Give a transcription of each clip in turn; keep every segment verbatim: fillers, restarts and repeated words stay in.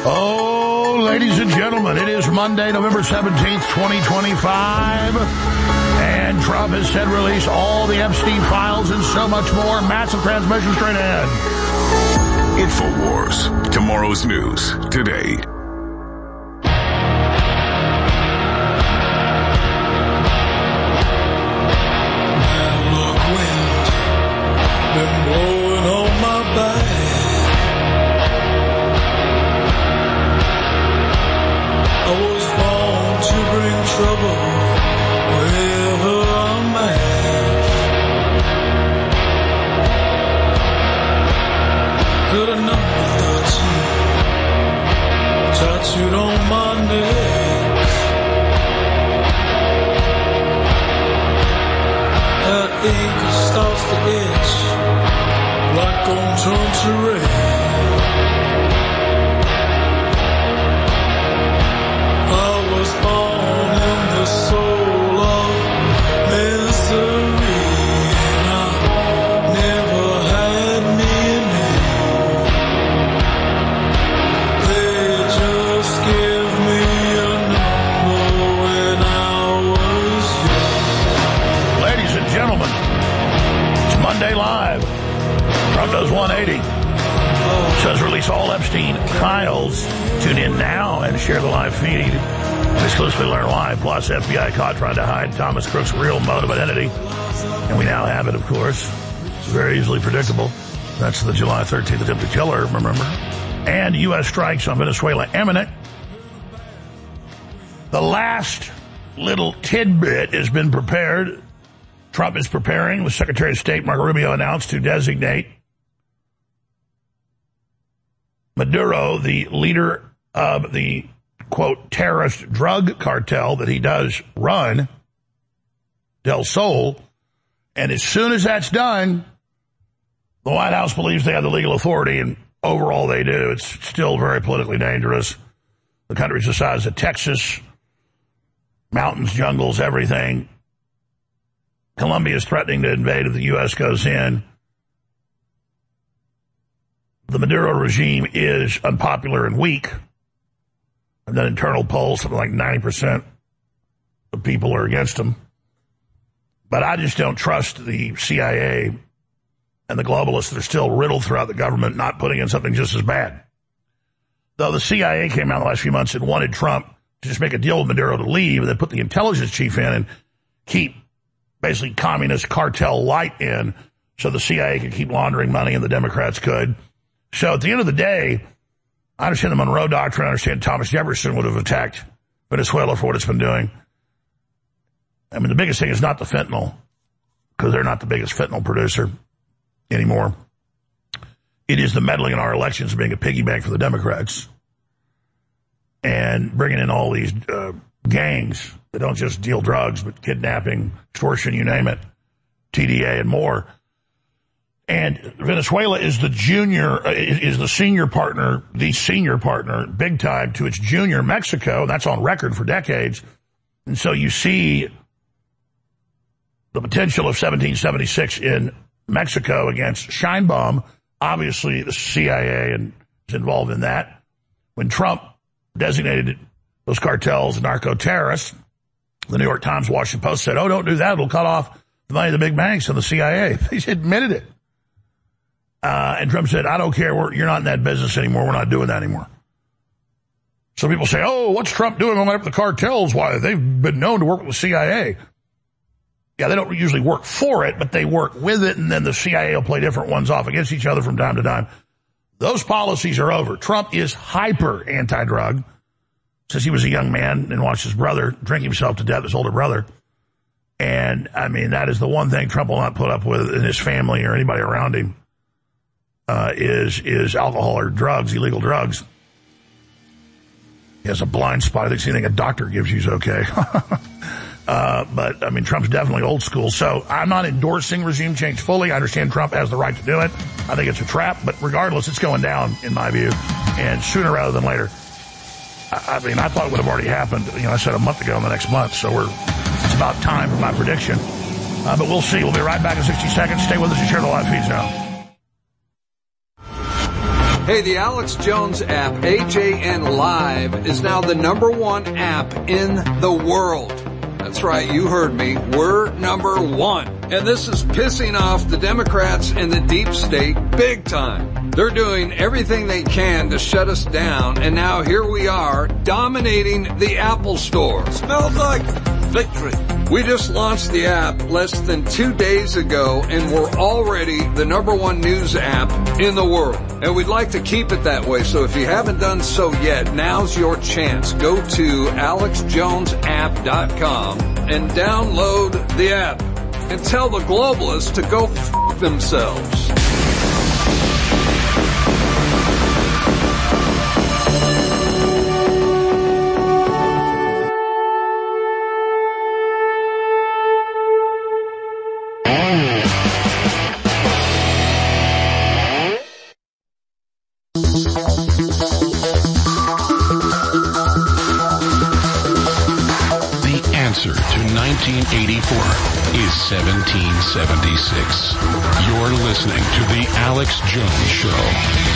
Oh, ladies and gentlemen, it is Monday, November seventeenth, twenty twenty-five, and Trump has said release all the Epstein files and so much more. Massive transmission straight ahead. InfoWars, tomorrow's news, today. Been blowing on my back. I was born to bring trouble wherever I'm at. Got a number thirteen tattooed on my neck. That ink starts to itch like on turn to red. I was born in the soul of misery, and I never had meaning. They just gave me a number when I was young. Ladies and gentlemen, it's Monday Live. Trump does one eighty. Says release all Epstein files. Tune in now and share the live feed. Exclusively learn why. Plus, F B I caught trying to hide Thomas Crook's real mode of identity. And we now have it, of course. It's very easily predictable. That's the July thirteenth attempted killer, remember? And U S strikes on Venezuela imminent. The last little tidbit has been prepared. Trump is preparing, with Secretary of State Marco Rubio announced, to designate Maduro the leader of the, quote, terrorist drug cartel that he does run, Del Sol. And as soon as that's done, the White House believes they have the legal authority, and overall they do. It's still very politically dangerous. The country's the size of Texas, mountains, jungles, everything. Colombia is threatening to invade if the U S goes in. The Maduro regime is unpopular and weak. I've done internal polls, something like ninety percent of people are against him. But I just don't trust the C I A and the globalists that are still riddled throughout the government not putting in something just as bad. Though the C I A came out in the last few months and wanted Trump to just make a deal with Maduro to leave, and then put the intelligence chief in and keep basically communist cartel light in so the C I A could keep laundering money and the Democrats could. So at the end of the day, I understand the Monroe Doctrine. I understand Thomas Jefferson would have attacked Venezuela for what it's been doing. I mean, the biggest thing is not the fentanyl, because they're not the biggest fentanyl producer anymore. It is the meddling in our elections and being a piggy bank for the Democrats and bringing in all these uh, gangs that don't just deal drugs, but kidnapping, extortion, you name it, T D A and more. And Venezuela is the junior, is the senior partner, the senior partner, big time, to its junior Mexico. That's on record for decades. And so you see the potential of seventeen seventy-six in Mexico against Sheinbaum. Obviously, the C I A and is involved in that. When Trump designated those cartels narco-terrorists, the New York Times, Washington Post said, oh, don't do that. It'll cut off the money of the big banks and the C I A. They admitted it. Uh, and Trump said, I don't care. We're, you're not in that business anymore. We're not doing that anymore. So people say, oh, what's Trump doing on the cartels? Why? They've been known to work with the C I A. Yeah, they don't usually work for it, but they work with it, and then the C I A will play different ones off against each other from time to time. Those policies are over. Trump is hyper anti-drug. Since he was a young man and watched his brother drink himself to death, his older brother. And, I mean, that is the one thing Trump will not put up with in his family or anybody around him, uh, is, is alcohol or drugs, illegal drugs. He has a blind spot. I think anything a doctor gives you is okay. uh, but, I mean, Trump's definitely old school. So I'm not endorsing regime change fully. I understand Trump has the right to do it. I think it's a trap. But regardless, it's going down, in my view, and sooner rather than later. I mean, I thought it would have already happened. You know, I said a month ago in the next month, so we're, it's about time for my prediction. Uh, but we'll see. We'll be right back in sixty seconds. Stay with us and share the live feeds now. Hey, the Alex Jones app, A J N Live, is now the number one app in the world. That's right, you heard me. We're number one. And this is pissing off the Democrats and the deep state big time. They're doing everything they can to shut us down, and now here we are, dominating the Apple Store. Smells like victory. We just launched the app less than two days ago, and we're already the number one news app in the world. And we'd like to keep it that way, so if you haven't done so yet, now's your chance. Go to alex jones app dot com and download the app. And tell the globalists to go f*** themselves. nineteen eighty-four is seventeen seventy-six. You're listening to The Alex Jones Show.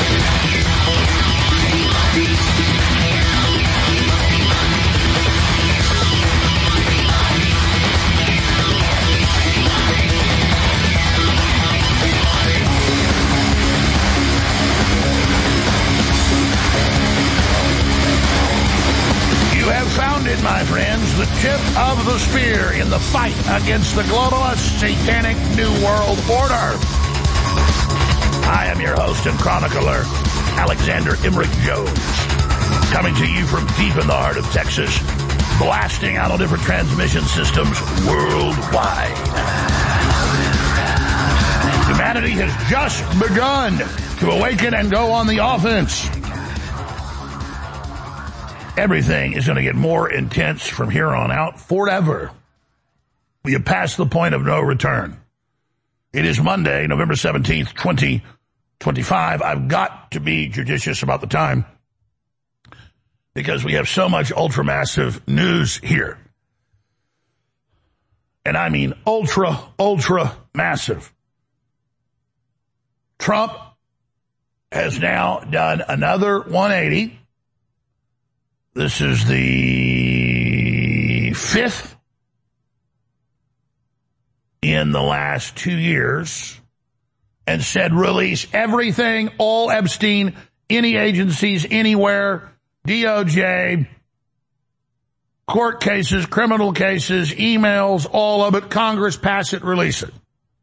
You have found it, my friends, the tip of the spear in the fight against the globalist satanic New World Order. I am your host and chronicler, Alexander Emmerich Jones, coming to you from deep in the heart of Texas, blasting out on different transmission systems worldwide. Humanity has just begun to awaken and go on the offense. Everything is going to get more intense from here on out forever. We have passed the point of no return. It is Monday, November seventeenth, twenty twenty-five. I've got to be judicious about the time because we have so much ultra-massive news here. And I mean ultra, ultra massive. Trump has now done another one eighty. This is the fifth in the last two years, and said release everything, all Epstein, any agencies, anywhere, D O J, court cases, criminal cases, emails, all of it, Congress, pass it, release it.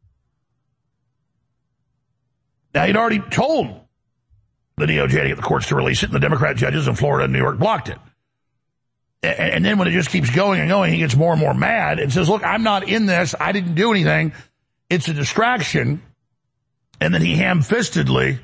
Now, he'd already told the D O J to get the courts to release it, and the Democrat judges in Florida and New York blocked it. And then when it just keeps going and going, he gets more and more mad and says, look, I'm not in this. I didn't do anything. It's a distraction. And then he ham-fistedly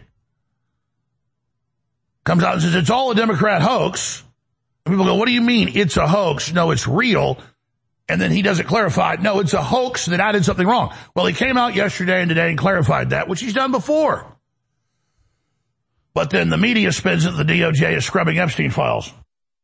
comes out and says, it's all a Democrat hoax. And people go, what do you mean it's a hoax? No, it's real. And then he doesn't clarify, no, it's a hoax that I did something wrong. Well, he came out yesterday and today and clarified that, which he's done before. But then the media spins that the D O J is scrubbing Epstein files.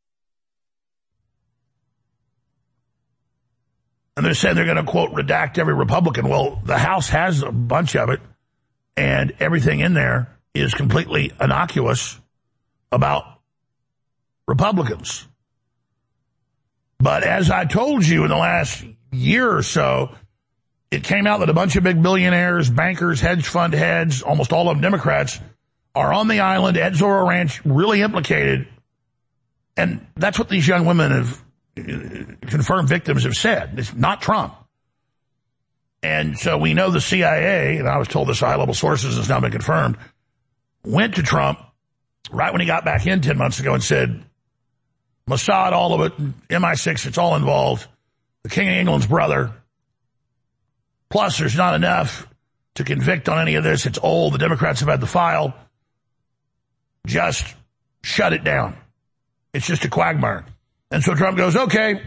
And they're saying they're going to, quote, redact every Republican. Well, the House has a bunch of it, and everything in there is completely innocuous about Republicans. But as I told you in the last year or so, it came out that a bunch of big billionaires, bankers, hedge fund heads, almost all of them Democrats, are on the island at Zorro Ranch, really implicated. And that's what these young women have confirmed victims have said. It's not Trump. And so we know the C I A, and I was told this high-level sources, has now been confirmed, went to Trump right when he got back in ten months ago and said, Mossad, all of it, M I six, it's all involved, the King of England's brother, plus there's not enough to convict on any of this. It's old. The Democrats have had the file. Just shut it down. It's just a quagmire. And so Trump goes, okay,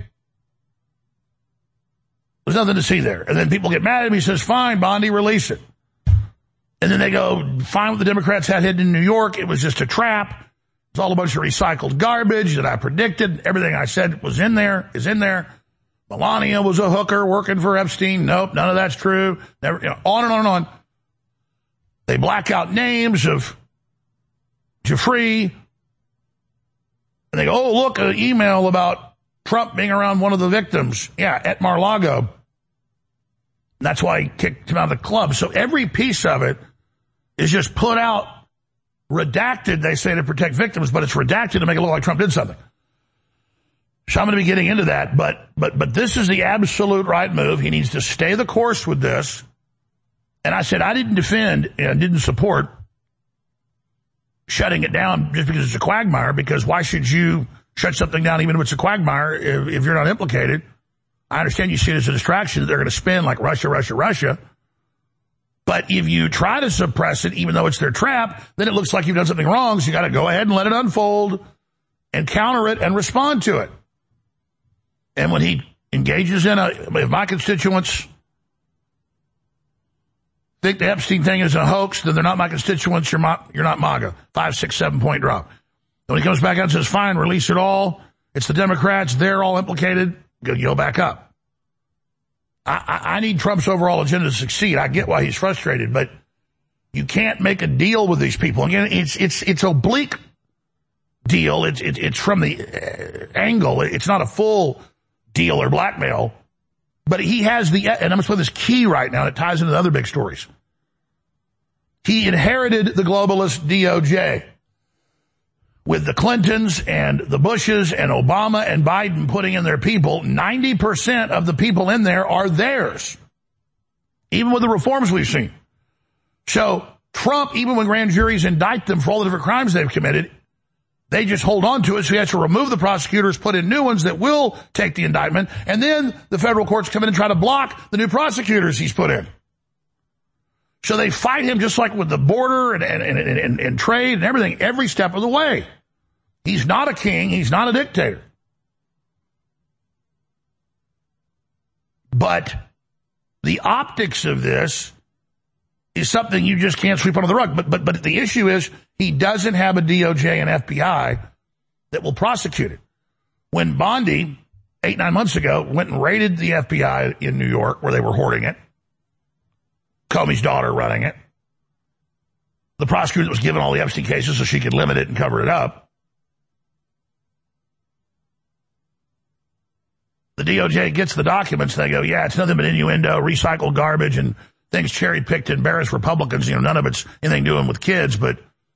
there's nothing to see there. And then people get mad at him. He says, fine, Bondi, release it. And then they go, fine, what the Democrats had hidden in New York. It was just a trap. It's all a bunch of recycled garbage that I predicted. Everything I said was in there, is in there. Melania was a hooker working for Epstein. Nope, none of that's true. Never, you know, on and on and on. They black out names of Jeffrey, and they go, oh, look, an email about Trump being around one of the victims. Yeah, at Mar-a-Lago. That's why he kicked him out of the club. So every piece of it is just put out, redacted, they say, to protect victims, but it's redacted to make it look like Trump did something. So I'm going to be getting into that, but but but this is the absolute right move. He needs to stay the course with this. And I said I didn't defend and didn't support shutting it down just because it's a quagmire, because why should you shut something down even if it's a quagmire if, if you're not implicated? I understand you see it as a distraction that they're going to spin like Russia, Russia, Russia. But if you try to suppress it, even though it's their trap, then it looks like you've done something wrong, so you got to go ahead and let it unfold and counter it and respond to it. And when he engages in a, if my constituents think the Epstein thing is a hoax, then they're not my constituents, you're, my, you're not MAGA. Five, six, seven point drop. When he comes back out and says, fine, release it all, it's the Democrats, they're all implicated, go, go back up. I, I, I need Trump's overall agenda to succeed. I get why he's frustrated, but you can't make a deal with these people. Again, it's, it's, it's oblique deal. It's, it, it's from the uh, angle. It's not a full deal or blackmail, but he has the, and I'm going to put this key right now, it ties into the other big stories. He inherited the globalist D O J with the Clintons and the Bushes and Obama and Biden putting in their people. ninety percent of the people in there are theirs, even with the reforms we've seen. So Trump, even when grand juries indict them for all the different crimes they've committed, they just hold on to it, so he has to remove the prosecutors, put in new ones that will take the indictment, and then the federal courts come in and try to block the new prosecutors he's put in. So they fight him just like with the border and, and, and, and, and trade and everything, every step of the way. He's not a king. He's not a dictator. But the optics of this is something you just can't sweep under the rug. But, but, but the issue is he doesn't have a D O J and F B I that will prosecute it. When Bondi, eight, nine months ago, went and raided the F B I in New York where they were hoarding it, Comey's daughter running it, the prosecutor that was given all the Epstein cases so she could limit it and cover it up, the D O J gets the documents, they go, yeah, it's nothing but innuendo, recycled garbage, and things cherry-picked to embarrass Republicans. You know, none of it's anything doing with kids, but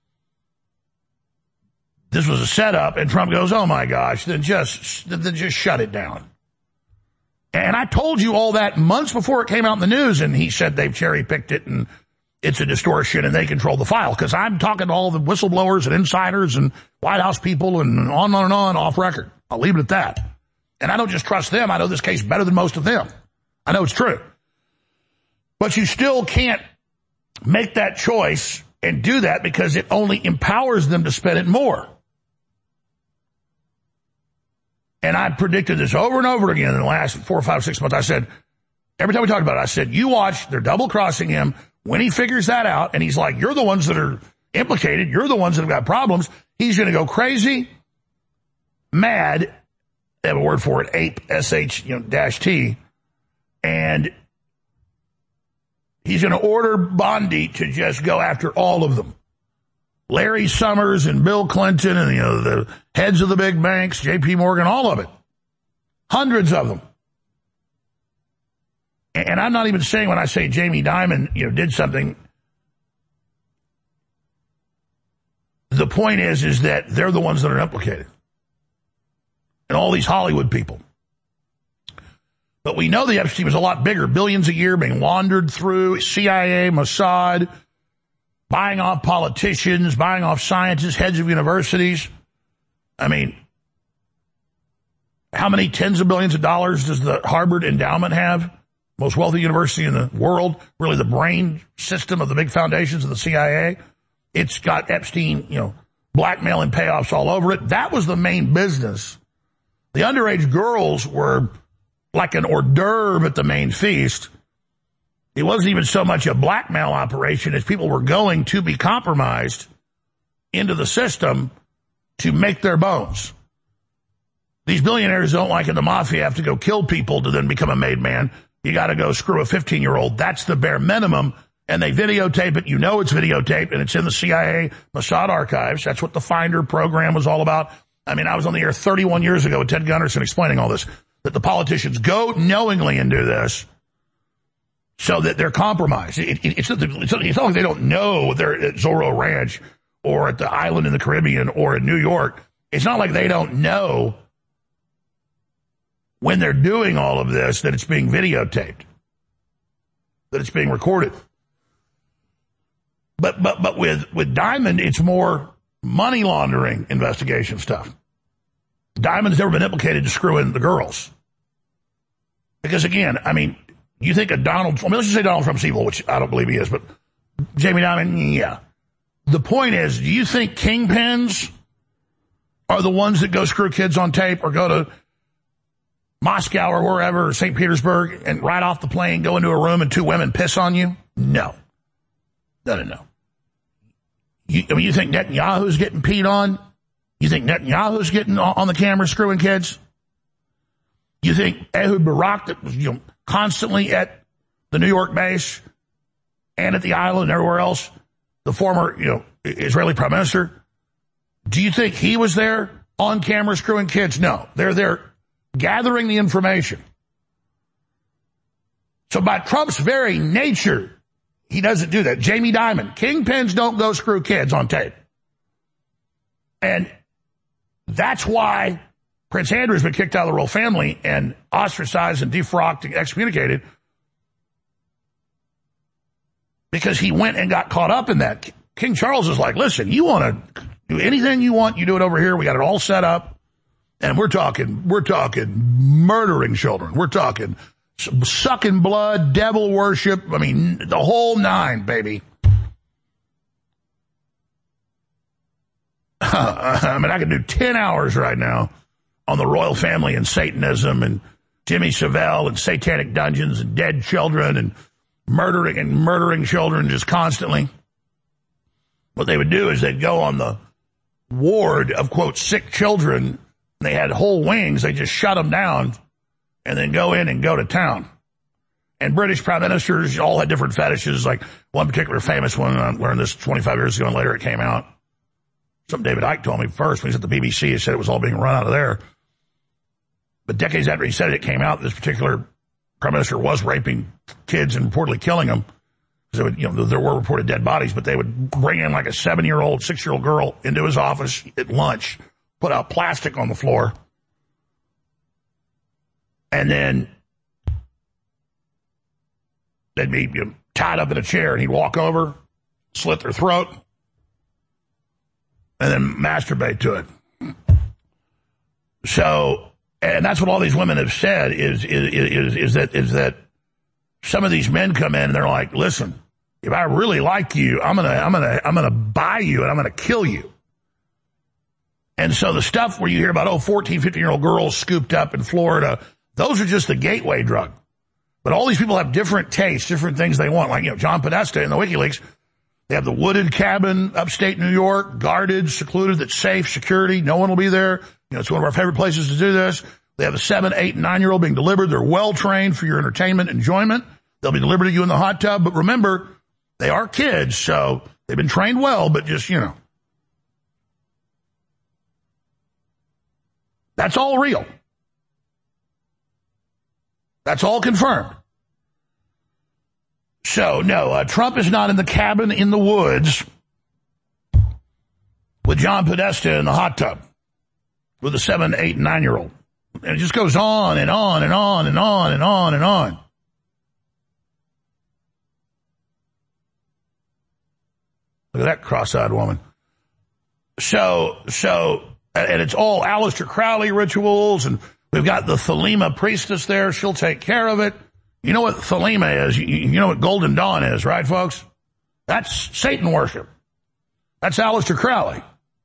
this was a setup, and Trump goes, oh, my gosh, then just, then just shut it down. And I told you all that months before it came out in the news, and he said they've cherry-picked it, and it's a distortion, and they control the file, because I'm talking to all the whistleblowers and insiders and White House people and on and on and on off record. I'll leave it at that. And I don't just trust them. I know this case better than most of them. I know it's true. But you still can't make that choice and do that because it only empowers them to spend it more. And I predicted this over and over again in the last four, five, six months. I said, every time we talked about it, I said, you watch, they're double-crossing him. When he figures that out, and he's like, you're the ones that are implicated, you're the ones that have got problems, he's going to go crazy, mad, they have a word for it, ape, S H, you know, dash T, and he's going to order Bondi to just go after all of them. Larry Summers and Bill Clinton and, you know, the heads of the big banks, J P Morgan, all of it. Hundreds of them. And I'm not even saying when I say Jamie Dimon, you know, did something. The point is, is that they're the ones that are implicated. And all these Hollywood people. But we know the Epstein was a lot bigger. Billions a year being laundered through C I A, Mossad, buying off politicians, buying off scientists, heads of universities. I mean, how many tens of billions of dollars does the Harvard endowment have? Most wealthy university in the world, really the brain system of the big foundations of the C I A. It's got Epstein, you know, blackmailing payoffs all over it. That was the main business. The underage girls were like an hors d'oeuvre at the main feast. It wasn't even so much a blackmail operation as people were going to be compromised into the system to make their bones. These billionaires don't, like in the mafia, have to go kill people to then become a made man. You got to go screw a fifteen-year-old. That's the bare minimum and they videotape it. You know it's videotaped, and it's in the C I A Mossad archives. That's what the Finder program was all about. I mean, I was on the air thirty-one years ago with Ted Gunderson explaining all this, that the politicians go knowingly and do this so that they're compromised. It, it, it's, it's, it's not like they don't know they're at Zorro Ranch or at the island in the Caribbean or in New York. It's not like they don't know when they're doing all of this that it's being videotaped, that it's being recorded. But but but with, with Diamond, it's more money laundering investigation stuff. Diamond's never been implicated to screw in the girls. Because again, I mean, you think of Donald, I mean, let's just say Donald Trump's evil, which I don't believe he is, but Jamie Dimon, yeah. The point is, do you think kingpins are the ones that go screw kids on tape or go to Moscow or wherever, or Saint Petersburg, and right off the plane go into a room and two women piss on you? No. No, no, no. You, I mean, you think Netanyahu's getting peed on? You think Netanyahu's getting on the camera screwing kids? You think Ehud Barak, that was, you know, constantly at the New York base and at the island and everywhere else, the former, you know, Israeli prime minister, do you think he was there on camera screwing kids? No. They're there gathering the information. So by Trump's very nature, he doesn't do that. Jamie Dimon, kingpins don't go screw kids on tape. And that's why Prince Andrew's been kicked out of the royal family and ostracized and defrocked and excommunicated, because he went and got caught up in that. King Charles is like, listen, you want to do anything you want, you do it over here. We got it all set up. And we're talking, we're talking murdering children. We're talking sucking blood, devil worship. I mean, the whole nine, baby. I mean, I could do ten hours right now on the royal family and Satanism and Jimmy Savile and satanic dungeons and dead children and murdering and murdering children just constantly. What they would do is they'd go on the ward of, quote, sick children. They had whole wings. They just shut them down and then go in and go to town. And British prime ministers all had different fetishes, like one particular famous one. I learned this twenty-five years ago and later it came out. Something David Icke told me first when he was at the B B C. He said it was all being run out of there. But decades after he said it, it came out, this particular prime minister was raping kids and reportedly killing them. Because would, you know, there were reported dead bodies, but they would bring in like a seven-year-old, six-year-old girl into his office at lunch, put out plastic on the floor, and then they'd be, you know, tied up in a chair, and he'd walk over, slit their throat, and then masturbate to it. So, and that's what all these women have said is is is, is that is that some of these men come in and they're like, listen, if I really like you, I'm gonna I'm gonna I'm gonna buy you and I'm gonna kill you. And so the stuff where you hear about, oh, fourteen, fifteen-year-old girls scooped up in Florida, those are just the gateway drug. But all these people have different tastes, different things they want. Like, you know, John Podesta in the WikiLeaks, they have the wooded cabin upstate New York, guarded, secluded, that's safe, security, no one will be there. You know, it's one of our favorite places to do this. They have a seven, eight, and nine-year-old being delivered. They're well-trained for your entertainment, enjoyment. They'll be delivered to you in the hot tub. But remember, they are kids, so they've been trained well, but just, you know. That's all real. That's all confirmed. So, no, uh, Trump is not in the cabin in the woods with John Podesta in the hot tub with a seven, eight, and nine-year-old. And it just goes on and on and on and on and on and on. Look at that cross-eyed woman. So, so, and it's all Aleister Crowley rituals, and we've got the Thelema priestess there. She'll take care of it. You know what Thelema is? You, you know what Golden Dawn is, right, folks? That's Satan worship. That's Aleister Crowley.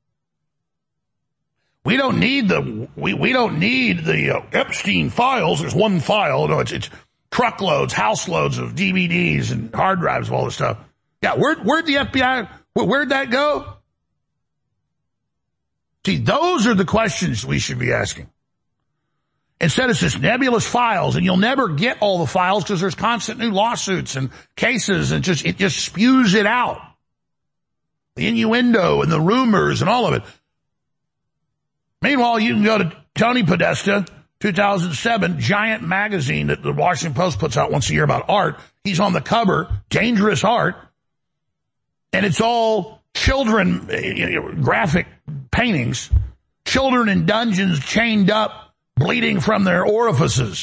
We don't need the we, we don't need the uh, Epstein files. There's one file. No, it's it's truckloads, house loads of D V Ds and hard drives of all this stuff. Yeah, where where'd the F B I? Where, where'd that go? See, those are the questions we should be asking. Instead, it's just nebulous files, and you'll never get all the files because there's constant new lawsuits and cases, and just it just spews it out. The innuendo and the rumors and all of it. Meanwhile, you can go to Tony Podesta, two thousand seven, giant magazine that the Washington Post puts out once a year about art. He's on the cover, Dangerous Art, and it's all children, you know, graphic paintings, children in dungeons chained up, bleeding from their orifices.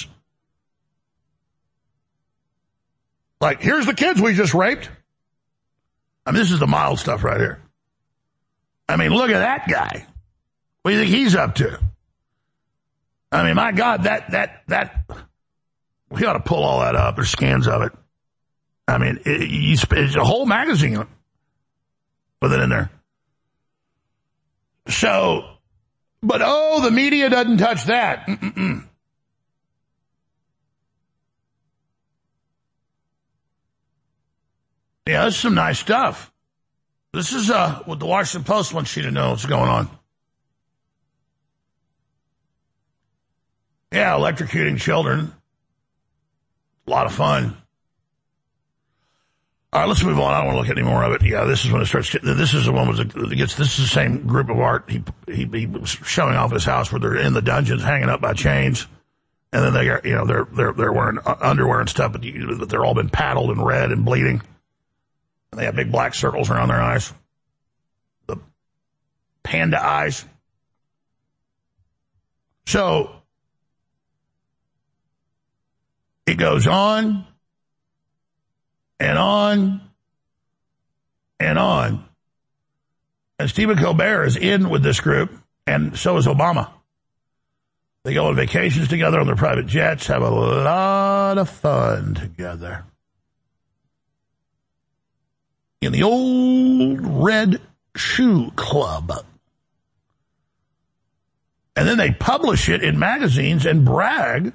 Like, here's the kids we just raped. I mean, this is the mild stuff right here. I mean, look at that guy. What do you think he's up to? I mean, my God, that, that, that, we ought to pull all that up. There's scans of it. I mean, it, you, it's a whole magazine with it in there. So, but oh, the media doesn't touch that. Mm-mm-mm. Yeah, this is some nice stuff. This is uh, what the Washington Post wants you to know what's going on. Yeah, electrocuting children. A lot of fun. All right, let's move on. I don't want to look at any more of it. Yeah, this is when it starts. This is the one that gets. This is the same group of art. He he, he was showing off his house where they're in the dungeons, hanging up by chains, and then they are, you know, they're they're they're wearing underwear and stuff, but they're all been paddled and red and bleeding. And they have big black circles around their eyes, the panda eyes. So it goes on and on and on. And Stephen Colbert is in with this group, and so is Obama. They go on vacations together on their private jets, have a lot of fun together. In the old Red Shoe Club. And then they publish it in magazines and brag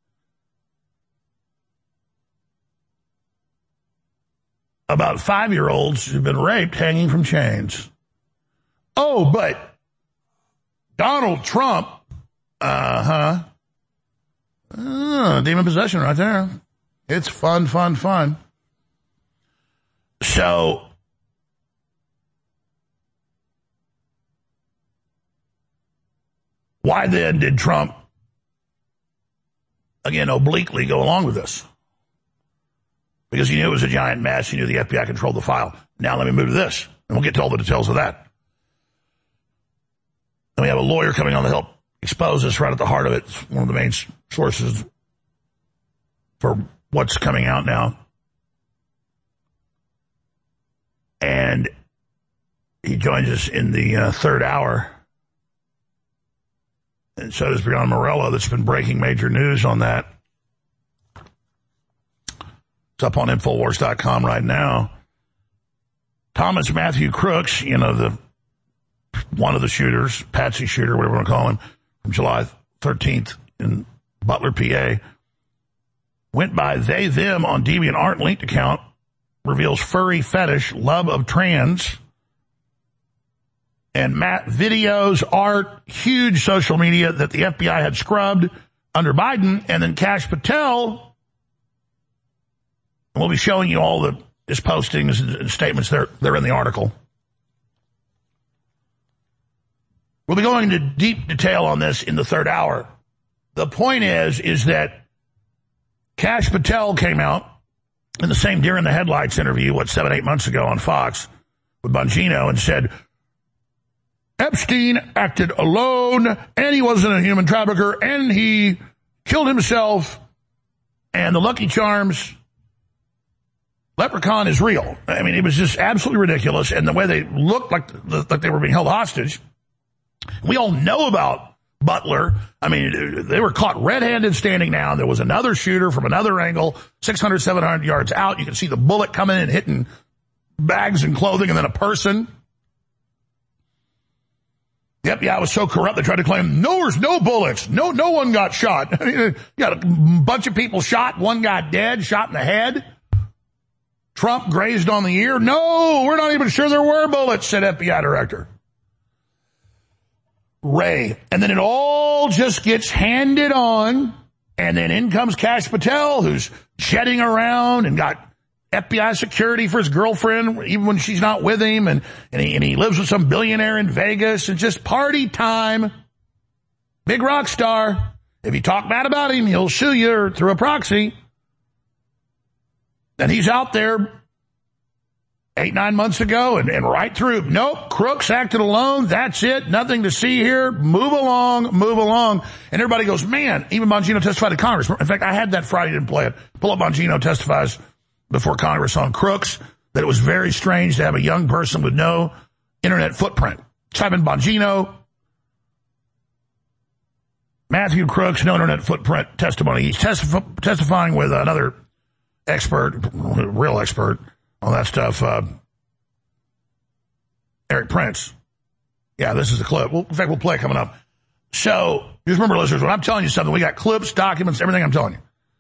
about five-year-olds who've been raped hanging from chains. Oh, but Donald Trump, uh-huh, uh, demon possession right there. It's fun, fun, fun. So, why then did Trump, again, obliquely go along with this? Because he knew it was a giant mess. He knew the F B I controlled the file. Now let me move to this, and we'll get to all the details of that. And we have a lawyer coming on to help expose this right at the heart of it. It's one of the main sources for what's coming out now. And he joins us in the uh, third hour. And so does Brianna Morello, that's been breaking major news on that. It's up on Infowars dot com right now. Thomas Matthew Crooks, you know, the one of the shooters, Patsy Shooter, whatever you want to call him, from July thirteenth in Butler, P A, went by they, them on DeviantArt linked account, reveals furry fetish, love of trans, and Matt videos, art, huge social media that the F B I had scrubbed under Biden, and then Kash Patel, and we'll be showing you all the his postings and statements. They're, they're in the article. We'll be going into deep detail on this in the third hour. The point is, is that Kash Patel came out in the same Deer in the Headlights interview, what, seven, eight months ago on Fox with Bongino, and said, Epstein acted alone, and he wasn't a human trafficker, and he killed himself, and the Lucky Charms leprechaun is real. I mean, it was just absolutely ridiculous, and the way they looked like, like they were being held hostage. We all know about Butler. I mean, they were caught red-handed standing down. There was another shooter from another angle, six hundred, seven hundred yards out. You can see the bullet coming in, hitting bags and clothing, and then a person. The F B I was so corrupt, they tried to claim, no, there's no bullets. No, no one got shot. You got a bunch of people shot. One got dead, shot in the head. Trump grazed on the ear. No, we're not even sure there were bullets, said F B I director Wray. And then it all all just gets handed on, and then in comes Kash Patel, who's jetting around and got F B I security for his girlfriend, even when she's not with him, and, and, he, and he lives with some billionaire in Vegas, and just party time. Big rock star. If you talk bad about him, he'll sue you through a proxy. And he's out there eight, nine months ago and, and right through. Nope, Crooks acted alone. That's it. Nothing to see here. Move along, move along. And everybody goes, man, even Bongino testified to Congress. In fact, I had that Friday, didn't play it. Pull up Bongino testifies before Congress on Crooks, that it was very strange to have a young person with no internet footprint. Type in Bongino, Matthew Crooks, no internet footprint testimony. He's testif- testifying with another expert, real expert on that stuff, uh, Eric Prince. Yeah, this is the clip. Well, in fact, we'll play it coming up. So, just remember, listeners, when I'm telling you something, we got clips, documents, everything I'm telling you.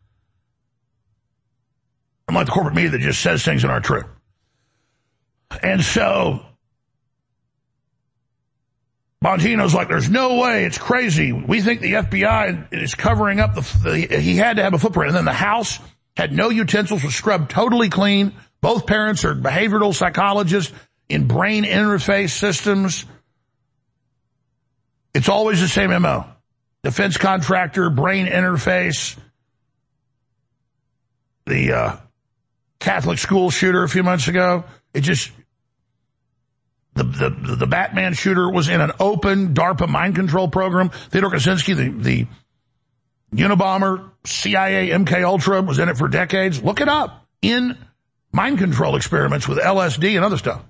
I'm like the corporate media that just says things that aren't true. And so, Bongino's like, there's no way, it's crazy. We think the F B I is covering up the, the, he had to have a footprint. And then the house had no utensils, was scrubbed totally clean. Both parents are behavioral psychologists in brain interface systems. It's always the same M O. Defense contractor, brain interface. The uh, Catholic school shooter a few months ago. It just, the, the, the Batman shooter was in an open DARPA mind control program. Theodore Kaczynski, the, the Unabomber, C I A, M K Ultra, was in it for decades. Look it up. In mind control experiments with L S D and other stuff.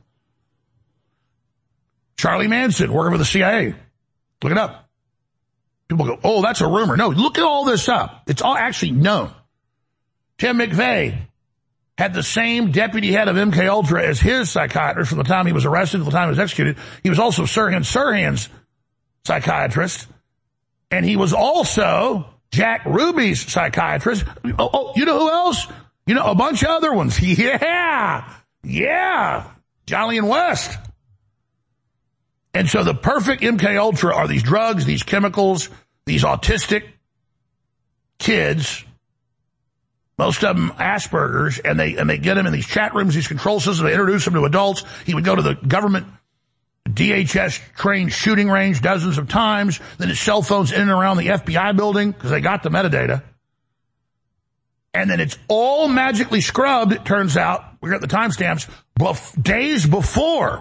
Charlie Manson, working for the C I A. Look it up. People go, oh, that's a rumor. No, look at all this up. It's all actually known. Tim McVeigh had the same deputy head of M K Ultra as his psychiatrist from the time he was arrested to the time he was executed. He was also Sirhan Sirhan's psychiatrist. And he was also Jack Ruby's psychiatrist. Oh, oh, you know who else? You know, a bunch of other ones. Yeah. Yeah. Jolly and West. And so the perfect M K Ultra are these drugs, these chemicals, these autistic kids, most of them Asperger's, and they and they get them in these chat rooms, these control systems, they introduce them to adults. He would go to the government D H S-trained shooting range dozens of times, then his cell phone's in and around the F B I building, because they got the metadata. And then it's all magically scrubbed, it turns out, we got the timestamps, bef- days before.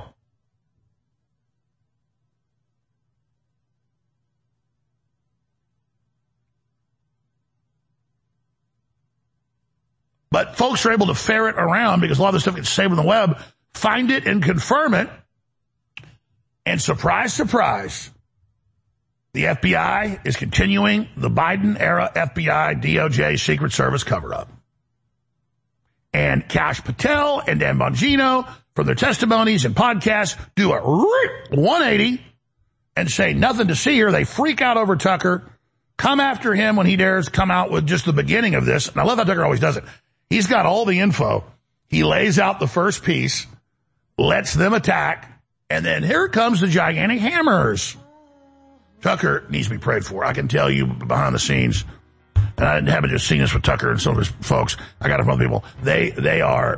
But folks are able to ferret around, because a lot of this stuff gets saved on the web, find it and confirm it. And surprise, surprise, the F B I is continuing the Biden-era F B I, D O J, Secret Service cover-up. And Kash Patel and Dan Bongino, from their testimonies and podcasts, do a one eighty and say nothing to see here. They freak out over Tucker, come after him when he dares come out with just the beginning of this. And I love how Tucker always does it. He's got all the info. He lays out the first piece, lets them attack, and then here comes the gigantic hammers. Tucker needs to be prayed for. I can tell you behind the scenes, and I haven't just seen this with Tucker and some of his folks. I got it from other people. They, they are,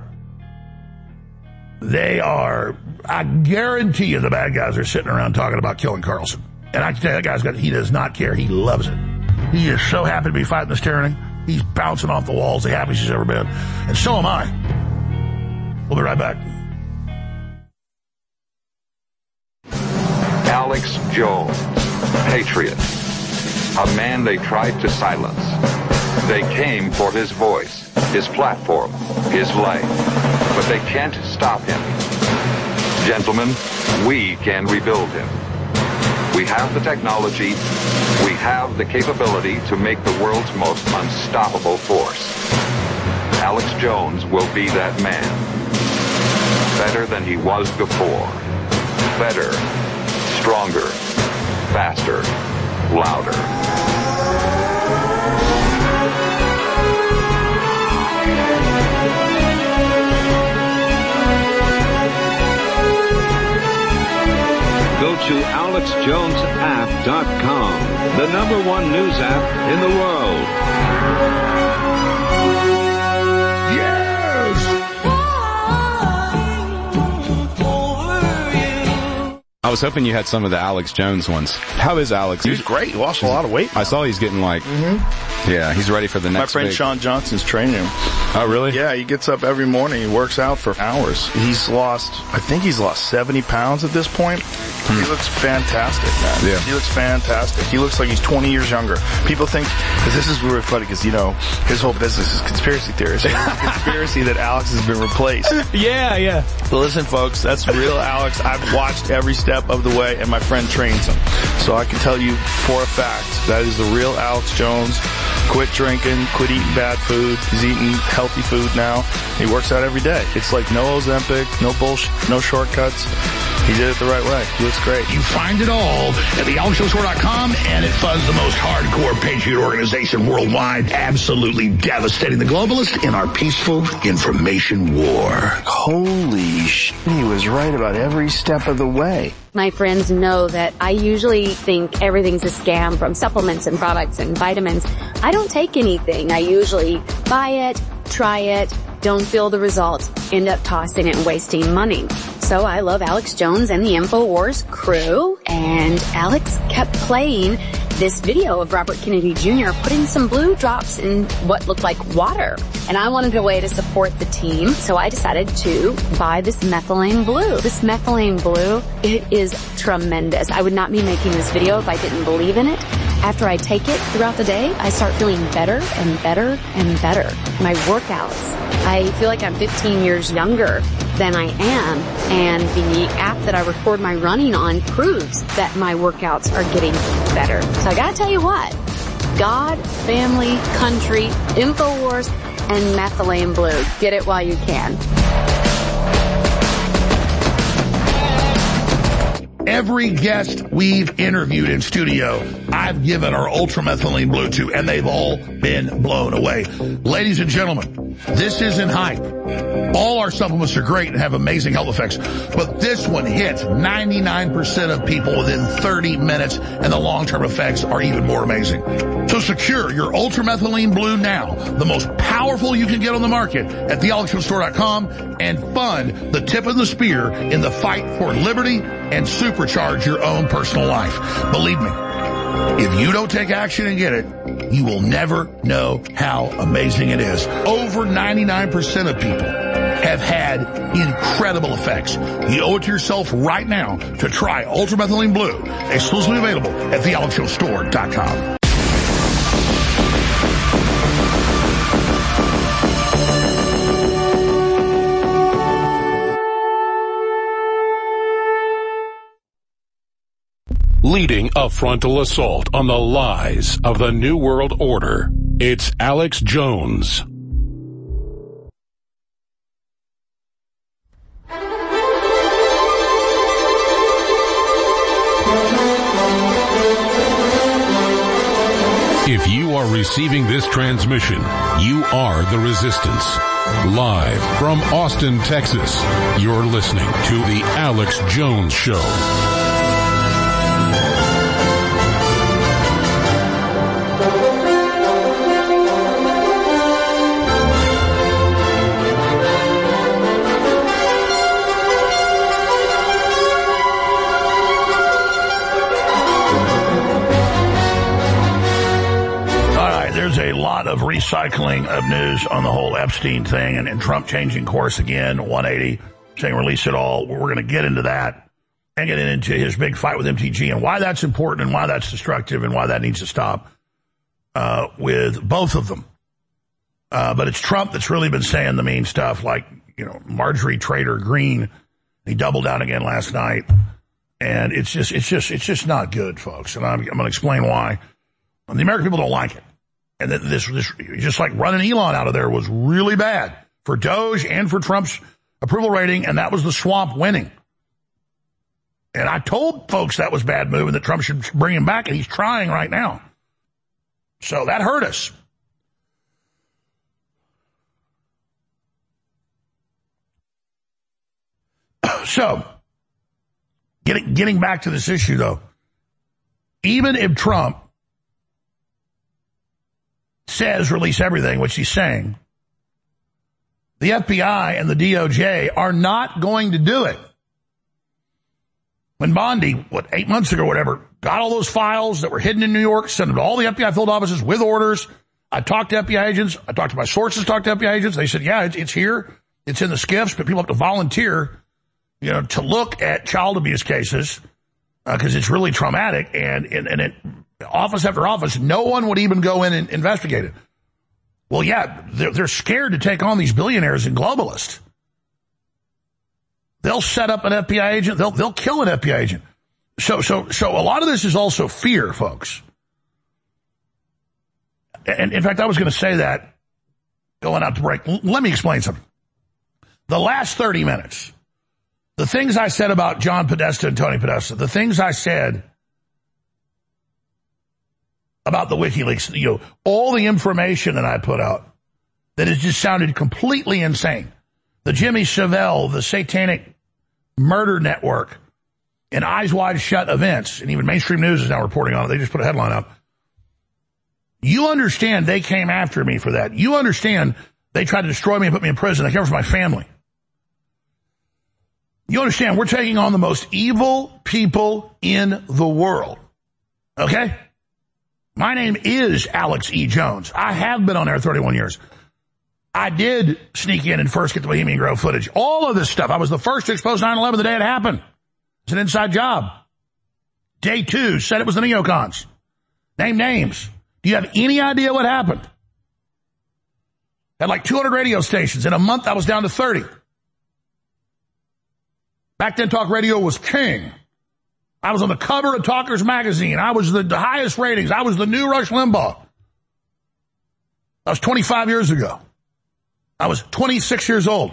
they are, I guarantee you the bad guys are sitting around talking about killing Carlson. And I can tell you that guy's got, he does not care. He loves it. He is so happy to be fighting this tyranny. He's bouncing off the walls, the happiest he's ever been. And so am I. We'll be right back. Alex Jones, patriot. A man they tried to silence. They came for his voice, his platform, his life. But they can't stop him. Gentlemen, we can rebuild him. We have the technology, we have the capability to make the world's most unstoppable force. Alex Jones will be that man. Better than he was before. Better, stronger, faster, louder. go to alex jones app dot com, the number one news app in the world. I was hoping you had some of the Alex Jones ones. How is Alex? He's great. He lost a lot of weight. I saw he's getting like, mm-hmm. yeah, he's ready for the next My friend big... Sean Johnson's training him. Oh, really? Yeah, he gets up every morning. He works out for hours. He's lost, I think he's lost seventy pounds at this point. Hmm. He looks fantastic, man. Yeah. He looks fantastic. He looks like he's twenty years younger. People think, because this is really funny, because, you know, his whole business is conspiracy theories. So it's a conspiracy that Alex has been replaced. Yeah, yeah. But listen, folks, that's real Alex. I've watched every step of the way, and my friend trains him. So I can tell you for a fact, that is the real Alex Jones. Quit drinking, quit eating bad food. He's eating healthy food now. He works out every day. It's like no Ozempic, no bullshit, no shortcuts. He did it the right way. He looks great. You find it all at the alex jones store dot com, and it funds the most hardcore patriot organization worldwide, absolutely devastating the globalists in our peaceful information war. Holy sh**, he was right about every step of the way. My friends know that I usually think everything's a scam, from supplements and products and vitamins. I don't take anything. I usually buy it, try it, don't feel the results, end up tossing it and wasting money. So I love Alex Jones and the InfoWars crew, and Alex kept playing this video of Robert Kennedy Junior putting some blue drops in what looked like water. And I wanted a way to support the team, so I decided to buy this methylene blue. This methylene blue, it is tremendous. I would not be making this video if I didn't believe in it. After I take it throughout the day, I start feeling better and better and better. My workouts, I feel like I'm fifteen years younger than I am, and the app that I record my running on proves that my workouts are getting better. So I gotta tell you what, God, family, country, InfoWars, and methylene blue. Get it while you can. Every guest we've interviewed in studio, I've given our ultramethylene blue to, and they've all been blown away. Ladies and gentlemen, this isn't hype. All our supplements are great and have amazing health effects, but this one hits ninety-nine percent of people within thirty minutes, and the long-term effects are even more amazing. So secure your ultramethylene blue now, the most powerful you can get on the market, at the alex jones store dot com, and fund the tip of the spear in the fight for liberty and supercharge your own personal life. Believe me, if you don't take action and get it, you will never know how amazing it is. Over ninety-nine percent of people have had incredible effects. You owe it to yourself right now to try ultramethylene blue, exclusively available at the alex jones store dot com. Leading a frontal assault on the lies of the New World Order, it's Alex Jones. If you are receiving this transmission, you are the resistance. Live from Austin, Texas, you're listening to The Alex Jones Show. There's a lot of recycling of news on the whole Epstein thing, and, and Trump changing course again, one eighty, saying release it all. We're going to get into that and get into his big fight with M T G and why that's important and why that's destructive and why that needs to stop uh, with both of them. Uh, but it's Trump that's really been saying the mean stuff, like, you know, Marjorie Trader Greene. He doubled down again last night. And it's just, it's just, it's just not good, folks. And I'm, I'm going to explain why. And the American people don't like it. And this, this, just like running Elon out of there was really bad for Doge and for Trump's approval rating, and that was the swamp winning. And I told folks that was bad move and that Trump should bring him back, and he's trying right now. So that hurt us. So, get getting, getting back to this issue, though, even if Trump says release everything, which he's saying, the F B I and the D O J are not going to do it. When Bondi, what, eight months ago or whatever, got all those files that were hidden in New York, sent them to all the F B I field offices with orders. I talked to F B I agents. I talked to my sources, talked to F B I agents. They said, yeah, it's, it's here. It's in the skiffs, but people have to volunteer, you know, to look at child abuse cases because uh, it's really traumatic. And, and, and it, office after office, no one would even go in and investigate it. Well, yeah, they're, they're scared to take on these billionaires and globalists. They'll set up an F B I agent. They'll, they'll kill an F B I agent. So, so, so a lot of this is also fear, folks. And in fact, I was going to say that going out to break. Let me explain something. The last thirty minutes, the things I said about John Podesta and Tony Podesta, the things I said about the WikiLeaks, you know, all the information that I put out that has just sounded completely insane. The Jimmy Savile, the satanic murder network, and Eyes Wide Shut events, and even mainstream news is now reporting on it. They just put a headline up. You understand they came after me for that. You understand they tried to destroy me and put me in prison. They came for my family. You understand we're taking on the most evil people in the world. Okay? My name is Alex E. Jones. I have been on air thirty-one years. I did sneak in and first get the Bohemian Grove footage. All of this stuff. I was the first to expose nine eleven the day it happened. It's an inside job. Day two, said it was the neocons. Name names. Do you have any idea what happened? Had like two hundred radio stations. In a month, I was down to thirty. Back then, talk radio was king. I was on the cover of Talkers magazine. I was the, the highest ratings. I was the new Rush Limbaugh. That was twenty-five years ago. I was twenty-six years old.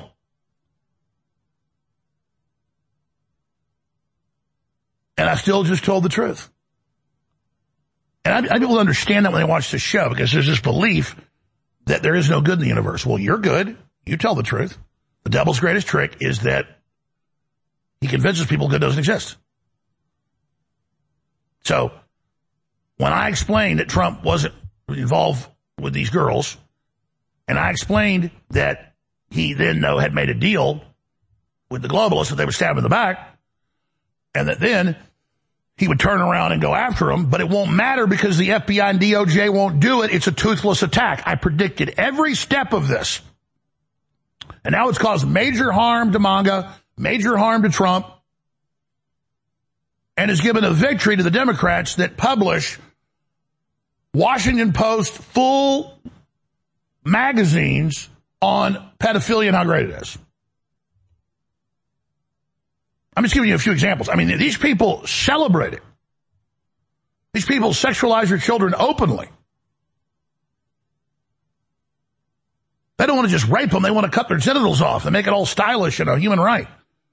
And I still just told the truth. And I, I people understand that when they watch this show because there's this belief that there is no good in the universe. Well, you're good. You tell the truth. The devil's greatest trick is that he convinces people good doesn't exist. So when I explained that Trump wasn't involved with these girls, and I explained that he then, though, had made a deal with the globalists that they would stab him in the back, and that then he would turn around and go after them, but it won't matter because the F B I and D O J won't do it. It's a toothless attack. I predicted every step of this. And now it's caused major harm to MAGA, major harm to Trump, and has given a victory to the Democrats that publish Washington Post full magazines on pedophilia and how great it is. I'm just giving you a few examples. I mean, these people celebrate it. These people sexualize your children openly. They don't want to just rape them. They want to cut their genitals off and make it all stylish and a human right.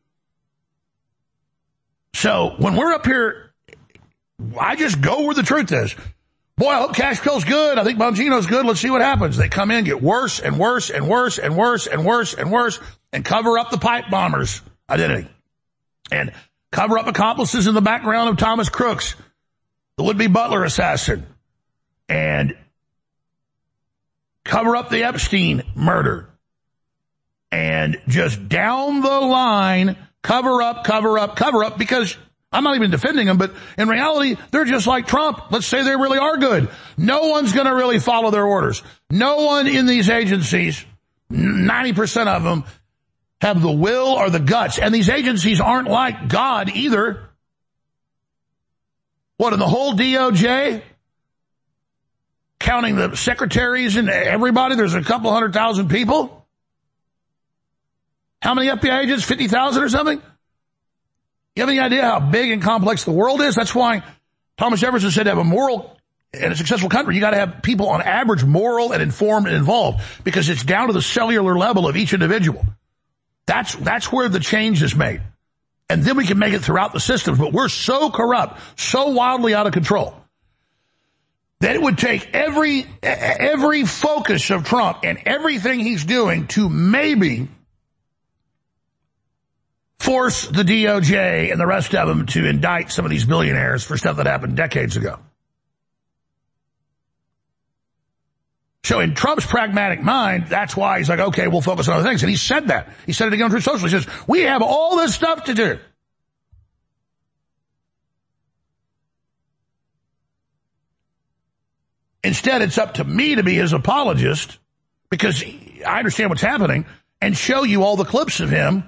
So when we're up here, I just go where the truth is. Boy, I hope Cashpill's good. I think Bongino's good. Let's see what happens. They come in, get worse and worse and worse and worse and worse and worse and cover up the pipe bomber's identity. And cover up accomplices in the background of Thomas Crooks, the would-be Butler assassin. And cover up the Epstein murder. And just down the line, cover up, cover up, cover up, because I'm not even defending them, but in reality, they're just like Trump. Let's say they really are good. No one's going to really follow their orders. No one in these agencies, ninety percent of them, have the will or the guts. And these agencies aren't like God either. What, in the whole D O J? Counting the secretaries and everybody, there's a couple hundred thousand people? How many F B I agents? fifty thousand or something? You have any idea how big and complex the world is? That's why Thomas Jefferson said to have a moral and a successful country, you got to have people on average moral and informed and involved, because it's down to the cellular level of each individual. That's, that's where the change is made. And then we can make it throughout the systems. But we're so corrupt, so wildly out of control, that it would take every, every focus of Trump and everything he's doing to maybe force the D O J and the rest of them to indict some of these billionaires for stuff that happened decades ago. So in Trump's pragmatic mind, that's why he's like, okay, we'll focus on other things. And he said that. He said it again through social. He says, we have all this stuff to do. Instead, it's up to me to be his apologist because I understand what's happening and show you all the clips of him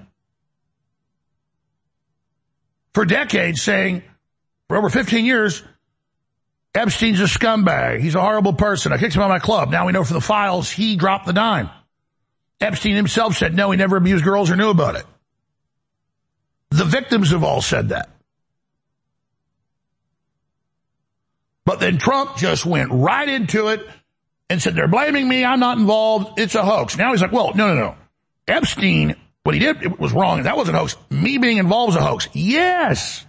for decades saying, for over fifteen years, Epstein's a scumbag. He's a horrible person. I kicked him out of my club. Now we know from the files he dropped the dime. Epstein himself said, no, he never abused girls or knew about it. The victims have all said that. But then Trump just went right into it and said, they're blaming me. I'm not involved. It's a hoax. Now he's like, well, no, no, no. Epstein, what he did it was wrong. That wasn't a hoax. Me being involved is a hoax. Yes.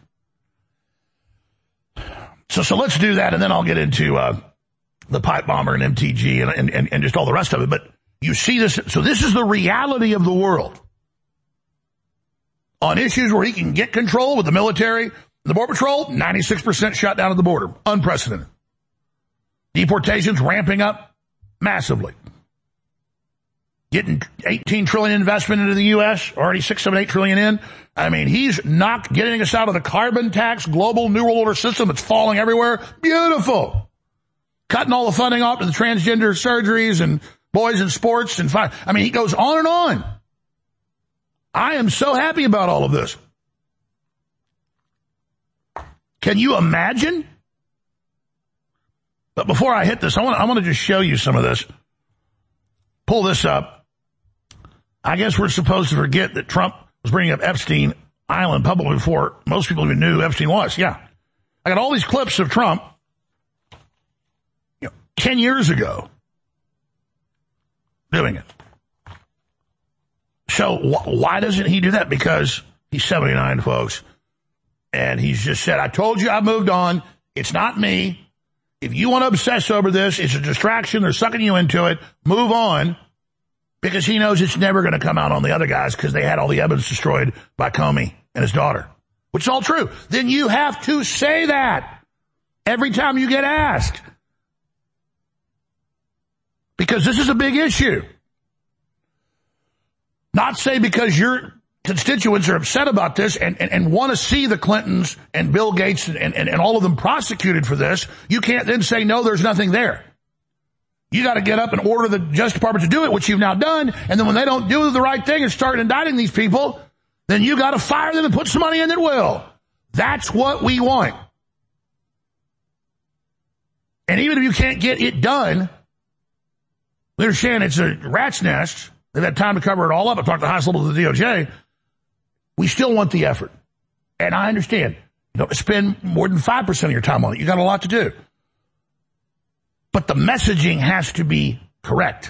So, so let's do that, and then I'll get into uh, the pipe bomber and M T G and, and, and just all the rest of it. But you see this. So this is the reality of the world. On issues where he can get control with the military, the Border Patrol, ninety-six percent shut down at the border. Unprecedented. Deportations ramping up massively. Getting eighteen trillion dollars investment into the U S, already six, seven, eight trillion in. I mean, he's knocked getting us out of the carbon tax, global New World Order system that's falling everywhere. Beautiful. Cutting all the funding off to the transgender surgeries and boys in sports and fine. I mean, he goes on and on. I am so happy about all of this. Can you imagine? But before I hit this, I want, I want to just show you some of this. Pull this up. I guess we're supposed to forget that Trump was bringing up Epstein Island publicly before most people even knew who Epstein was. Yeah. I got all these clips of Trump, you know, ten years ago doing it. So wh- why doesn't he do that? Because he's seventy-nine, folks. And he's just said, I told you I moved on. It's not me. If you want to obsess over this, it's a distraction. They're sucking you into it. Move on. Because he knows it's never going to come out on the other guys because they had all the evidence destroyed by Comey and his daughter. Which is all true. Then you have to say that every time you get asked. Because this is a big issue. Not say because your constituents are upset about this and, and, and want to see the Clintons and Bill Gates and, and, and all of them prosecuted for this. You can't then say, no, there's nothing there. You got to get up and order the Justice Department to do it, which you've now done. And then when they don't do the right thing and start indicting these people, then you got to fire them and put some money in that will. That's what we want. And even if you can't get it done, we understand it's a rat's nest. They've had time to cover it all up. I talked to the highest level of the D O J. We still want the effort. And I understand. You don't spend more than five percent of your time on it. You got a lot to do. But the messaging has to be correct.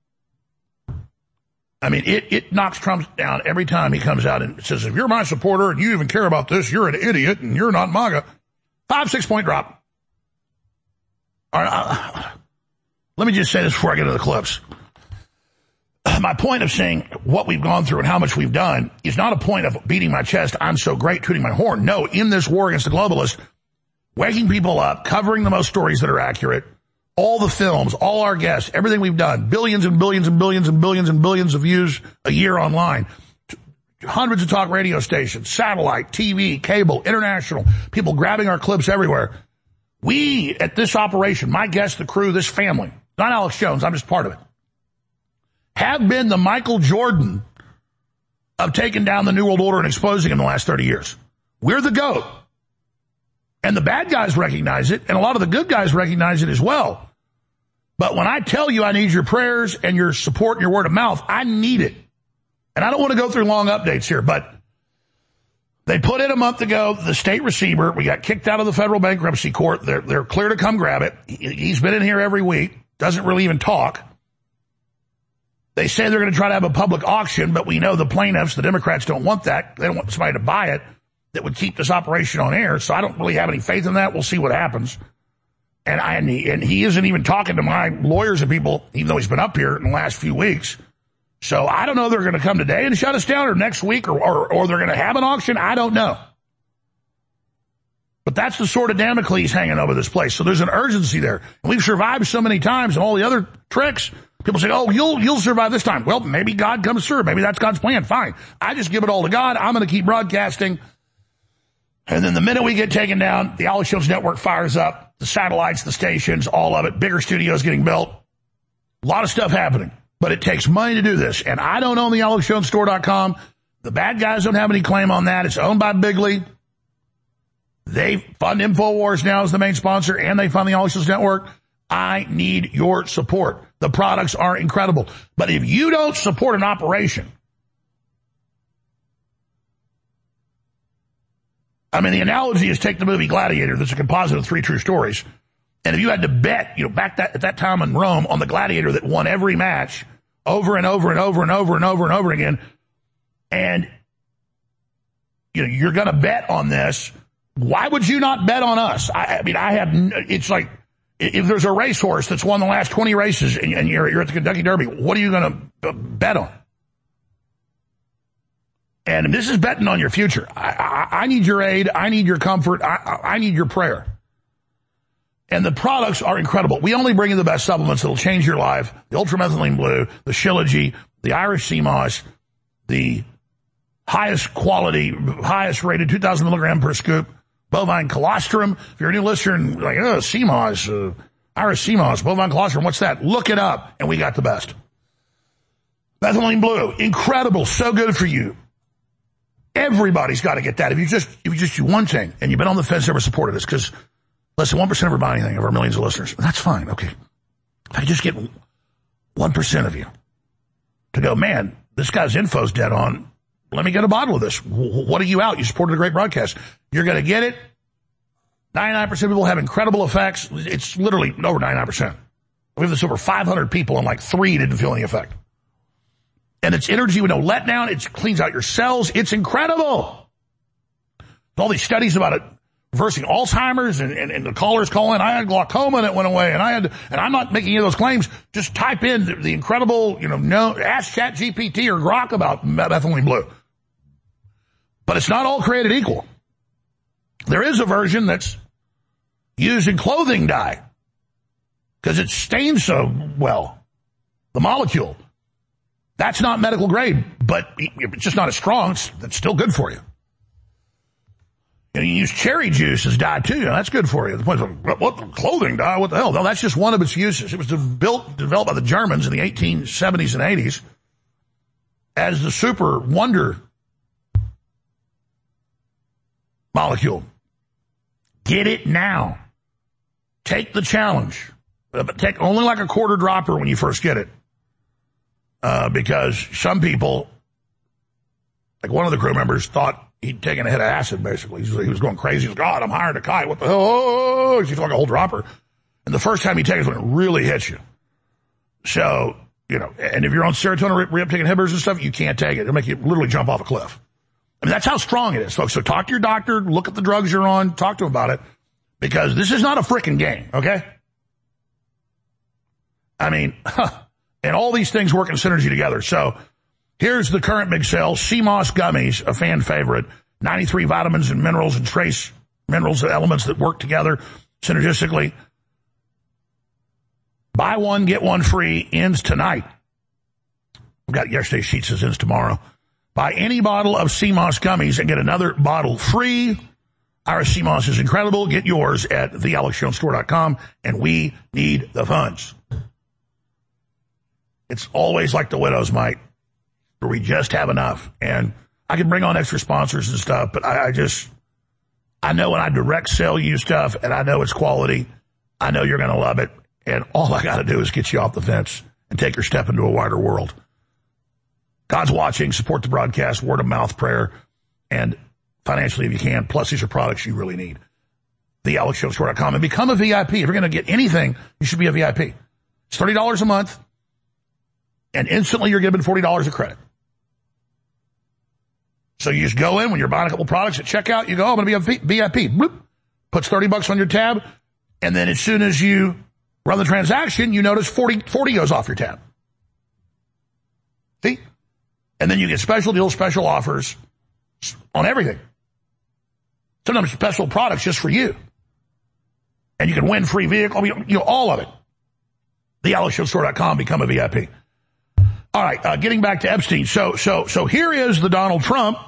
I mean, it, it knocks Trump down every time he comes out and says, if you're my supporter and you even care about this, you're an idiot and you're not MAGA. Five, six point drop. All right, uh, let me just say this before I get into the clips. My point of saying what we've gone through and how much we've done is not a point of beating my chest, I'm so great, tooting my horn. No, in this war against the globalists, waking people up, covering the most stories that are accurate, all the films, all our guests, everything we've done, billions and billions and billions and billions and billions of views a year online, hundreds of talk radio stations, satellite, T V, cable, international, people grabbing our clips everywhere. We, at this operation, my guests, the crew, this family, not Alex Jones, I'm just part of it, have been the Michael Jordan of taking down the New World Order and exposing him in the last thirty years. We're the GOAT. And the bad guys recognize it, and a lot of the good guys recognize it as well. But when I tell you I need your prayers and your support and your word of mouth, I need it. And I don't want to go through long updates here, but they put in a month ago the state receiver. We got kicked out of the federal bankruptcy court. They're, they're clear to come grab it. He's been in here every week, doesn't really even talk. They say they're going to try to have a public auction, but we know the plaintiffs, the Democrats, don't want that. They don't want somebody to buy it that would keep this operation on air. So I don't really have any faith in that. We'll see what happens. And I and he, and he isn't even talking to my lawyers and people, even though he's been up here in the last few weeks. So I don't know if they're going to come today and shut us down or next week or, or, or they're going to have an auction. I don't know. But that's the sword of Damocles hanging over this place. So there's an urgency there. And we've survived so many times and all the other tricks. People say, oh, you'll you'll survive this time. Well, maybe God comes through. Maybe that's God's plan. Fine. I just give it all to God. I'm going to keep broadcasting. And then the minute we get taken down, the Alex Jones Network fires up. The satellites, the stations, all of it. Bigger studios getting built. A lot of stuff happening. But it takes money to do this. And I don't own the alex jones store dot com. The bad guys don't have any claim on that. It's owned by Bigley. They fund InfoWars now as the main sponsor, and they fund the Alex Jones Network. I need your support. The products are incredible. But if you don't support an operation, I mean, the analogy is take the movie Gladiator. That's a composite of three true stories. And if you had to bet, you know, back that, at that time in Rome on the gladiator that won every match over and over and over and over and over and over again, and, you know, you're going to bet on this, why would you not bet on us? I, I mean, I have, it's like, if there's a racehorse that's won the last twenty races and, and you're, you're at the Kentucky Derby, what are you going to bet on? And this is betting on your future. I, I, I need your aid. I need your comfort. I, I, I need your prayer. And the products are incredible. We only bring you the best supplements that'll change your life. The Ultramethylene Blue, the Shilajit, the Irish Sea Moss, the highest quality, highest rated two thousand milligram per scoop, bovine colostrum. If you're a new listener and like, oh, sea moss, uh, Irish sea moss, bovine colostrum, what's that? Look it up, and we got the best. Methylene Blue, incredible, so good for you. Everybody's got to get that. If you just, if you just do one thing, and you've been on the fence, never supported us, because less than one percent ever buy anything of our millions of listeners. That's fine. Okay. If I just get one percent of you to go, man, this guy's info's dead on. Let me get a bottle of this. What are you out? You supported a great broadcast. You're going to get it. ninety-nine percent of people have incredible effects. It's literally over ninety-nine percent. We have this over five hundred people and like three didn't feel any effect. And it's energy with no letdown. It cleans out your cells. It's incredible. All these studies about it reversing Alzheimer's, and, and, and the callers call in, I had glaucoma and it went away, and I had, and I'm not making any of those claims. Just type in the, the incredible, you know, no, ask ChatGPT or Grok about methylene blue. But it's not all created equal. There is a version that's used in clothing dye because it stains so well, the molecule. That's not medical grade, but it's just not as strong. It's, it's still good for you. And you use cherry juice as dye too. That's good for you. What, what clothing dye? What the hell? No, that's just one of its uses. It was built, developed by the Germans in the eighteen seventies and eighties as the super wonder molecule. Get it now. Take the challenge. But take only like a quarter dropper when you first get it. Uh, because some people, like one of the crew members, thought he'd taken a hit of acid, basically. He was going crazy. He was, God, I'm hiring a kite. What the hell? Oh, he's like a whole dropper. And the first time you take it is when it really hits you. So, you know, and if you're on serotonin reuptake inhibitors and stuff, you can't take it. It'll make you literally jump off a cliff. I mean, that's how strong it is, folks. So talk to your doctor, look at the drugs you're on, talk to him about it, because this is not a frickin' game, okay? I mean, huh. And all these things work in synergy together. So here's the current big sale. Sea Moss Gummies, a fan favorite. ninety-three vitamins and minerals and trace minerals and elements that work together synergistically. Buy one, get one free. Ends tonight. We got yesterday's sheet says ends tomorrow. Buy any bottle of Sea Moss Gummies and get another bottle free. Our Sea Moss is incredible. Get yours at the alex jones store dot com, and we need the funds. It's always like the widow's mite, where we just have enough. And I can bring on extra sponsors and stuff, but I, I just, I know when I direct sell you stuff and I know it's quality, I know you're going to love it. And all I got to do is get you off the fence and take your step into a wider world. God's watching. Support the broadcast, word of mouth prayer, and financially if you can. Plus, these are products you really need. the alex jones store dot com and become a V I P. If you're going to get anything, you should be a V I P. It's thirty dollars a month. And instantly you're given forty dollars of credit. So you just go in when you're buying a couple products at checkout, you go, oh, I'm going to be a V I P. Bloop. Puts thirty bucks on your tab. And then as soon as you run the transaction, you notice forty, forty goes off your tab. See? And then you get special deals, special offers on everything. Sometimes special products just for you. And you can win free vehicle, I mean, you know, all of it. the alex jones store dot com, become a V I P. All right, uh, getting back to Epstein. So, so, so here is the Donald Trump.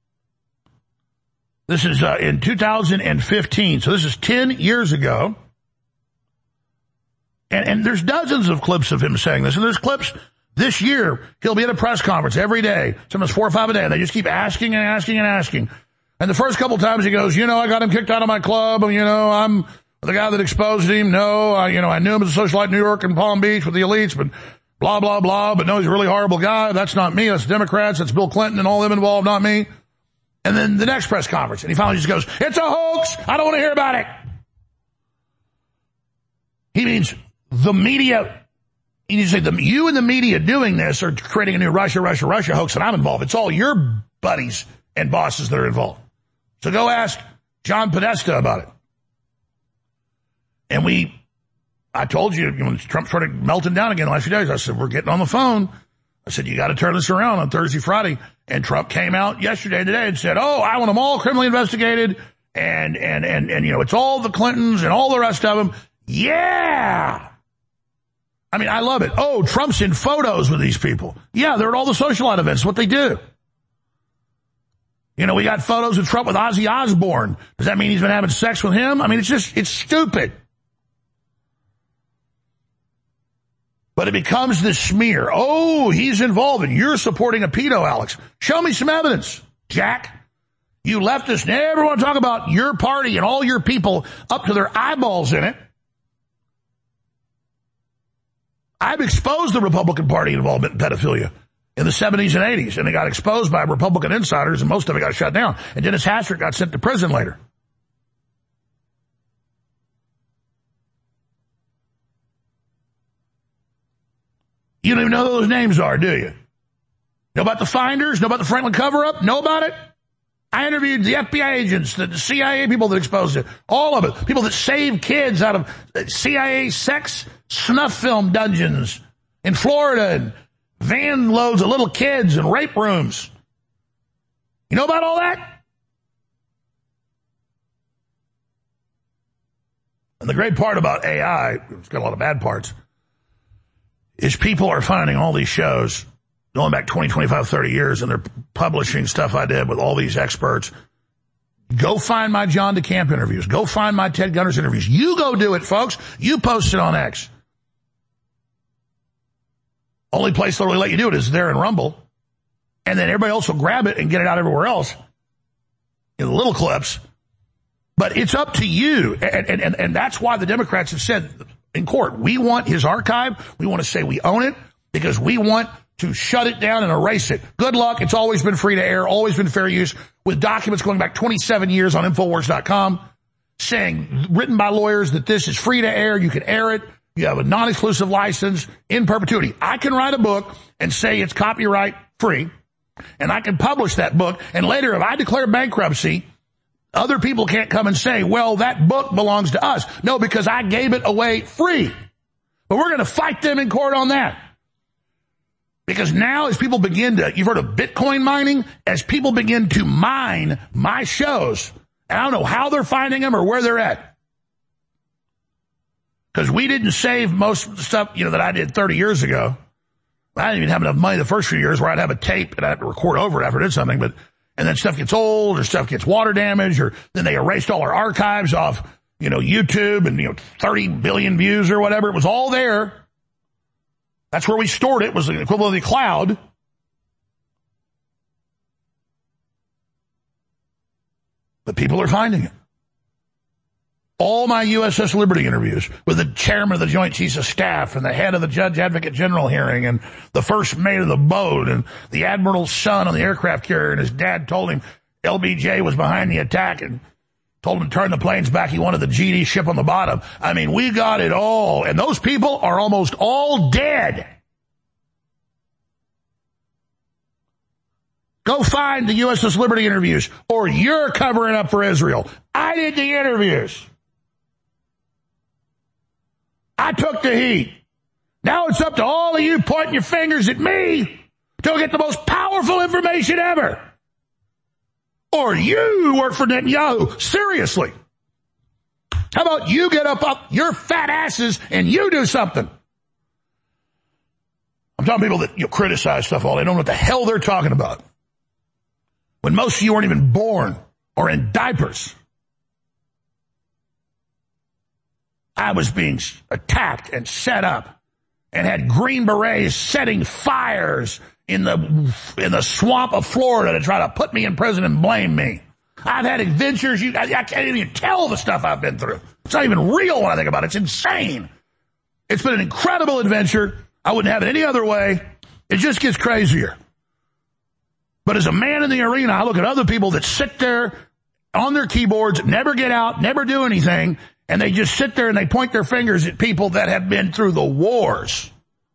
This is uh, in two thousand fifteen. So this is ten years ago. And, and there's dozens of clips of him saying this. And there's clips this year. He'll be at a press conference every day, sometimes four or five a day. And they just keep asking and asking and asking. And the first couple times he goes, you know, I got him kicked out of my club. And, you know, I'm the guy that exposed him. No, I, you know, I knew him as a socialite in New York and Palm Beach with the elites, but blah, blah, blah. But no, he's a really horrible guy. That's not me. That's Democrats. That's Bill Clinton and all them involved, not me. And then the next press conference, and he finally just goes, it's a hoax. I don't want to hear about it. He means the media. You need to say, the, you and the media doing this are creating a new Russia, Russia, Russia hoax, and I'm involved. It's all your buddies and bosses that are involved. So go ask John Podesta about it. And we, I told you, when Trump started melting down again the last few days, I said, we're getting on the phone. I said, you got to turn this around on Thursday, Friday. And Trump came out yesterday and today and said, oh, I want them all criminally investigated. And, and, and, and, you know, it's all the Clintons and all the rest of them. Yeah. I mean, I love it. Oh, Trump's in photos with these people. Yeah, they're at all the socialite events. What they do. You know, we got photos of Trump with Ozzy Osbourne. Does that mean he's been having sex with him? I mean, it's just, it's stupid. But it becomes this smear. Oh, he's involved and you're supporting a pedo, Alex. Show me some evidence, Jack. You leftists never want to talk about your party and all your people up to their eyeballs in it. I've exposed the Republican Party involvement in pedophilia in the seventies and eighties, and it got exposed by Republican insiders, and most of it got shut down. And Dennis Hastert got sent to prison later. You don't even know who those names are, do you? Know about the Finders? Know about the Franklin cover-up? Know about it? I interviewed the F B I agents, the C I A people that exposed it. All of it. People that saved kids out of C I A sex snuff film dungeons in Florida and van loads of little kids and rape rooms. You know about all that? And the great part about A I, it's got a lot of bad parts, is people are finding all these shows going back twenty, twenty-five, thirty years, and they're publishing stuff I did with all these experts. Go find my John DeCamp interviews. Go find my Ted Gunners interviews. You go do it, folks. You post it on X. Only place they'll really let you do it is there in Rumble. And then everybody else will grab it and get it out everywhere else in the little clips. But it's up to you. And, and, and, and that's why the Democrats have said in court, we want his archive. We want to say we own it because we want to shut it down and erase it. Good luck. It's always been free to air, always been fair use, with documents going back twenty-seven years on Infowars dot com saying, written by lawyers, that this is free to air. You can air it. You have a non-exclusive license in perpetuity. I can write a book and say it's copyright free, and I can publish that book. And later, if I declare bankruptcy, other people can't come and say, well, that book belongs to us. No, because I gave it away free. But we're going to fight them in court on that. Because now as people begin to, you've heard of Bitcoin mining, as people begin to mine my shows, and I don't know how they're finding them or where they're at. Because we didn't save most of the stuff, you know, that I did thirty years ago. I didn't even have enough money the first few years where I'd have a tape and I'd have to record over it after I did something, but, and then stuff gets old or stuff gets water damage, or then they erased all our archives off, you know, YouTube and, you know, thirty billion views or whatever. It was all there. That's where we stored it, was the equivalent of the cloud. But people are finding it. All my U S S Liberty interviews with the chairman of the Joint Chiefs of Staff and the head of the Judge Advocate General hearing and the first mate of the boat and the admiral's son on the aircraft carrier, and his dad told him L B J was behind the attack and told him to turn the planes back. He wanted the G D ship on the bottom. I mean, we got it all. And those people are almost all dead. Go find the U S S Liberty interviews, or you're covering up for Israel. I did the interviews. I took the heat. Now it's up to all of you pointing your fingers at me to get the most powerful information ever. Or you work for Netanyahu. Seriously. How about you get up up your fat asses and you do something? I'm talking people that you know, criticize stuff all. They don't know what the hell they're talking about. When most of you weren't even born or in diapers. I was being attacked and set up and had Green Berets setting fires in the in the swamp of Florida to try to put me in prison and blame me. I've had adventures. You, I, I can't even tell the stuff I've been through. It's not even real when I think about it. It's insane. It's been an incredible adventure. I wouldn't have it any other way. It just gets crazier. But as a man in the arena, I look at other people that sit there on their keyboards, never get out, never do anything, and they just sit there and they point their fingers at people that have been through the wars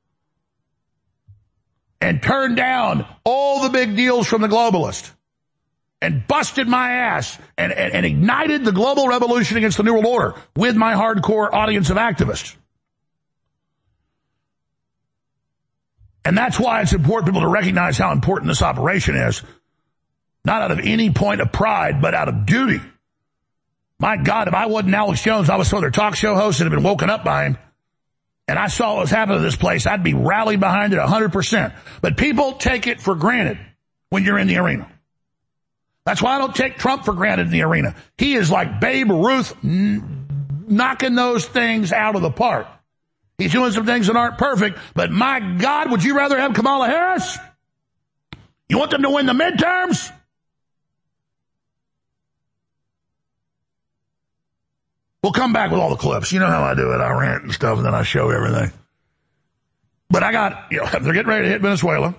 and turned down all the big deals from the globalists and busted my ass and, and, and ignited the global revolution against the New World Order with my hardcore audience of activists. And that's why it's important for people to recognize how important this operation is, not out of any point of pride, but out of duty. My God, if I wasn't Alex Jones, I was some other talk show host and had been woken up by him, and I saw what was happening to this place, I'd be rallied behind it one hundred percent. But people take it for granted when you're in the arena. That's why I don't take Trump for granted in the arena. He is like Babe Ruth n- knocking those things out of the park. He's doing some things that aren't perfect, but my God, would you rather have Kamala Harris? You want them to win the midterms? We'll come back with all the clips. You know how I do it. I rant and stuff, and then I show everything. But I got, you know, they're getting ready to hit Venezuela.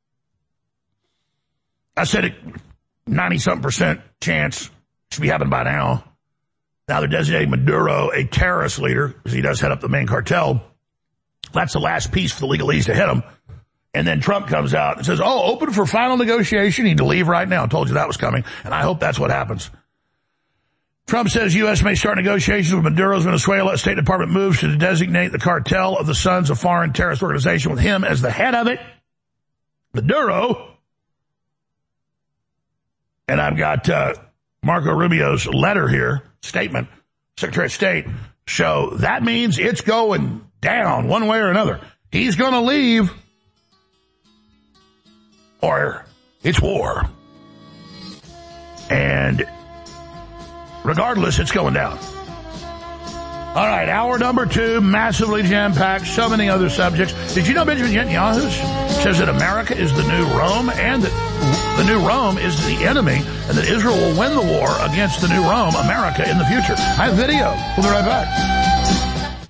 I said it, ninety-something percent chance should be happening by now. Now they're designating Maduro a terrorist leader, because he does head up the main cartel. That's the last piece for the legalese to hit him. And then Trump comes out and says, oh, open for final negotiation. You need to leave right now. I told you that was coming, and I hope that's what happens. Trump says U S may start negotiations with Maduro's Venezuela. State Department moves to designate the cartel of the Sons of Foreign Terrorist Organization with him as the head of it. Maduro. And I've got uh, Marco Rubio's letter here, statement, Secretary of State, show that means it's going down one way or another. He's going to leave or it's war. And regardless, it's going down. All right, hour number two, massively jam-packed, so many other subjects. Did you know Benjamin Netanyahu says that America is the new Rome and that the new Rome is the enemy and that Israel will win the war against the new Rome, America, in the future? I have video. We'll be right back.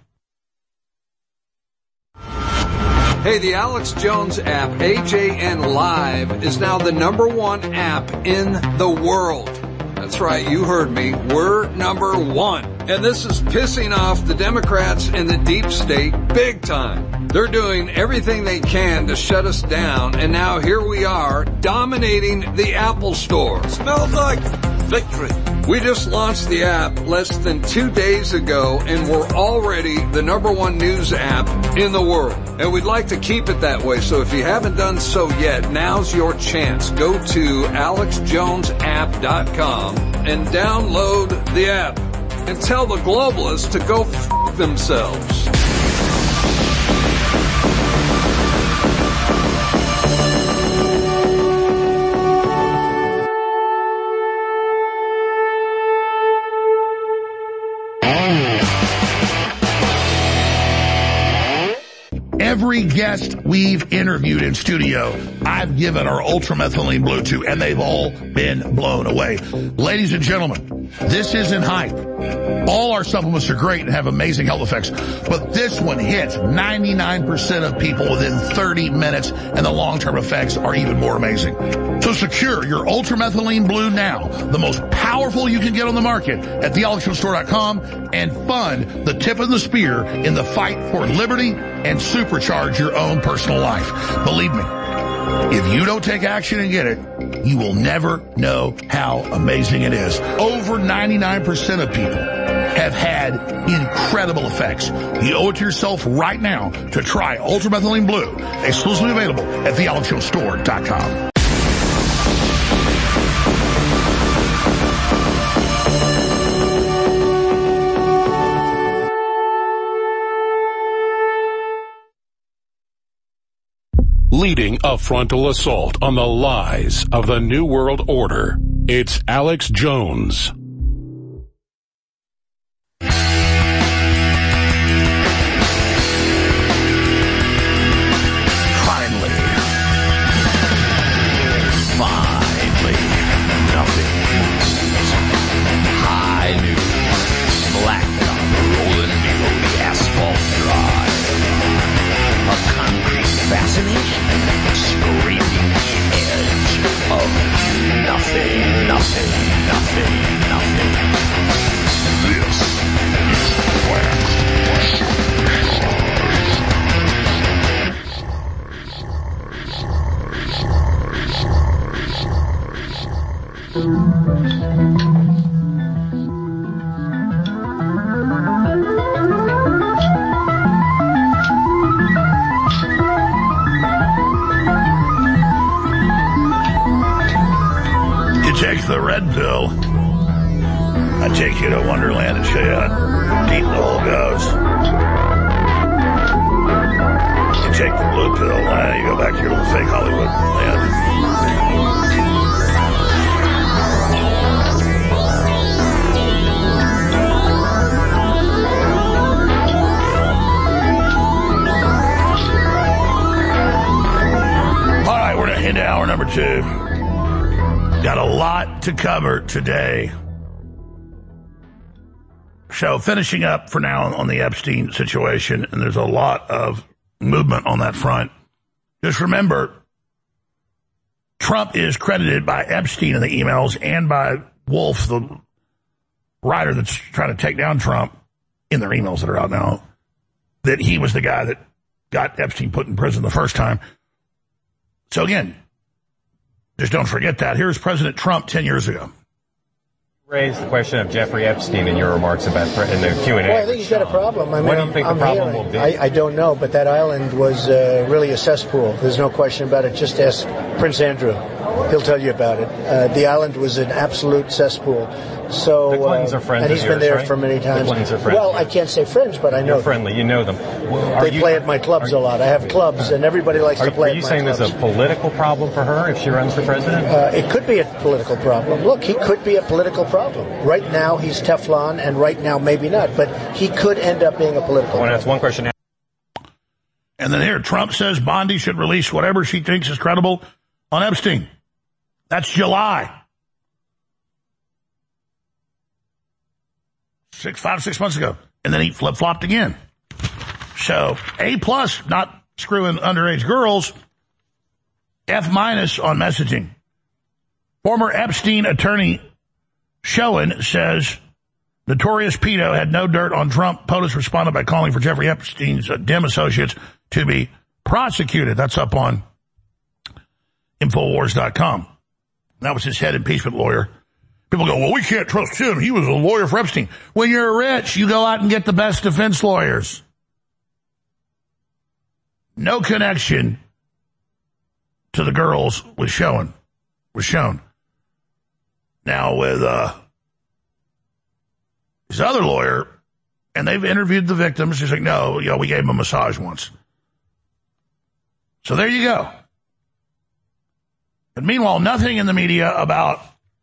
Hey, the Alex Jones app, A J N Live, is now the number one app in the world. That's right, you heard me. We're number one. And this is pissing off the Democrats and the deep state big time. They're doing everything they can to shut us down, and now here we are, dominating the Apple Store. Smells like victory. We just launched the app less than two days ago, and we're already the number one news app in the world. And we'd like to keep it that way, so if you haven't done so yet, now's your chance. Go to alex jones app dot com and download the app. And tell the globalists to go f*** themselves. Every guest we've interviewed in studio, I've given our ultramethylene blue to, and they've all been blown away. Ladies and gentlemen, this isn't hype. All our supplements are great and have amazing health effects, but this one hits ninety-nine percent of people within thirty minutes, and the long-term effects are even more amazing. So secure your ultramethylene blue now, the most powerful you can get on the market, at the alex jones store dot com, and fund the tip of the spear in the fight for liberty and supercharge your own personal life. Believe me, if you don't take action and get it, you will never know how amazing it is. Over ninety-nine percent of people have had incredible effects. You owe it to yourself right now to try Ultramethylene Blue, exclusively available at the alex show store dot com. Leading a frontal assault on the lies of the New World Order, it's Alex Jones. Finally. Finally. Nothing. High news. Black dot rolling below the asphalt drive. A concrete fascination. Scraping the edge of nothing, nothing, nothing, nothing. This is Take the red pill. I take you to Wonderland and show you how deep the hole goes. You take the blue pill, and you go back to your little fake Hollywood land. All right, we're into hour number two. Got a lot to cover today. So finishing up for now on the Epstein situation, and there's a lot of movement on that front. Just remember, Trump is credited by Epstein in the emails and by Wolf, the writer that's trying to take down Trump, in their emails that are out now, that he was the guy that got Epstein put in prison the first time. So again, just don't forget that. Here's President Trump ten years ago. Raised the question of Jeffrey Epstein in your remarks about in the Q and A. Well, I think he's got a problem. I mean, what do you think I'm, the problem hearing, will be? I, I don't know, but that island was uh, really a cesspool. There's no question about it. Just ask Prince Andrew. He'll tell you about it. Uh, the island was an absolute cesspool. So, the Clintons uh, are friends and he's of been yours, there right? for many times. The Clintons are friends. Well, I can't say friends, but I know You're them. friendly. You know them. Are they you, play at my clubs are, a lot. I have clubs, and everybody likes are, to play Are you at my saying clubs. there's a political problem for her if she runs for president? Uh, it could be a political problem. Look, he could be a political problem. Right now, he's Teflon, and right now, maybe not. But he could end up being a political well, problem. That's one question. And then here, Trump says Bondi should release whatever she thinks is credible on Epstein. That's July. Six, five, six months ago. And then he flip-flopped again. So, A plus, not screwing underage girls. F minus on messaging. Former Epstein attorney Schoen says notorious pedo had no dirt on Trump. POTUS responded by calling for Jeffrey Epstein's uh, dim associates to be prosecuted. That's up on Infowars dot com. That was his head impeachment lawyer. People go, well, we can't trust him. He was a lawyer for Epstein. When you're rich, you go out and get the best defense lawyers. No connection to the girls was shown. Was shown. Now with uh, his other lawyer, and they've interviewed the victims. He's like, no, you know, we gave him a massage once. So there you go. But meanwhile, nothing in the media about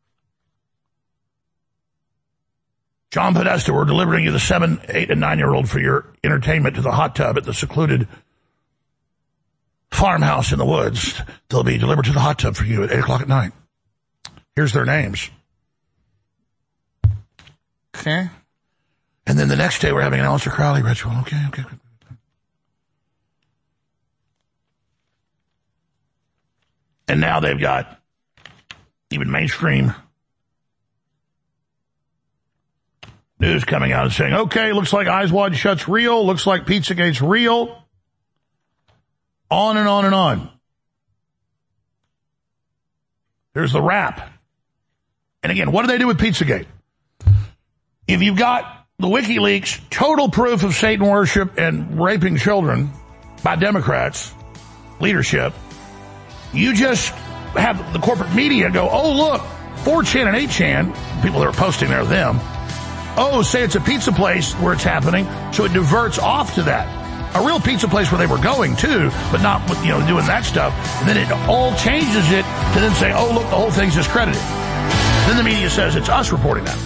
John Podesta. We're delivering you the seven, eight, and nine-year-old for your entertainment to the hot tub at the secluded farmhouse in the woods. They'll be delivered to the hot tub for you at eight o'clock at night. Here's their names. Okay. And then the next day we're having an Aleister Crowley ritual. Okay, okay, okay. And now they've got even mainstream news coming out and saying, okay, looks like Eyes Wide Shut's real. Looks like Pizzagate's real. On and on and on. There's the rap. And again, what do they do with Pizzagate? If you've got the WikiLeaks total proof of Satan worship and raping children by Democrats leadership, you just have the corporate media go, oh, look, four chan and eight chan, people that are posting there, them, oh, say it's a pizza place where it's happening, so it diverts off to that. A real pizza place where they were going, too, but not, with, you know, doing that stuff. And then it all changes it to then say, oh, look, the whole thing's discredited. Then the media says it's us reporting that.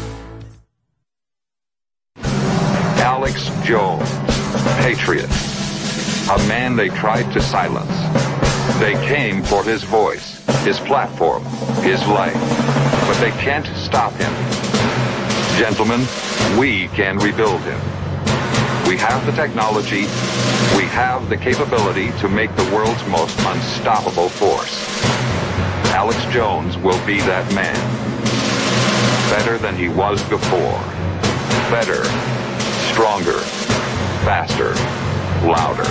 Alex Jones, patriot, a man they tried to silence. They came for his voice, his platform, his life, but they can't stop him. Gentlemen, we can rebuild him. We have the technology, we have the capability to make the world's most unstoppable force. Alex Jones will be that man. Better than he was before. Better, stronger, faster, louder.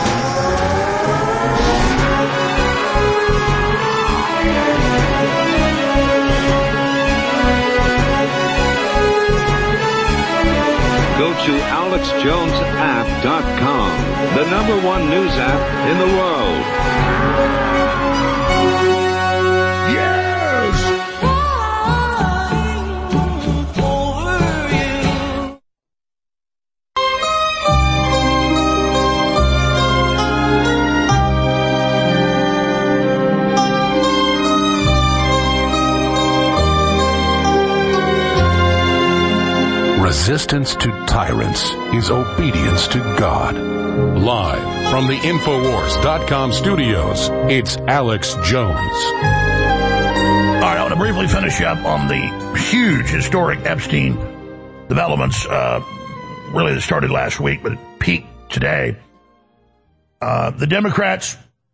Go to alex jones app dot com, the number one news app in the world. Resistance to tyrants is obedience to God. Live from the Infowars dot com studios, it's Alex Jones. All right, I want to briefly finish up on the huge, historic Epstein developments, uh, really that started last week, but it peaked today. Uh, the Democrats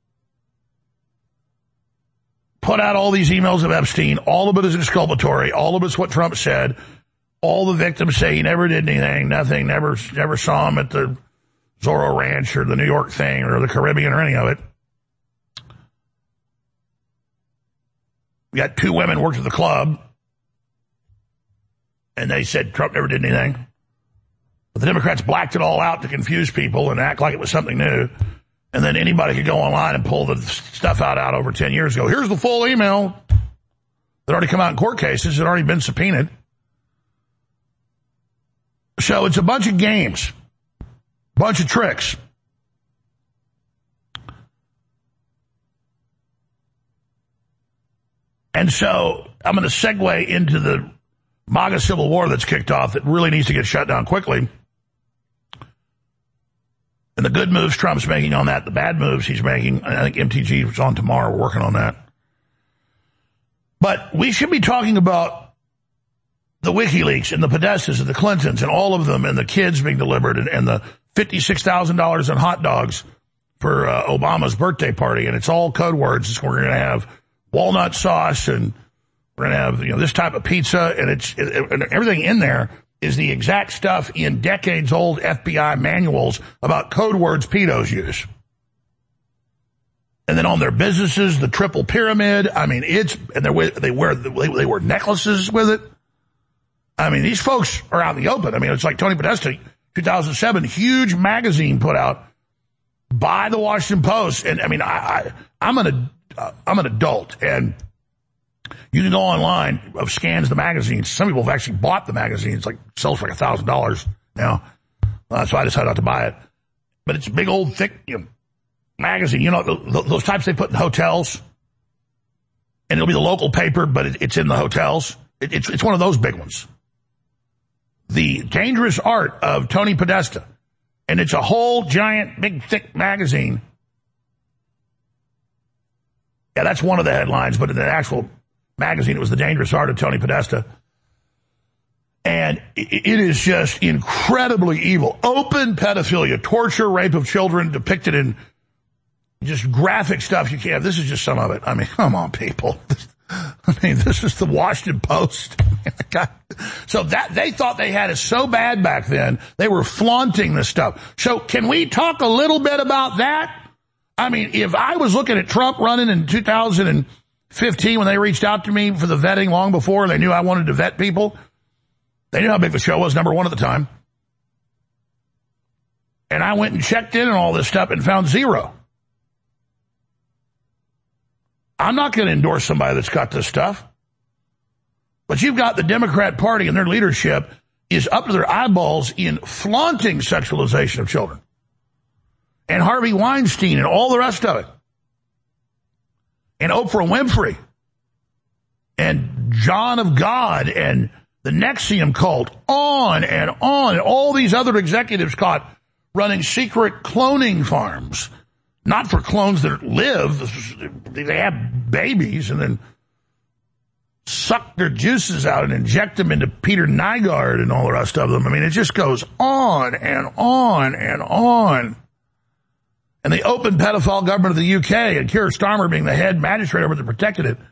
put out all these emails of Epstein. All of it is exculpatory. All of it's what Trump said. All the victims say he never did anything, nothing, never never saw him at the Zorro Ranch or the New York thing or the Caribbean or any of it. We got two women worked at the club, and they said Trump never did anything. But the Democrats blacked it all out to confuse people and act like it was something new. And then anybody could go online and pull the stuff out, out over ten years ago. Here's the full email that already come out in court cases. It had already been subpoenaed. So it's a bunch of games, bunch of tricks. And so I'm going to segue into the MAGA civil war that's kicked off that really needs to get shut down quickly. And the good moves Trump's making on that, the bad moves he's making, I think M T G is on tomorrow, we're working on that. But we should be talking about the WikiLeaks and the Podestas and the Clintons and all of them and the kids being delivered and, and the fifty-six thousand dollars in hot dogs for uh, Obama's birthday party. And it's all code words. We're going to have walnut sauce and we're going to have, you know, this type of pizza. And it's it, and everything in there is the exact stuff in decades old F B I manuals about code words pedos use. And then on their businesses, the triple pyramid. I mean, it's, and they they wear, they wear necklaces with it. I mean, these folks are out in the open. I mean, it's like Tony Podesta, two thousand seven, huge magazine put out by the Washington Post. And I mean, I, I, I'm an, uh, I'm an adult, and you can go online of scans the magazines. Some people have actually bought the magazines, like sells for like a thousand dollars now. Uh, so I decided not to buy it. But it's a big old thick, you know, magazine. You know, the, the, those types they put in hotels, and it'll be the local paper, but it, it's in the hotels. It, it's it's one of those big ones. The Dangerous Art of Tony Podesta. And it's a whole giant, big, thick magazine. Yeah, that's one of the headlines, but in the actual magazine, it was The Dangerous Art of Tony Podesta. And it is just incredibly evil. Open pedophilia, torture, rape of children depicted in just graphic stuff you can't. This is just some of it. I mean, come on, people. I mean, this is the Washington Post. So that they thought they had it so bad back then, they were flaunting this stuff. So can we talk a little bit about that? I mean, if I was looking at Trump running in two thousand fifteen when they reached out to me for the vetting long before they knew I wanted to vet people, They knew how big the show was, number one at the time. And I went and checked in on all this stuff and found zero. I'm not going to endorse somebody that's got this stuff. But you've got the Democrat Party and their leadership is up to their eyeballs in flaunting sexualization of children. And Harvey Weinstein and all the rest of it. And Oprah Winfrey. And John of God and the N X I V M cult. On and on. And all these other executives caught running secret cloning farms. Not for clones that live. They have babies and then suck their juices out and inject them into Peter Nygaard and all the rest of them. I mean, it just goes on and on and on. And the open pedophile government of the U K and Keir Starmer being the head magistrate over that protected it.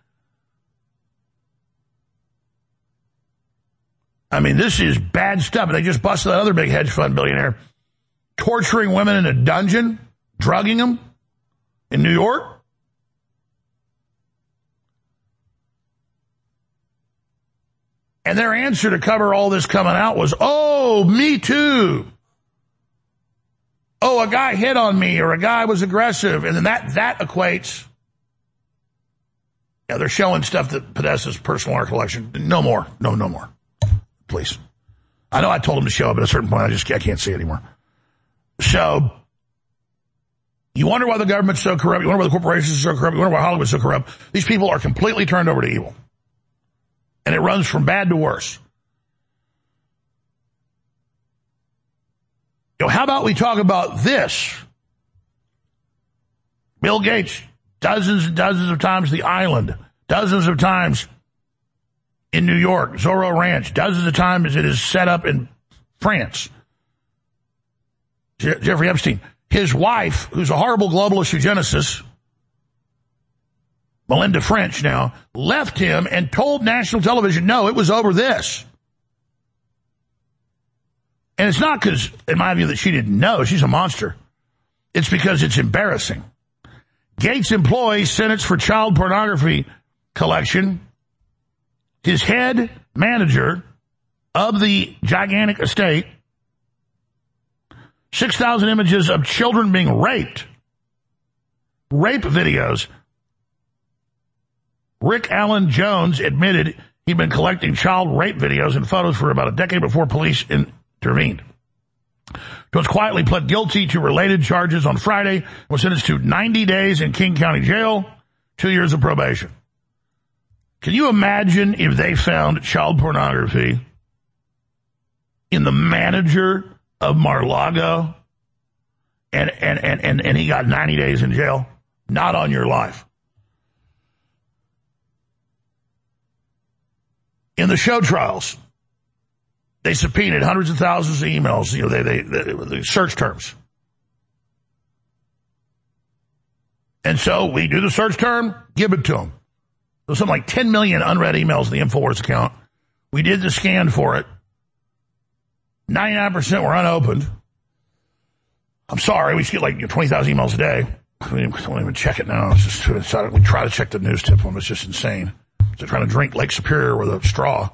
I mean, this is bad stuff. And they just busted that other big hedge fund billionaire torturing women in a dungeon, drugging them in New York. And their answer to cover all this coming out was, oh, me too. Oh, a guy hit on me or a guy was aggressive. And then that, that equates. Yeah, they're showing stuff that Podesta's personal art collection. No more. No, no more. Please. I know I told him to show up at a certain point. I just I can't see it anymore. So, you wonder why the government's so corrupt. You wonder why the corporations are so corrupt. You wonder why Hollywood's so corrupt. These people are completely turned over to evil. And it runs from bad to worse. You know, how about we talk about this? Bill Gates, dozens and dozens of times the island, dozens of times in New York, Zorro Ranch, dozens of times it is set up in France. Je- Jeffrey Epstein, his wife, who's a horrible globalist eugenicist, Melinda French now, left him and told national television, no, it was over this. And it's not because, in my view, that she didn't know. She's a monster. It's because it's embarrassing. Gates employs sentenced for child pornography collection. His head manager of the gigantic estate, six thousand images of children being raped. Rape videos. Rick Allen Jones admitted he'd been collecting child rape videos and photos for about a decade before police intervened. Jones quietly pled guilty to related charges on Friday and was sentenced to ninety days in King County Jail, two years of probation. Can you imagine if they found child pornography in the manager of Mar-a-Lago and, and, and, and, and he got ninety days in jail? Not on your life. In the show trials, they subpoenaed hundreds of thousands of emails, you know, they, they, they, they search terms. And so we do the search term, give it to them. There's something like ten million unread emails in the InfoWars account. We did the scan for it. ninety-nine percent were unopened. I'm sorry, we just get like twenty thousand emails a day. We don't even check it now. It's just, it's, we try to check the news tip one. It's just insane. They're trying to drink Lake Superior with a straw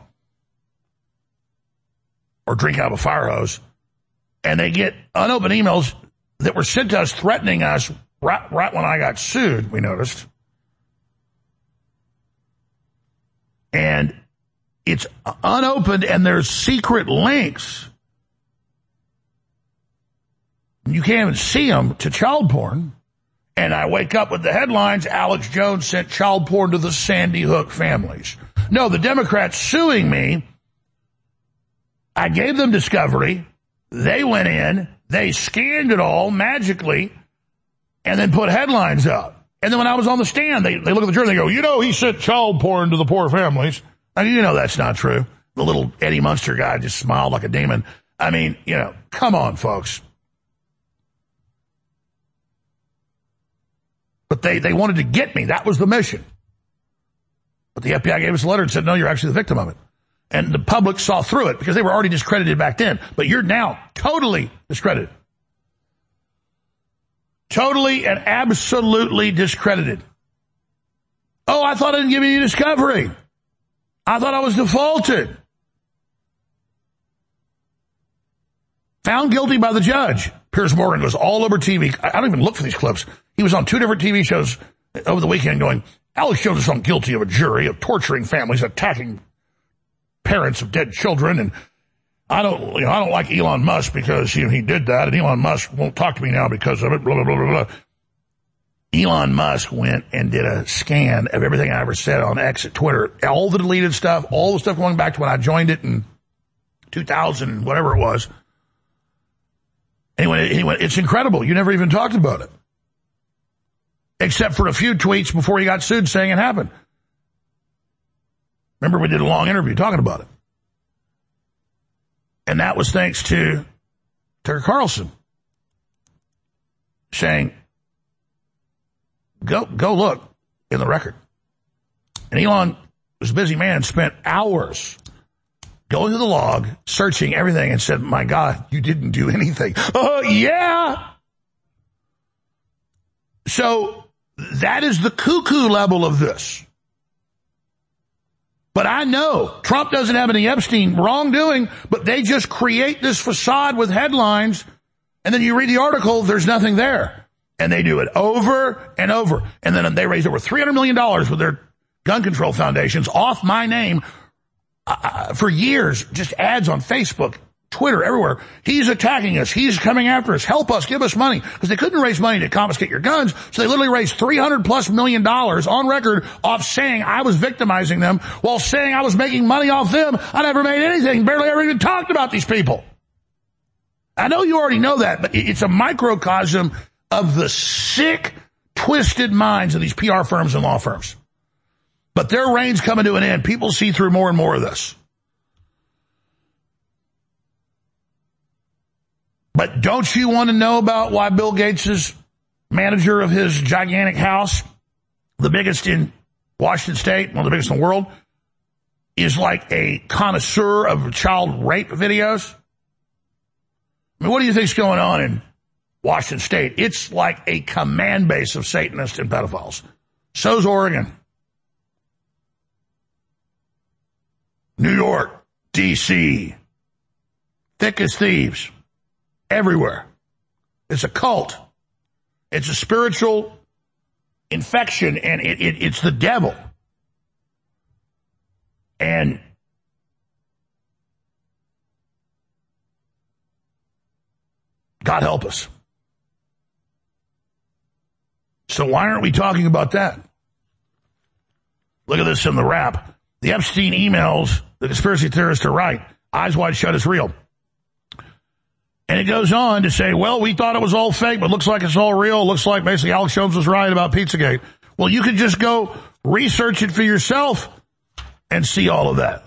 or drink out of a fire hose. And they get unopened emails that were sent to us threatening us right, right when I got sued, we noticed. And it's unopened and there's secret links. You can't even see them to child porn. And I wake up with the headlines, Alex Jones sent child porn to the Sandy Hook families. No, the Democrats suing me. I gave them discovery. They went in. They scanned it all magically and then put headlines up. And then when I was on the stand, they, they look at the jury and they go, you know, he sent child porn to the poor families. I mean, you know that's not true. The little Eddie Munster guy just smiled like a demon. I mean, you know, come on, folks. But they, they wanted to get me. That was the mission. But the F B I gave us a letter and said, no, you're actually the victim of it. And the public saw through it because they were already discredited back then. But you're now totally discredited. Totally and absolutely discredited. Oh, I thought I didn't give you any discovery. I thought I was defaulted. found guilty by the judge. Piers Morgan was all over T V. I don't even look for these clips. He was on two different T V shows over the weekend going, Alex Jones is found guilty of a jury of torturing families, attacking parents of dead children. And I don't, you know, I don't like Elon Musk because, you know, he did that, and Elon Musk won't talk to me now because of it, blah, blah, blah, blah, blah. Elon Musk went and did a scan of everything I ever said on X at Twitter, all the deleted stuff, all the stuff going back to when I joined it in two thousand, whatever it was. Anyway, anyway, it's incredible. You never even talked about it. Except for a few tweets before he got sued saying it happened. Remember, we did a long interview talking about it. And that was thanks to Tucker Carlson saying, go, go look in the record. And Elon was a busy man, spent hours going to the log, searching everything, and said, my God, you didn't do anything. Oh, yeah. So that is the cuckoo level of this. But I know Trump doesn't have any Epstein wrongdoing, but they just create this facade with headlines, and then you read the article, there's nothing there. And they do it over and over. And then they raised over three hundred million dollars with their gun control foundations off my name uh, for years, just ads on Facebook, Twitter, everywhere. He's attacking us. He's coming after us. Help us. Give us money. Because they couldn't raise money to confiscate your guns, so they literally raised three hundred plus million dollars on record off saying I was victimizing them while saying I was making money off them. I never made anything, barely ever even talked about these people. I know you already know that, but it's a microcosm of the sick, twisted minds of these P R firms and law firms. But their reign's coming to an end. People see through more and more of this. But don't you want to know about why Bill Gates is manager of his gigantic house, the biggest in Washington State, one of the biggest in the world, is like a connoisseur of child rape videos? I mean, what do you think's going on in Washington State? It's like a command base of Satanists and pedophiles. So's Oregon. New York, D C, thick as thieves. Everywhere. It's a cult. It's a spiritual infection, and it, it, it's the devil. And God help us. So why aren't we talking about that? Look at this in the wrap. The Epstein emails, the conspiracy theorists are right. Eyes wide shut is real. And it goes on to say, well, we thought it was all fake, but looks like it's all real. Looks like basically Alex Jones was right about Pizzagate. Well, you could just go research it for yourself and see all of that.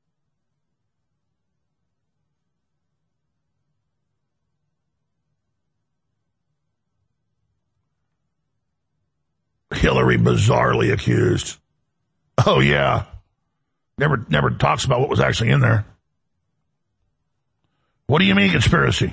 Hillary bizarrely accused. Oh, yeah. Never, never talks about what was actually in there. What do you mean conspiracy?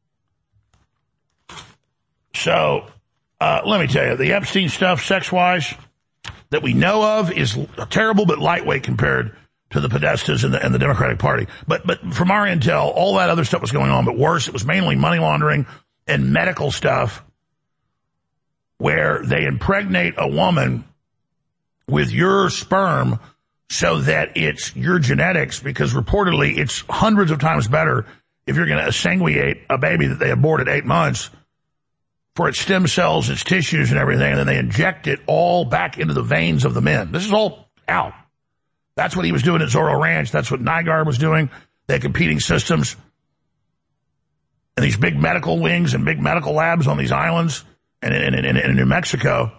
So, uh, let me tell you, the Epstein stuff, sex-wise, that we know of is terrible but lightweight compared to the Podestas and the, and the Democratic Party. But, but from our intel, all that other stuff was going on, but worse, it was mainly money laundering and medical stuff where they impregnate a woman with your sperm so that it's your genetics, because reportedly it's hundreds of times better if you're going to exsanguinate a baby that they abort at eight months for its stem cells, its tissues and everything, and then they inject it all back into the veins of the men. This is all out. That's what he was doing at Zorro Ranch. That's what Nygaard was doing. They had competing systems. And these big medical wings and big medical labs on these islands and in, in, in, in New Mexico.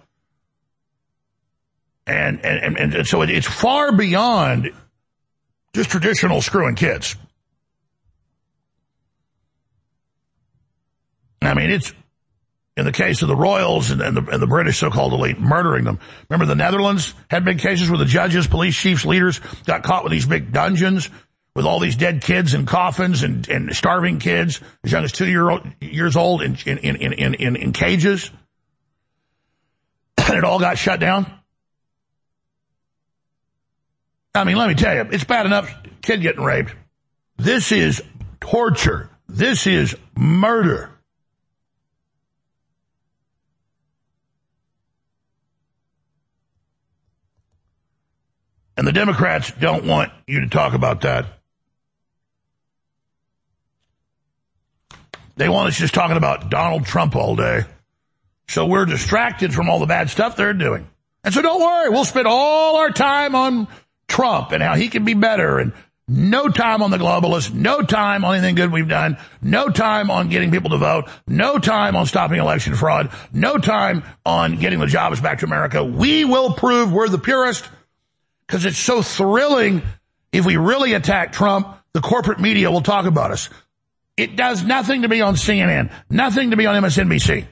And, and, and, and so it, it's far beyond just traditional screwing kids. I mean, it's, in the case of the royals and, and, the, and the British so-called elite, murdering them. Remember the Netherlands had big cases where the judges, police chiefs, leaders got caught with these big dungeons with all these dead kids in coffins and, and starving kids as young as two year old, years old in, in, in, in, in, in cages. And it all got shut down. I mean, let me tell you, it's bad enough kid getting raped. This is torture. This is murder. And the Democrats don't want you to talk about that. They want us just talking about Donald Trump all day. So we're distracted from all the bad stuff they're doing. And so don't worry, we'll spend all our time on Trump and how he can be better, and no time on the globalists, no time on anything good we've done, no time on getting people to vote, no time on stopping election fraud, no time on getting the jobs back to America. We will prove we're the purest, because it's so thrilling. If we really attack Trump, the corporate media will talk about us. It does nothing to be on C N N, nothing to be on M S N B C.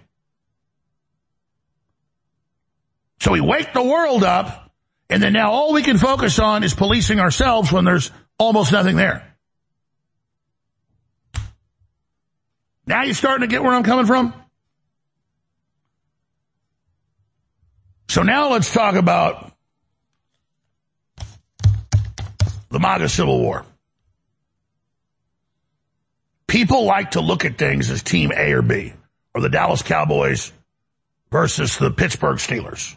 So we wake the world up, and then now all we can focus on is policing ourselves when there's almost nothing there. Now you're starting to get where I'm coming from? So now let's talk about the MAGA Civil War. People like to look at things as team A or B, or the Dallas Cowboys versus the Pittsburgh Steelers.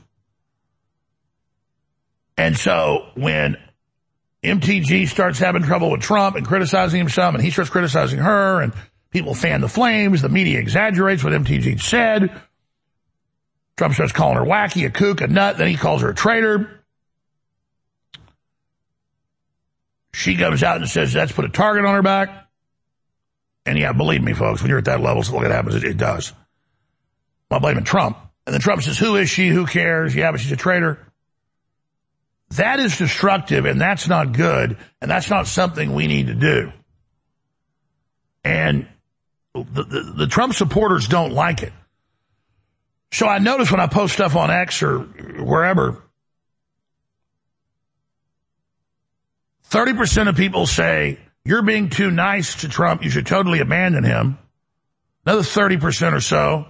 And so when M T G starts having trouble with Trump and criticizing him some, and he starts criticizing her, and people fan the flames, the media exaggerates what M T G said. Trump starts calling her wacky, a kook, a nut, then he calls her a traitor. She comes out and says, that's put a target on her back. And yeah, believe me, folks, when you're at that level, so look what happens, it, it does. I'm blaming Trump. And then Trump says, who is she? Who cares? Yeah, but she's a traitor. That is destructive, and that's not good, and that's not something we need to do. And the, the, the Trump supporters don't like it. So I notice when I post stuff on X or wherever, thirty percent of people say, you're being too nice to Trump, you should totally abandon him. Another thirty percent or so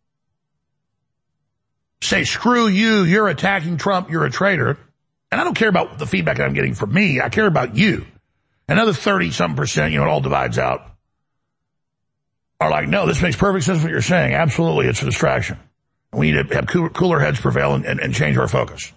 say, screw you, you're attacking Trump, you're a traitor. And I don't care about the feedback I'm getting from me. I care about you. Another thirty-something percent, you know, it all divides out, are like, no, this makes perfect sense what you're saying. Absolutely, it's a distraction. We need to have cooler heads prevail and, and, and change our focus.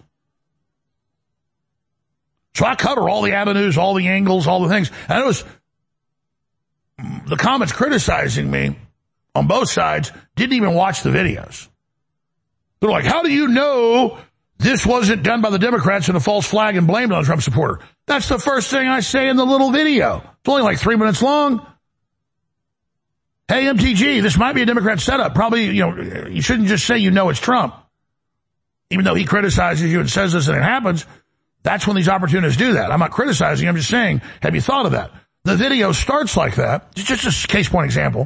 So I cover all the avenues, all the angles, all the things. And it was the comments criticizing me on both sides didn't even watch the videos. They're like, how do you know this wasn't done by the Democrats in a false flag and blamed on a Trump supporter? That's the first thing I say in the little video. It's only like three minutes long. Hey, M T G, this might be a Democrat setup. Probably, you know, you shouldn't just say you know it's Trump. Even though he criticizes you and says this and it happens, that's when these opportunists do that. I'm not criticizing, I'm just saying, have you thought of that? The video starts like that. Just a case point example.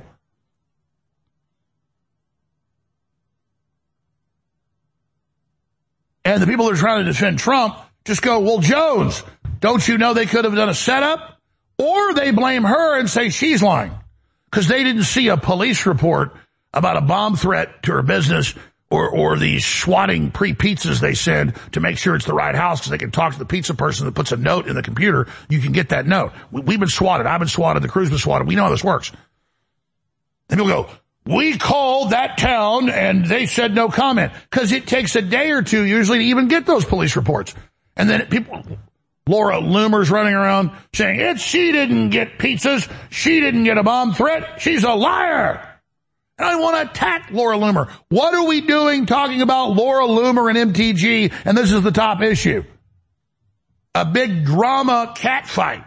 And the people that are trying to defend Trump just go, well, Jones, don't you know they could have done a setup? Or they blame her and say she's lying because they didn't see a police report about a bomb threat to her business or, or these swatting pre-pizzas they send to make sure it's the right house because they can talk to the pizza person that puts a note in the computer. You can get that note. We, we've been swatted. I've been swatted. The crew's been swatted. We know how this works. And people go, we called that town and they said no comment, because it takes a day or two usually to even get those police reports. And then people, Laura Loomer's running around saying, it's, she didn't get pizzas. She didn't get a bomb threat. She's a liar. And I want to attack Laura Loomer. What are we doing talking about Laura Loomer and M T G? And this is the top issue. A big drama cat fight.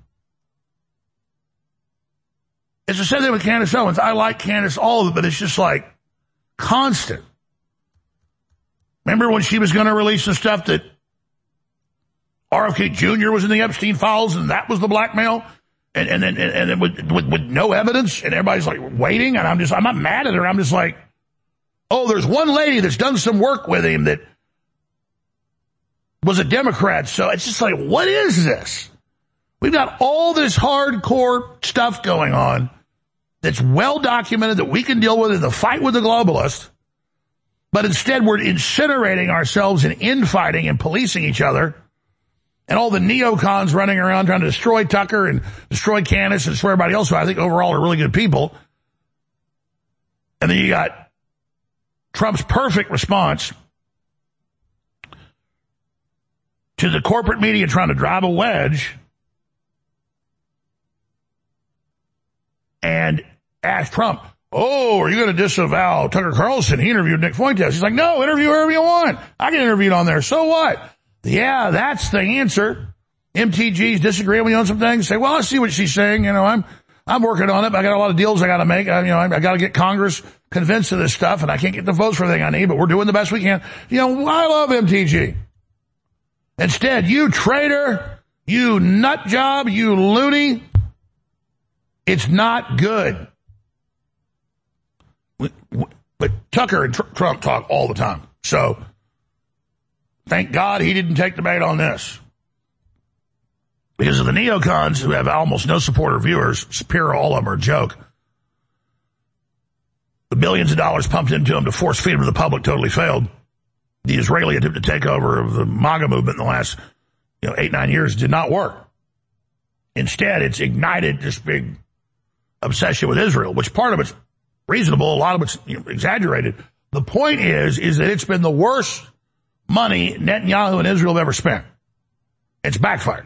It's the same thing with Candace Owens. I like Candace, all of it, but it's just like constant. Remember when she was going to release the stuff that R F K Junior was in the Epstein files and that was the blackmail? And and and, and then with, with with no evidence, and everybody's like waiting, and I'm just I'm not mad at her. I'm just like, oh, there's one lady that's done some work with him that was a Democrat. So it's just like, what is this? We've got all this hardcore stuff going on that's well documented that we can deal with in the fight with the globalists, but instead we're incinerating ourselves and infighting and policing each other And all the neocons running around trying to destroy Tucker and destroy Candace and destroy everybody else who I think overall are really good people. And then you got Trump's perfect response to the corporate media trying to drive a wedge and ask Trump, oh, are you going to disavow Tucker Carlson? He interviewed Nick Fuentes. He's like, no, interview whoever you want. I get interviewed on there. So what? Yeah, that's the answer. M T G's disagreeing with you on some things. Say, well, I see what she's saying. You know, I'm, I'm working on it. I got a lot of deals I got to make. I, you know, I, I got to get Congress convinced of this stuff, and I can't get the votes for everything I need, but we're doing the best we can. You know, I love M T G. Instead, you traitor, you nut job, you loony, it's not good. But Tucker and Tr- Trump talk all the time. So, thank God he didn't take the bait on this. Because of the neocons who have almost no supporter viewers, Shapiro, all of them are a joke. The billions of dollars pumped into them to force feed them to the public totally failed. The Israeli attempt to take over of the MAGA movement in the last, you know, eight, nine years did not work. Instead, it's ignited this big obsession with Israel, which part of it's reasonable, a lot of it's, you know, exaggerated. The point is, is that it's been the worst money Netanyahu and Israel have ever spent. It's backfired.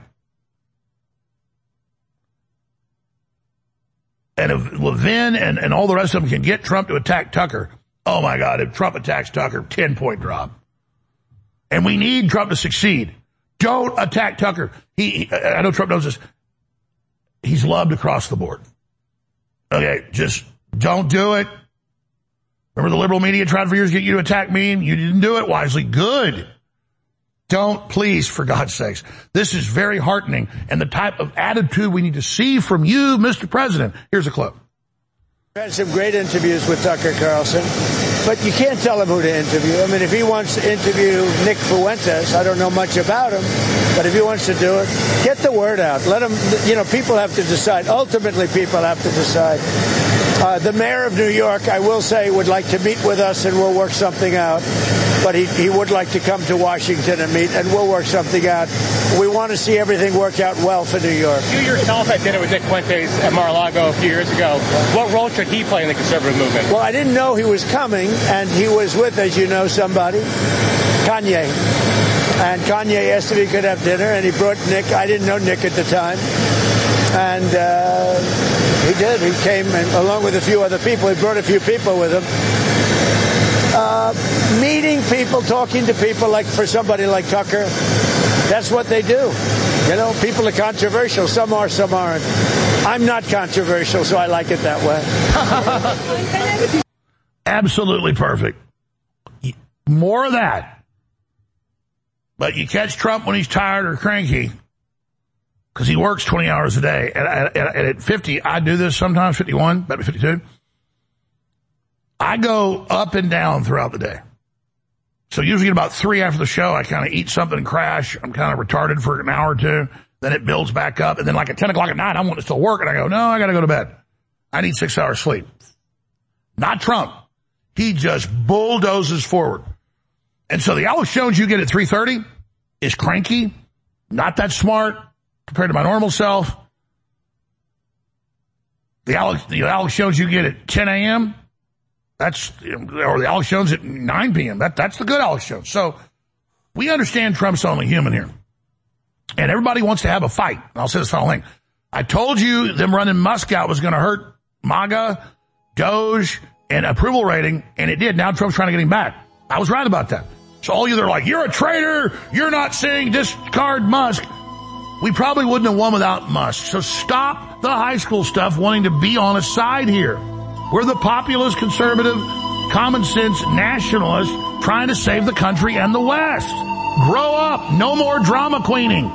And if Levin and, and all the rest of them can get Trump to attack Tucker, oh my God, if Trump attacks Tucker, ten-point drop. And we need Trump to succeed. Don't attack Tucker. He, he, I know Trump knows this. He's loved across the board. Okay, just don't do it. Remember the liberal media tried for years to get you to attack me, and you didn't do it wisely. Good. Don't, please, for God's sakes. This is very heartening, and the type of attitude we need to see from you, Mister President. Here's a clip. I had some great interviews with Tucker Carlson, but you can't tell him who to interview. I mean, if he wants to interview Nick Fuentes, I don't know much about him, but if he wants to do it, get the word out. Let him, you know, people have to decide. Ultimately, people have to decide. Uh, the mayor of New York, I will say, would like to meet with us, and we'll work something out. But he, he would like to come to Washington and meet, and we'll work something out. We want to see everything work out well for New York. You yourself had dinner with Nick Fuentes at Mar-a-Lago a few years ago. What role should he play in the conservative movement? Well, I didn't know he was coming, and he was with, as you know, somebody, Kanye. And Kanye asked if he could have dinner, and he brought Nick. I didn't know Nick at the time. And uh, he did. He came, and along with a few other people. He brought a few people with him. Uh, meeting people, talking to people, like for somebody like Tucker, that's what they do. You know, people are controversial. Some are, some aren't. I'm not controversial, so I like it that way. Absolutely perfect. More of that. But you catch Trump when he's tired or cranky, because he works twenty hours a day. And at, at, at fifty, I do this sometimes, fifty-one, about fifty-two. I go up and down throughout the day. So usually at about three after the show, I kind of eat something and crash. I'm kind of retarded for an hour or two. Then it builds back up. And then like at ten o'clock at night, I want to still work. And I go, no, I got to go to bed. I need six hours sleep. Not Trump. He just bulldozes forward. And so the Alex Jones you get at three thirty is cranky, not that smart compared to my normal self. The Alex, the Alex Jones you get at ten a.m., that's, or the Alex Jones at nine p.m., that, that's the good Alex Jones. So we understand Trump's only human here. And everybody wants to have a fight. And I'll say this final thing. I told you them running Musk out was going to hurt MAGA, Doge, and approval rating, and it did. Now Trump's trying to get him back. I was right about that. So all you that are like, you're a traitor, you're not saying discard Musk. We probably wouldn't have won without Musk. So stop the high school stuff wanting to be on a side here. We're the populist, conservative, common sense nationalists trying to save the country and the West. Grow up. No more drama queening.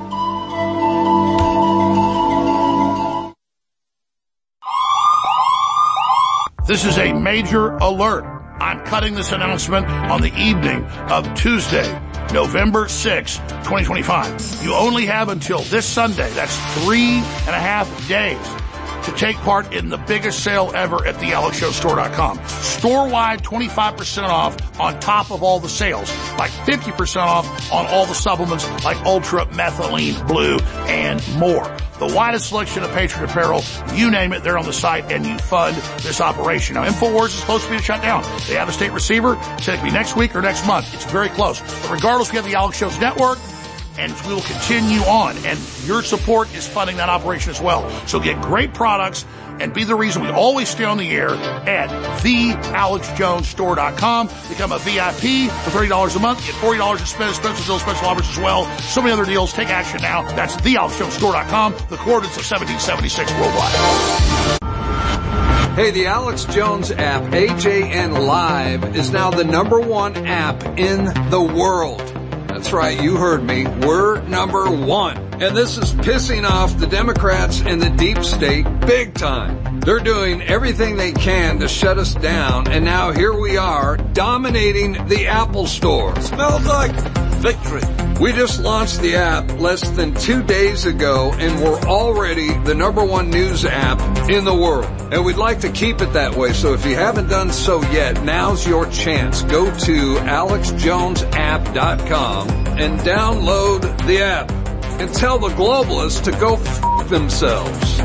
This is a major alert. I'm cutting this announcement on the evening of Tuesday, November sixth, twenty twenty-five. You only have until this Sunday, that's three and a half days, to take part in the biggest sale ever at the alex jones store dot com. Store-wide, twenty-five percent off on top of all the sales, like fifty percent off on all the supplements like Ultra, Methylene, Blue, and more. The widest selection of Patriot apparel, you name it, they're on the site, and you fund this operation. Now, InfoWars is supposed to be shut down. They have a state receiver, said it could be next week or next month. It's very close. But regardless, we have the Alex Jones Network, and we will continue on. And your support is funding that operation as well. So get great products and be the reason we always stay on the air at the alex jones store dot com. Become a V I P for thirty dollars a month. Get forty dollars in special deals, special offers as well. So many other deals. Take action now. That's the alex jones store dot com. The coordinates of seventeen seventy-six worldwide. Hey, the Alex Jones app, A J N Live, is now the number one app in the world. That's right, you heard me. We're number one. And this is pissing off the Democrats and the deep state big time. They're doing everything they can to shut us down, and now here we are, dominating the Apple Store. Smells like victory. We just launched the app less than two days ago, and we're already the number one news app in the world. And we'd like to keep it that way, so if you haven't done so yet, now's your chance. Go to alex jones app dot com and download the app. And tell the globalists to go f*** themselves.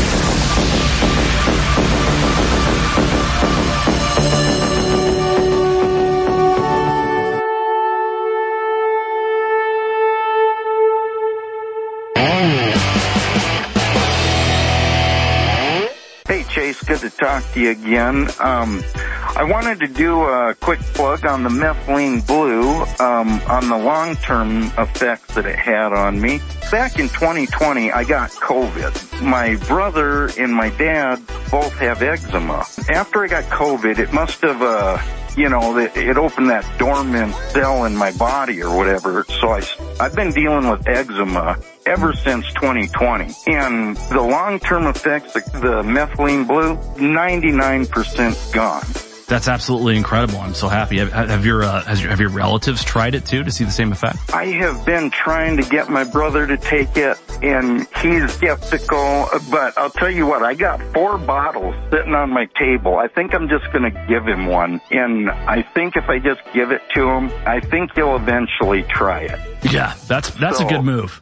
Hey, Chase, good to talk to you again. Um, I wanted to do a quick plug on the Methylene Blue, um, on the long-term effects that it had on me. Back in twenty twenty, I got COVID. My brother and my dad both have eczema. After I got COVID, it must have, uh, you know, it opened that dormant cell in my body or whatever. So I, I've been dealing with eczema ever since twenty twenty. And the long-term effects, the, the Methylene Blue, ninety-nine percent gone. That's absolutely incredible. I'm so happy. Have, have your uh, has your, have your relatives tried it too to see the same effect? I have been trying to get my brother to take it, and he's skeptical. But I'll tell you what, I got four bottles sitting on my table. I think I'm just going to give him one, and I think if I just give it to him, I think he'll eventually try it. Yeah, that's that's so, a good move.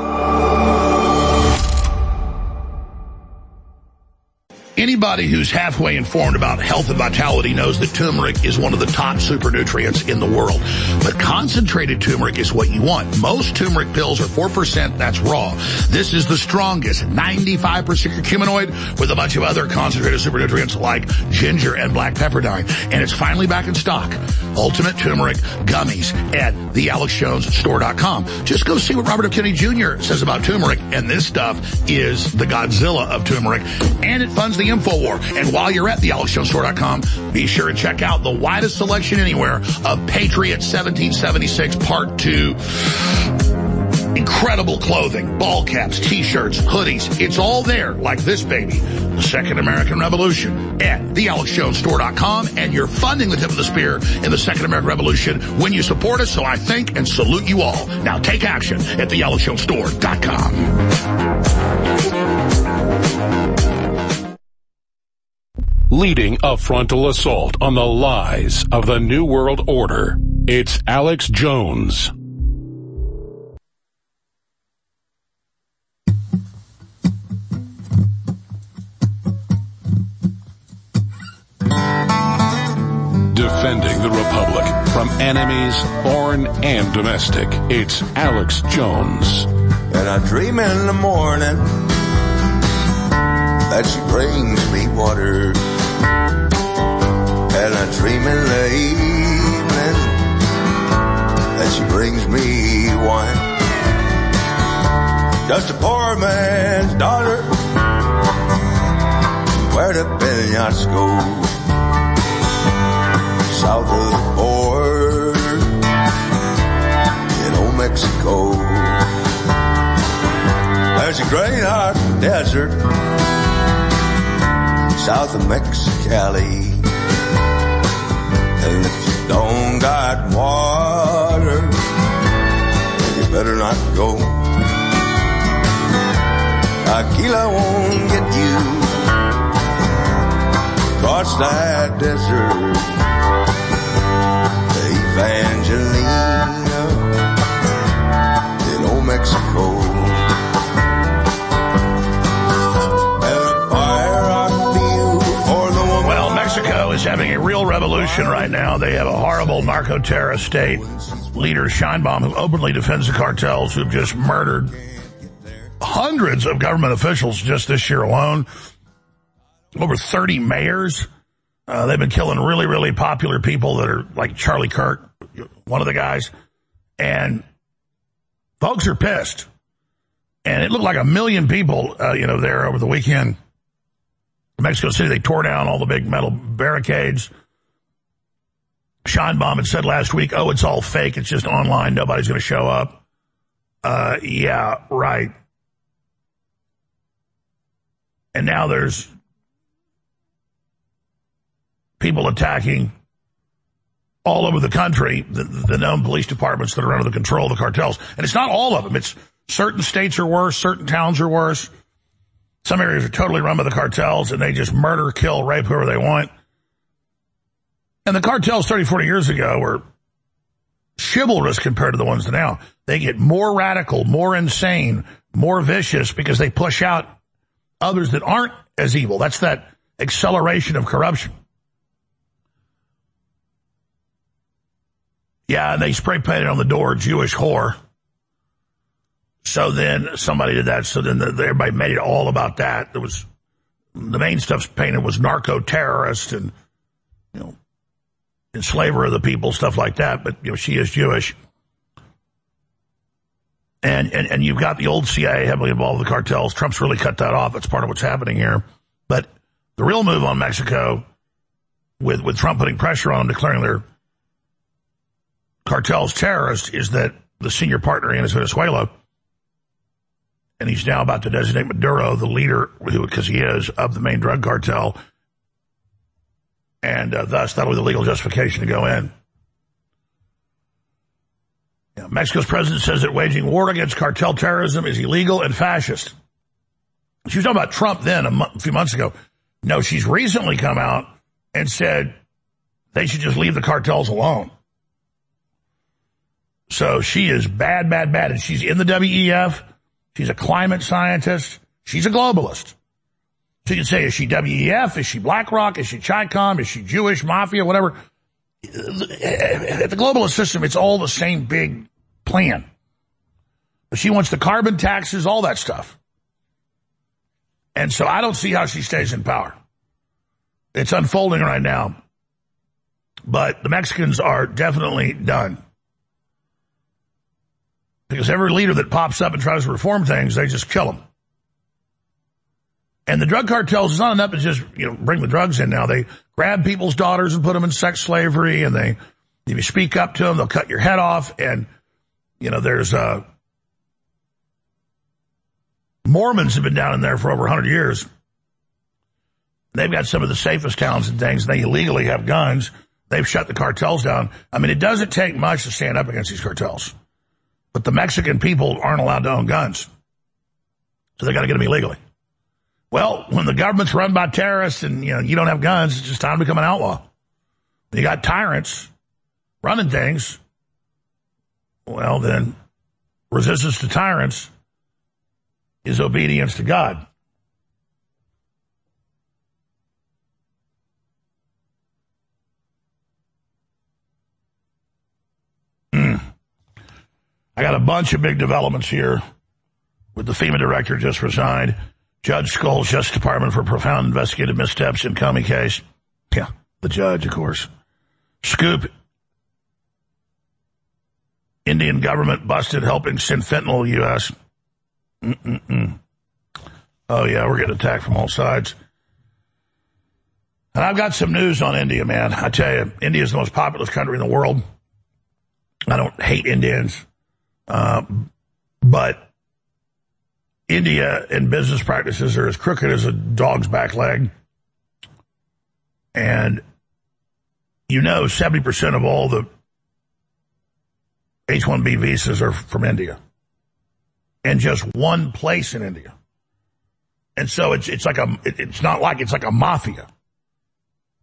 Anybody who's halfway informed about health and vitality knows that turmeric is one of the top super nutrients in the world. But concentrated turmeric is what you want. Most turmeric pills are four percent, that's raw. This is the strongest, ninety-five percent curcuminoid with a bunch of other concentrated super nutrients like ginger and black pepper dye. And it's finally back in stock. Ultimate Turmeric Gummies at the alex jones store dot com. Just go see what Robert F. Kennedy Junior says about turmeric. And this stuff is the Godzilla of turmeric. And it funds the InfoWar. And while you're at the alex jones store dot com, be sure to check out the widest selection anywhere of Patriot seventeen seventy-six Part two. Incredible clothing, ball caps, t-shirts, hoodies. It's all there, like this baby. The Second American Revolution at the alex jones store dot com. And you're funding the tip of the spear in the Second American Revolution when you support us, so I thank and salute you all. Now take action at the alex jones store dot com. Leading a frontal assault on the lies of the New World Order, it's Alex Jones. Defending the Republic from enemies, foreign and domestic, it's Alex Jones. And I dream in the morning that she brings me water. And I dream in the evening that she brings me wine. Just a poor man's daughter, where the Peñasco, south of the border in old Mexico. There's a great hot desert south of Mexicali. And if you don't got water, then you better not go. Aquila won't get you across that desert to Evangelina in old Mexico. Well, Mexico is having a real revolution right now. They have a horrible narco-terrorist state. Leader Sheinbaum, who openly defends the cartels, who've just murdered hundreds of government officials just this year alone. Over thirty mayors. Uh, they've been killing really, really popular people that are like Charlie Kirk, one of the guys. And folks are pissed. And it looked like a million people, uh, you know, there over the weekend. In Mexico City, they tore down all the big metal barricades. Sheinbaum had said last week, oh, it's all fake. It's just online. Nobody's going to show up. Uh, yeah, right. And now there's people attacking all over the country, the, the known police departments that are under the control of the cartels. And it's not all of them. It's certain states are worse. Certain towns are worse. Some areas are totally run by the cartels, and they just murder, kill, rape whoever they want. And the cartels thirty, forty years ago were chivalrous compared to the ones now. They get more radical, more insane, more vicious because they push out others that aren't as evil. That's that acceleration of corruption. Yeah, and they spray painted on the door, Jewish whore. So then somebody did that. So then the, everybody made it all about that. There was the main stuff painted was narco-terrorist and, you know, enslaver of the people, stuff like that. But, you know, she is Jewish. And, and, and you've got the old C I A heavily involved with the cartels. Trump's really cut that off. That's part of what's happening here. But the real move on Mexico, with, with Trump putting pressure on them, declaring their cartels terrorists, is that the senior partner in is Venezuela. And he's now about to designate Maduro the leader, because he is, of the main drug cartel. And uh, thus, that'll be the legal justification to go in. You know, Mexico's president says that waging war against cartel terrorism is illegal and fascist. She was talking about Trump then, a, month, a few months ago. No, she's recently come out and said they should just leave the cartels alone. So she is bad, bad, bad. And she's in the W E F. She's a climate scientist. She's a globalist. So you can say, is she W E F? Is she BlackRock? Is she Chi-Com? Is she Jewish Mafia? Whatever. At the globalist system, it's all the same big plan. But she wants the carbon taxes, all that stuff. And so I don't see how she stays in power. It's unfolding right now. But the Mexicans are definitely done. Because every leader that pops up and tries to reform things, they just kill them. And the drug cartels, it's not enough to just, you know, bring the drugs in now. They grab people's daughters and put them in sex slavery, and they, if you speak up to them, they'll cut your head off. And, you know, there's, uh, Mormons have been down in there for over one hundred years. They've got some of the safest towns and things. They illegally have guns. They've shut the cartels down. I mean, it doesn't take much to stand up against these cartels. But the Mexican people aren't allowed to own guns. So they got to get them illegally. Well, when the government's run by terrorists and, you know, you don't have guns, it's just time to become an outlaw. You got tyrants running things. Well, then resistance to tyrants is obedience to God. I got a bunch of big developments here with the FEMA director just resigned. Judge Scull's Justice Department for profound investigative missteps in Comey case. Yeah, the judge, of course. Scoop. Indian government busted helping send fentanyl to U S Mm-mm-mm. Oh, yeah, we're getting attacked from all sides. And I've got some news on India, man. I tell you, India is the most populous country in the world. I don't hate Indians. Uh, but India and business practices are as crooked as a dog's back leg. And you know seventy percent of all the H one B visas are from India. And just one place in India. And so it's it's like a, it's not like it's like a mafia.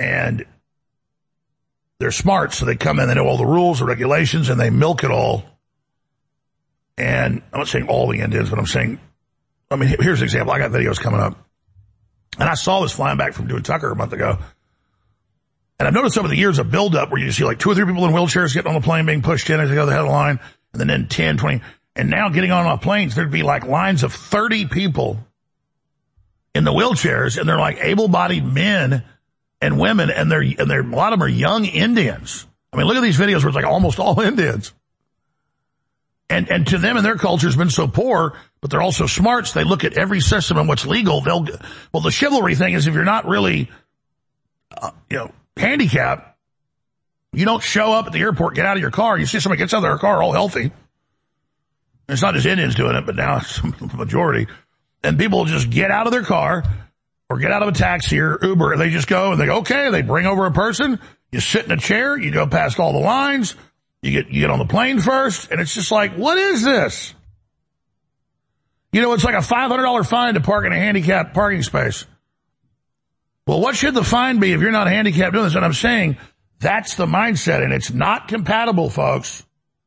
And they're smart, so they come in, they know all the rules, the regulations, and they milk it all. And I'm not saying all the Indians, but I'm saying, I mean, here's an example. I got videos coming up. And I saw this flying back from doing Tucker a month ago. And I've noticed over the years a buildup where you see like two or three people in wheelchairs getting on the plane, being pushed in as they go to the head of the line, and then, then ten, twenty. And now getting on off planes, there'd be like lines of thirty people in the wheelchairs, and they're like able-bodied men and women, and they're, and they're, a lot of them are young Indians. I mean, look at these videos where it's like almost all Indians. And, and to them and their culture has been so poor, but they're also smart, so they look at every system and what's legal. They'll, well, the chivalry thing is if you're not really, uh, you know, handicapped, you don't show up at the airport, get out of your car. You see somebody gets out of their car all healthy. And it's not just Indians doing it, but now it's the majority. And people just get out of their car or get out of a taxi or Uber, and they just go and they go, okay, they bring over a person, you sit in a chair, you go past all the lines, you get, you get on the plane first, and it's just like, what is this? You know, it's like a five hundred dollars fine to park in a handicapped parking space. Well, what should the fine be if you're not handicapped doing this? And I'm saying that's the mindset, and it's not compatible, folks.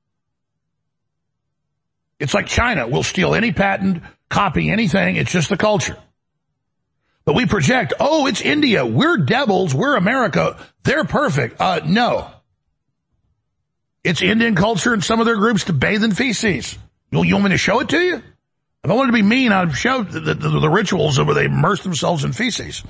It's like China. We'll steal any patent, copy anything. It's just the culture. But we project, oh, it's India. We're devils. We're America. They're perfect. Uh, no. It's Indian culture and some of their groups to bathe in feces. You, you want me to show it to you? If I wanted to be mean, I'd show the, the, the, the rituals where they immerse themselves in feces.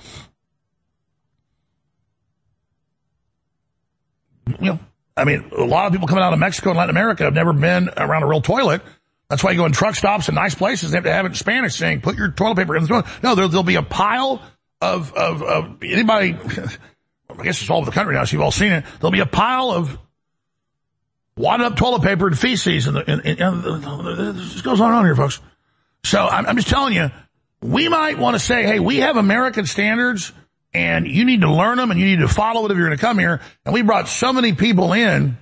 You know, I mean, a lot of people coming out of Mexico and Latin America have never been around a real toilet. That's why you go in truck stops and nice places, they have to have it in Spanish saying, put your toilet paper in the toilet. No, there, there'll be a pile of, of, of anybody, I guess it's all over the country now, so you've all seen it. There'll be a pile of wadded up toilet paper and feces, and, and, and, and this goes on and on here, folks. So I'm, I'm just telling you, we might want to say, hey, we have American standards, and you need to learn them, and you need to follow it if you're going to come here. And we brought so many people in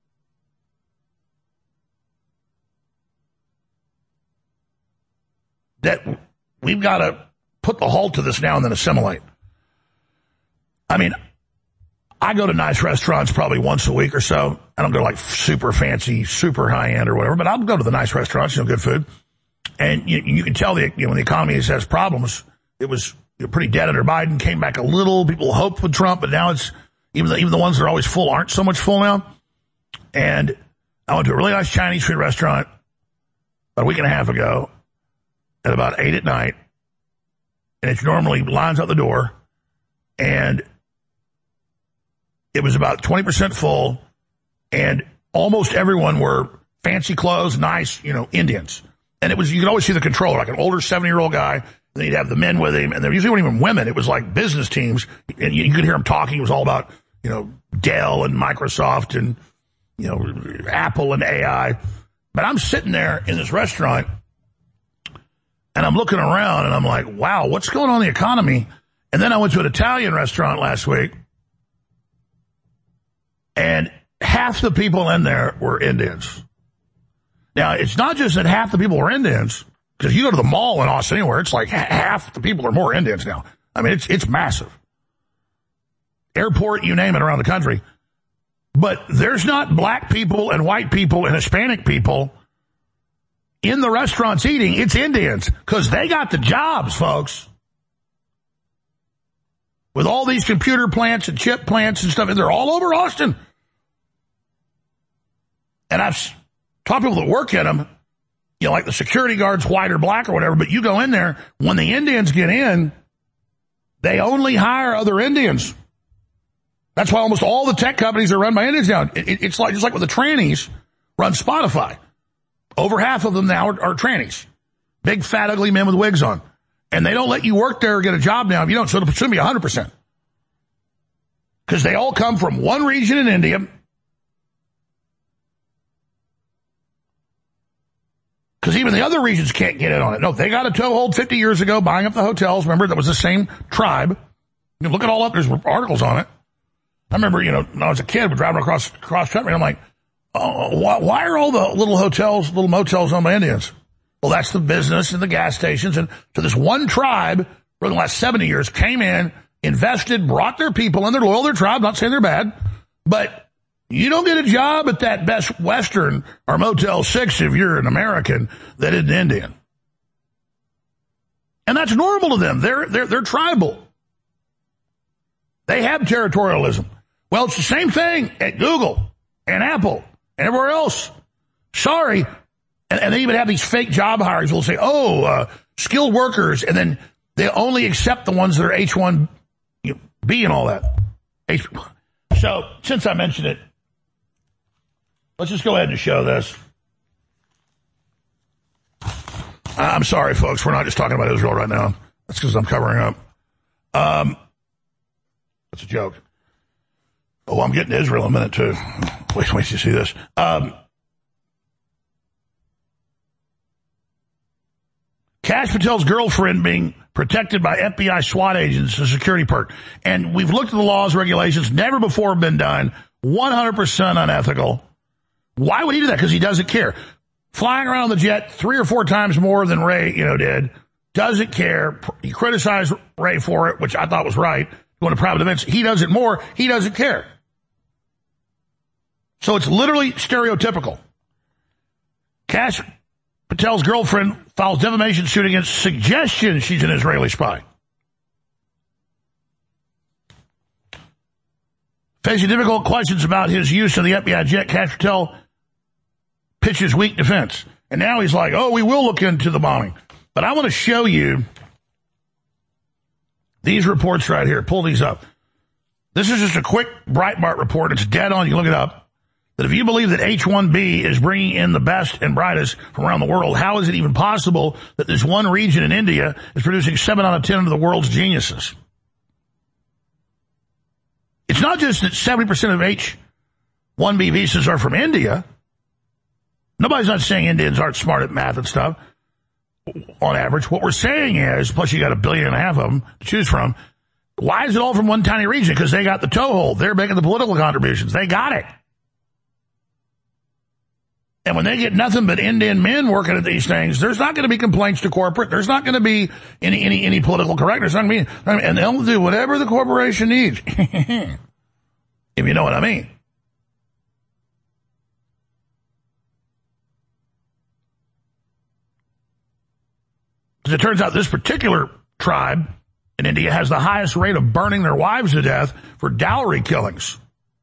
that we've got to put the halt to this now and then assimilate. I mean, I go to nice restaurants probably once a week or so. I don't go like super fancy, super high end or whatever, but I'll go to the nice restaurants, you know, good food. And you, you can tell the, you know, when the economy has problems, it was you know, pretty dead under Biden, came back a little. People hoped with Trump, but now it's, even the, even the ones that are always full aren't so much full now. And I went to a really nice Chinese food restaurant about a week and a half ago at about eight at night. And it's normally lines out the door. And it was about twenty percent full. And almost everyone were fancy clothes, nice, you know, Indians. And it was, you could always see the controller, like an older seventy-year-old guy. And then you'd have the men with him. And there usually weren't even women. It was like business teams. And you, you could hear them talking. It was all about, you know, Dell and Microsoft and, you know, Apple and A I. But I'm sitting there in this restaurant, and I'm looking around, and I'm like, wow, what's going on in the economy? And then I went to an Italian restaurant last week, and half the people in there were Indians. Now, it's not just that half the people were Indians, because you go to the mall in Austin anywhere, it's like half the people are more Indians now. I mean, it's it's massive. Airport, you name it, around the country. But there's not black people and white people and Hispanic people in the restaurants eating. It's Indians, because they got the jobs, folks. With all these computer plants and chip plants and stuff, and they're all over Austin. And I've talked to people that work in them, you know, like the security guards, white or black or whatever, but you go in there, when the Indians get in, they only hire other Indians. That's why almost all the tech companies are run by Indians now. It, it, it's like, just like with the trannies run Spotify. Over half of them now are, are trannies. Big, fat, ugly men with wigs on. And they don't let you work there or get a job now if you don't, so it should be one hundred percent. Because they all come from one region in India. Because even the other regions can't get in on it. No, they got a toehold fifty years ago buying up the hotels. Remember, that was the same tribe. You can look it all up. There's articles on it. I remember, you know, when I was a kid, we're driving across cross country, and I'm like, oh, why, why are all the little hotels, little motels owned by Indians? Well, that's the business and the gas stations. And so this one tribe, for the last seventy years, came in, invested, brought their people in, they're loyal, their tribe, not saying they're bad, but you don't get a job at that Best Western or Motel six if you're an American that isn't Indian. And that's normal to them. They're, they're, they're tribal. They have territorialism. Well, it's the same thing at Google and Apple and everywhere else. Sorry. And, and they even have these fake job hires who will say, oh, uh, skilled workers, and then they only accept the ones that are H one B and all that. H- so, since I mentioned it, let's just go ahead and show this. I'm sorry, folks. We're not just talking about Israel right now. That's because I'm covering up. Um, that's a joke. Oh, I'm getting to Israel in a minute, too. Wait, wait till you see this. Um, Kash Patel's girlfriend being protected by F B I SWAT agents, a security perk. And we've looked at the laws, regulations, never before been done, one hundred percent unethical. Why would he do that? Because he doesn't care. Flying around the jet three or four times more than Ray, you know, did. Doesn't care. He criticized Ray for it, which I thought was right. Going to private events. He does it more. He doesn't care. So it's literally stereotypical. Kash Patel's girlfriend files defamation suit against suggestion she's an Israeli spy. Facing difficult questions about his use of the F B I jet, Kash Patel pitches weak defense. And now he's like, oh, we will look into the bombing. But I want to show you these reports right here. Pull these up. This is just a quick Breitbart report. It's dead on. You look it up. That if you believe that H one B is bringing in the best and brightest from around the world, how is it even possible that this one region in India is producing seven out of ten of the world's geniuses? It's not just that seventy percent of H one B visas are from India. Nobody's not saying Indians aren't smart at math and stuff, on average. What we're saying is, plus you got a billion and a half of them to choose from, why is it all from one tiny region? Because they got the toehold. They're making the political contributions. They got it. And when they get nothing but Indian men working at these things, there's not going to be complaints to corporate. There's not going to be any any any political correctness. Not going to be, and they'll do whatever the corporation needs, if you know what I mean. Because it turns out this particular tribe in India has the highest rate of burning their wives to death for dowry killings.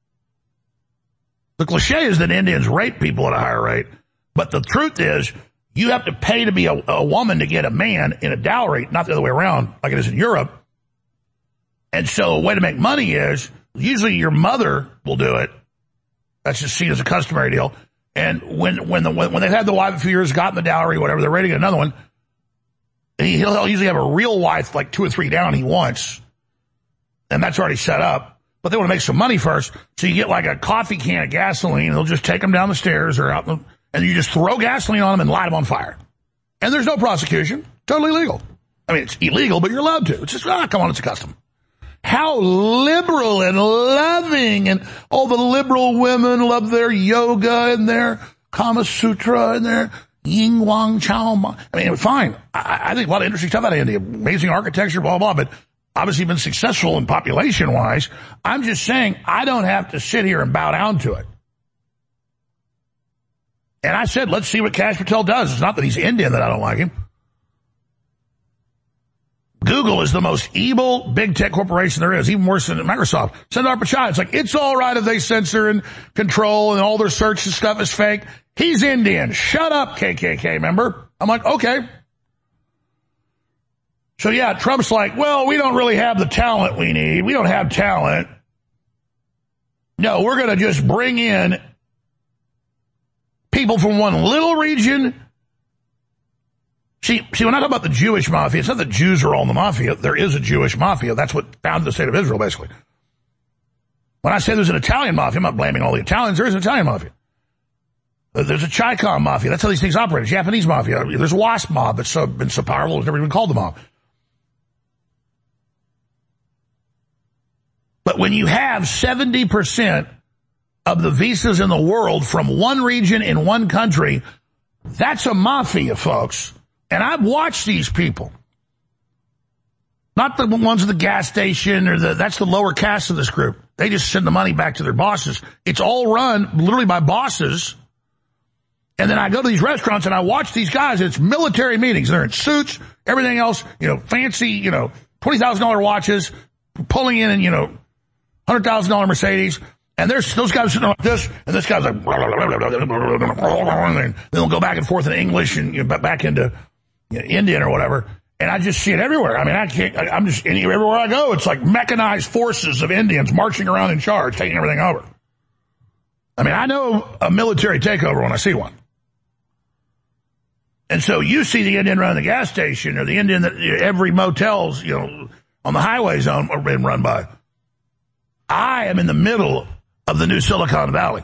The cliche is that Indians rape people at a higher rate, but the truth is you have to pay to be a, a woman to get a man in a dowry, not the other way around like it is in Europe. And so a way to make money is usually your mother will do it. That's just seen as a customary deal. And when when the when they've had the wife a few years, gotten the dowry, whatever, they're ready to get another one. He'll, he'll usually have a real wife like two or three down he wants, and that's already set up. But they want to make some money first, so you get like a coffee can of gasoline, and they'll just take them down the stairs or out, and you just throw gasoline on them and light them on fire. And there's no prosecution. Totally legal. I mean, it's illegal, but you're allowed to. It's just, ah, come on, it's a custom. How liberal and loving, and all the liberal women love their yoga and their Kama Sutra and their Ying Wang Chao. I mean, fine. I, I think a lot of interesting stuff out of India. Amazing architecture, blah, blah, but obviously been successful in population-wise. I'm just saying I don't have to sit here and bow down to it. And I said, let's see what Kash Patel does. It's not that he's Indian that I don't like him. Google is the most evil big tech corporation there is, even worse than Microsoft. Sundar Pichai, it's like, it's all right if they censor and control and all their search and stuff is fake. He's Indian. Shut up, K K K member. I'm like, okay. So yeah, Trump's like, well, we don't really have the talent we need. We don't have talent. No, we're going to just bring in people from one little region. See, see, when I talk about the Jewish mafia, it's not that Jews are all in the mafia. There is a Jewish mafia. That's what founded the state of Israel, basically. When I say there's an Italian mafia, I'm not blaming all the Italians. There is an Italian mafia. There's a Chi-Com mafia. That's how these things operate. A Japanese mafia. There's a WASP mob that's so, been so powerful it's never even called the mob. But when you have seventy percent of the visas in the world from one region in one country, that's a mafia, folks. And I've watched these people. Not the ones at the gas station or the, that's the lower caste of this group. They just send the money back to their bosses. It's all run literally by bosses. And then I go to these restaurants and I watch these guys. It's military meetings. They're in suits, everything else, you know, fancy, you know, twenty thousand dollars watches, pulling in and, you know, one hundred thousand dollars Mercedes. And there's those guys sitting like this, and this guy's like, blah, blah, blah, blah, blah, blah, blah, blah, and they'll go back and forth in English and you know, back into you know, Indian or whatever. And I just see it everywhere. I mean, I can't, I, I'm just, everywhere I go, it's like mechanized forces of Indians marching around in charge, taking everything over. I mean, I know a military takeover when I see one. And so you see the Indian running the gas station or the Indian that every motel's, you know, on the highway zone are being run by. I am in the middle of the new Silicon Valley.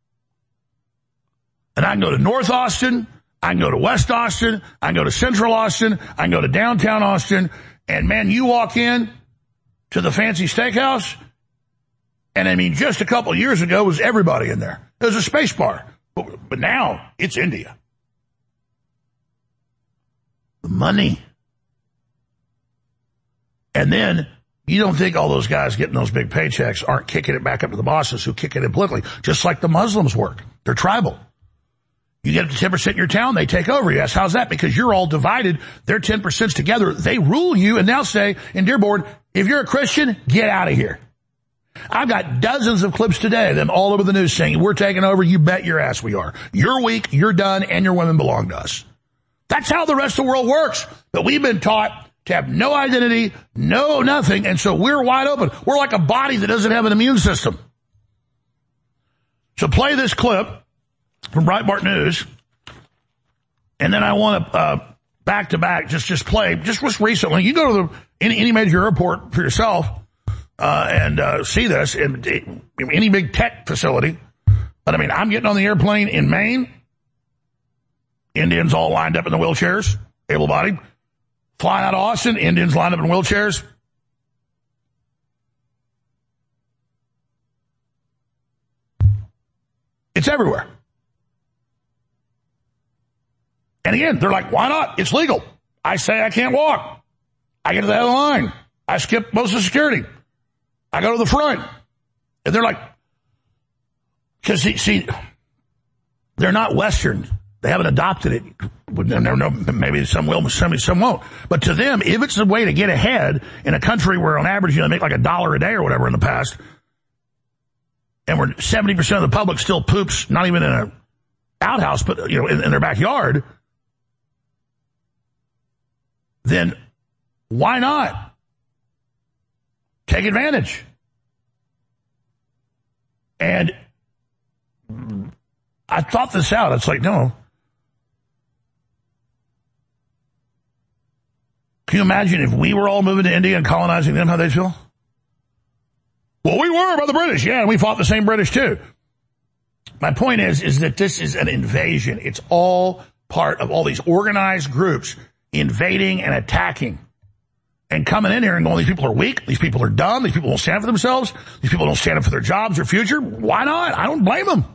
And I can go to North Austin, I can go to West Austin, I can go to Central Austin, I can go to downtown Austin, and man, you walk in to the fancy steakhouse, and I mean, just a couple of years ago was everybody in there. It was a space bar. But, but now, it's India. The money. And then, you don't think all those guys getting those big paychecks aren't kicking it back up to the bosses who kick it in politically, just like the Muslims work. They're tribal. You get up to ten percent in your town, they take over. You ask, how's that? Because you're all divided. They're ten percent together. They rule you, and they'll say in Dearborn, if you're a Christian, get out of here. I've got dozens of clips today, them all over the news saying, we're taking over, you bet your ass we are. You're weak, you're done, and your women belong to us. That's how the rest of the world works. But we've been taught to have no identity, no nothing, and so we're wide open. We're like a body that doesn't have an immune system. So play this clip from Breitbart News, and then I want to uh, back to back just just play just just recently. You go to the any, any major airport for yourself uh, and uh, see this in, in any big tech facility. But I mean, I'm getting on the airplane in Maine. Indians all lined up in the wheelchairs, able-bodied. Flying out of Austin, Indians lined up in wheelchairs. It's everywhere. And again, they're like, why not? It's legal. I say I can't walk. I get to the head of the line. I skip most of security. I go to the front. And they're like, because see, see, they're not Western. They haven't adopted it. Maybe some will, some, some won't. But to them, if it's a way to get ahead in a country where on average you know, they make like a dollar a day or whatever in the past, and where seventy percent of the public still poops, not even in an outhouse, but you know, in, in their backyard, then why not take advantage? And I thought this out. It's like, no. Can you imagine if we were all moving to India and colonizing them, how they'd feel? Well, we were by the British. Yeah, and we fought the same British too. My point is, is that this is an invasion. It's all part of all these organized groups invading and attacking and coming in here and going, these people are weak. These people are dumb. These people don't stand for themselves. These people don't stand up for their jobs or future. Why not? I don't blame them.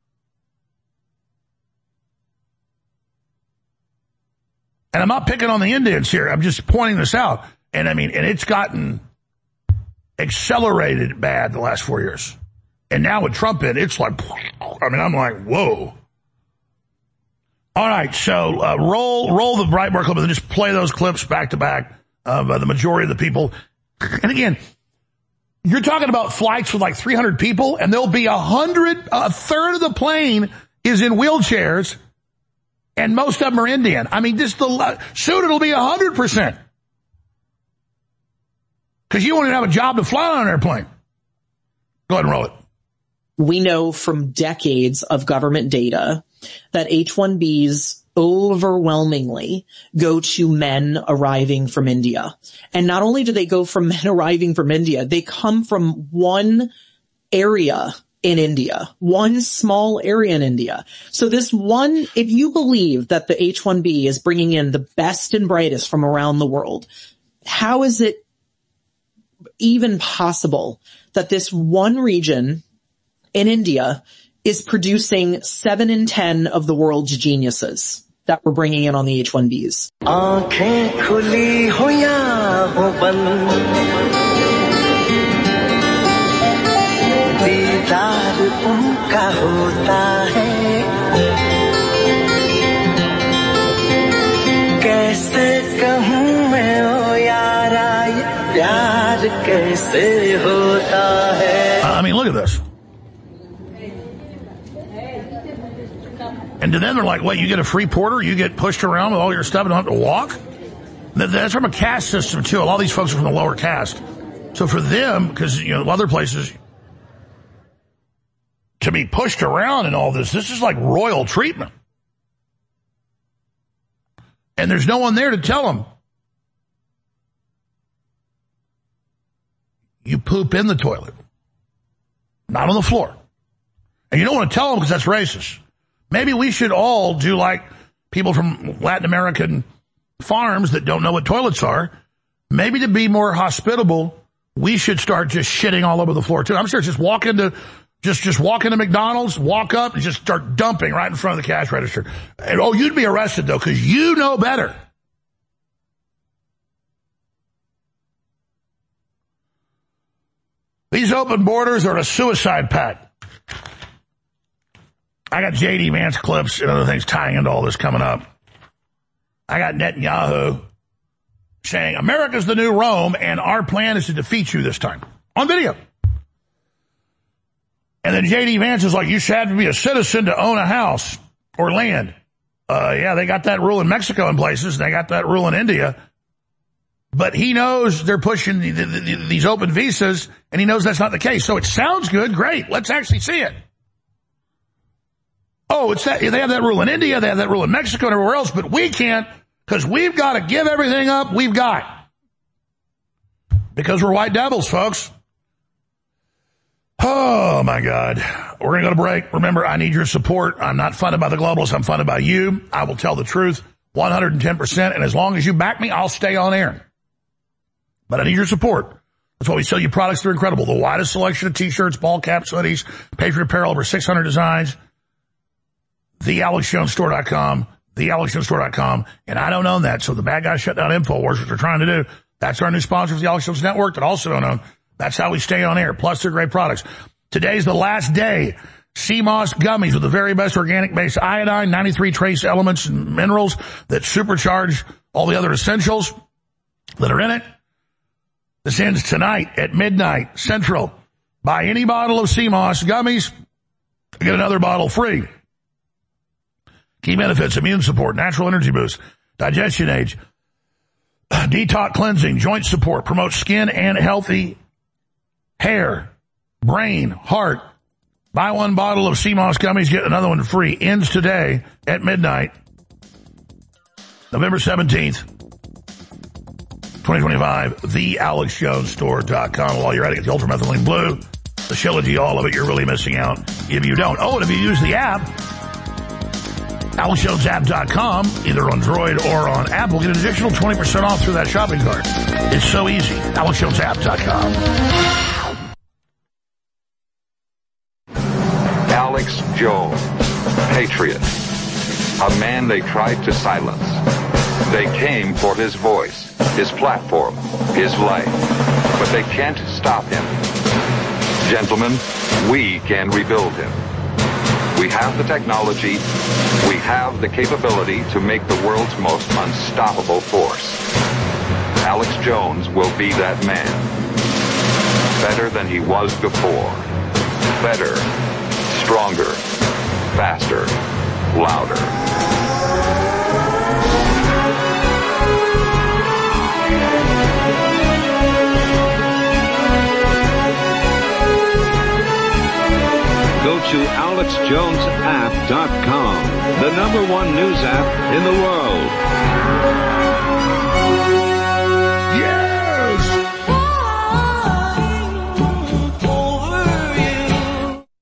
And I'm not picking on the Indians here. I'm just pointing this out. And I mean, and it's gotten accelerated bad the last four years. And now with Trump in, it's like, I mean, I'm like, whoa. All right, so uh, roll roll the Breitbart clip and then just play those clips back to back of uh, the majority of the people. And again, you're talking about flights with like three hundred people, and there'll be a hundred, a third of the plane is in wheelchairs. And most of them are Indian. I mean, this the soon it'll be a hundred percent because you won't even have a job to fly on an airplane. Go ahead and roll it. We know from decades of government data that H one Bs overwhelmingly go to men arriving from India. And not only do they go from men arriving from India, they come from one area in India, one small area in India. So this one, if you believe that the H one B is bringing in the best and brightest from around the world, how is it even possible that this one region in India is producing seven in ten of the world's geniuses? that we're bringing in on the H one Bs. आँखें खुली हो या हो बंद, दीदार उनका होता है, कैसे कहूँ मैं ओ यारा ये प्यार कैसे होता है. I mean, look at this. And to them, they're like, what, you get a free porter? You get pushed around with all your stuff and don't have to walk? That's from a caste system, too. A lot of these folks are from the lower caste. So for them, because, you know, other places, to be pushed around and all this, this is like royal treatment. And there's no one there to tell them, you poop in the toilet, not on the floor. And you don't want to tell them because that's racist. Maybe we should all do like people from Latin American farms that don't know what toilets are. Maybe to be more hospitable, we should start just shitting all over the floor too. I'm sure just walk into, just, just walk into McDonald's, walk up and just start dumping right in front of the cash register. And oh, you'd be arrested though, cause you know better. These open borders are a suicide pact. I got J D Vance clips and other things tying into all this coming up. I got Netanyahu saying, America's the new Rome, and our plan is to defeat you this time. On video. And then J D Vance is like, you should have to be a citizen to own a house or land. Uh, yeah, they got that rule in Mexico in places, and they got that rule in India. But he knows they're pushing the, the, the, these open visas, and he knows that's not the case. So it sounds good. Great. Let's actually see it. Oh, it's that, they have that rule in India, they have that rule in Mexico and everywhere else, but we can't because we've got to give everything up we've got. Because we're white devils, folks. Oh, my God. We're going to go to break. Remember, I need your support. I'm not funded by the globalists. I'm funded by you. I will tell the truth one hundred ten percent, and as long as you back me, I'll stay on air. But I need your support. That's why we sell you products that are incredible. The widest selection of T-shirts, ball caps, hoodies, Patriot apparel, over six hundred designs. the alex jones store dot com, the alex jones store dot com, and I don't own that, so the bad guys shut down InfoWars, which they're trying to do. That's our new sponsor for the Alex Jones Network that also don't own. That's how we stay on air, plus they're great products. Today's the last day. Sea moss gummies with the very best organic-based iodine, ninety-three trace elements and minerals that supercharge all the other essentials that are in it. This ends tonight at midnight Central. Buy any bottle of sea moss gummies, get another bottle free. Key benefits: immune support, natural energy boost, digestion aids, detox cleansing, joint support, promotes skin and healthy hair, brain, heart. Buy one bottle of sea moss gummies, get another one free. Ends today at midnight, November seventeenth, twenty twenty-five, the alex jones store dot com. While you're at it, get the ultramethylene blue, the Shilajit, all of it. You're really missing out if you don't. Oh, and if you use the app, alex jones app dot com, either on Droid or on Apple, get an additional twenty percent off through that shopping cart. It's so easy. alex jones app dot com. Alex Jones, patriot, a man they tried to silence. They came for his voice, his platform, his life, but they can't stop him. Gentlemen, we can rebuild him. We have the technology, we have the capability to make the world's most unstoppable force. Alex Jones will be that man. Better than he was before. Better. Stronger, faster, louder. Go to alex jones app dot com, the number one news app in the world.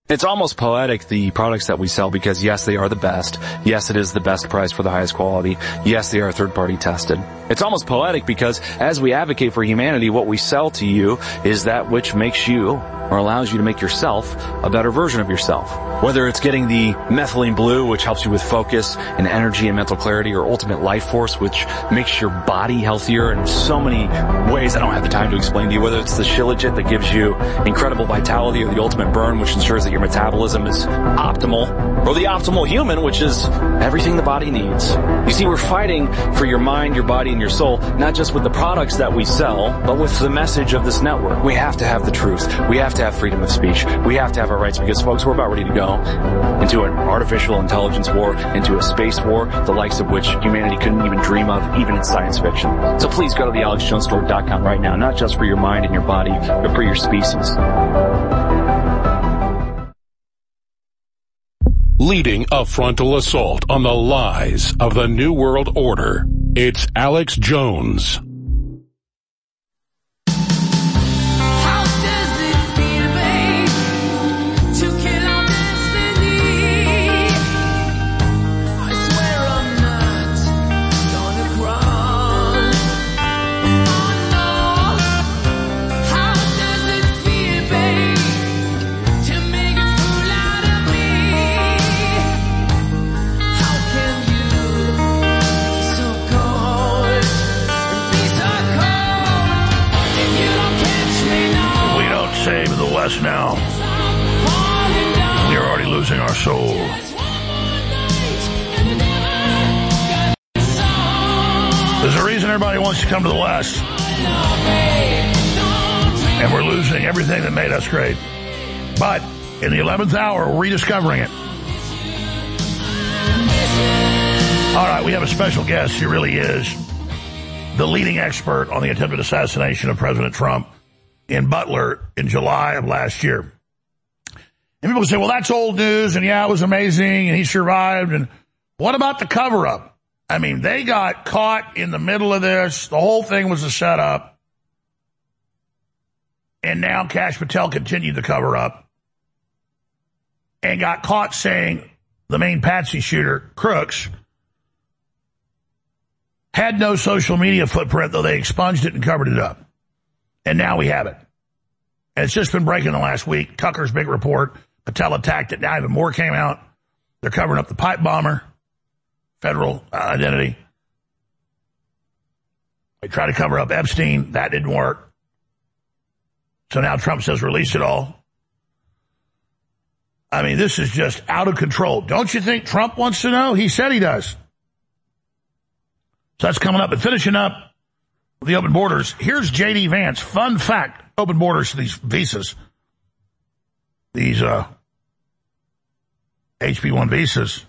It's almost poetic, the products that we sell, because yes, they are the best. Yes, it is the best price for the highest quality. Yes, they are third-party tested. It's almost poetic because as we advocate for humanity, what we sell to you is that which makes you, or allows you to make yourself, a better version of yourself. Whether it's getting the methylene blue, which helps you with focus and energy and mental clarity, or ultimate life force, which makes your body healthier in so many ways I don't have the time to explain to you. Whether it's the Shilajit that gives you incredible vitality, or the ultimate burn, which ensures that your metabolism is optimal, or the optimal human, which is everything the body needs. You see, we're fighting for your mind, your body, and your soul, not just with the products that we sell, but with the message of this network. We have to have the truth. We have to have freedom of speech. We have to have our rights, because, folks, we're about ready to go into an artificial intelligence war, into a space war, the likes of which humanity couldn't even dream of, even in science fiction. So please go to the alex jones store dot com right now, not just for your mind and your body, but for your species. Leading a frontal assault on the lies of the New World Order, it's Alex Jones. Now, we are already losing our soul. There's a reason everybody wants to come to the West, and we're losing everything that made us great. But in the eleventh hour, we're rediscovering it. All right, we have a special guest. He really is the leading expert on the attempted assassination of President Trump in Butler in July of last year. And people say, well, that's old news, and yeah, it was amazing, and he survived, and what about the cover-up? I mean, they got caught in the middle of this. The whole thing was a setup. And now Kash Patel continued the cover-up and got caught saying the main patsy shooter, Crooks, had no social media footprint, though they expunged it and covered it up. And now we have it. And it's just been breaking the last week. Tucker's big report. Patel attacked it. Now even more came out. They're covering up the pipe bomber. Federal uh, identity. They tried to cover up Epstein. That didn't work. So now Trump says release it all. I mean, this is just out of control. Don't you think Trump wants to know? He said he does. So that's coming up. And finishing up the open borders, here's J D Vance. Fun fact, open borders to these visas. These uh, H B one visas.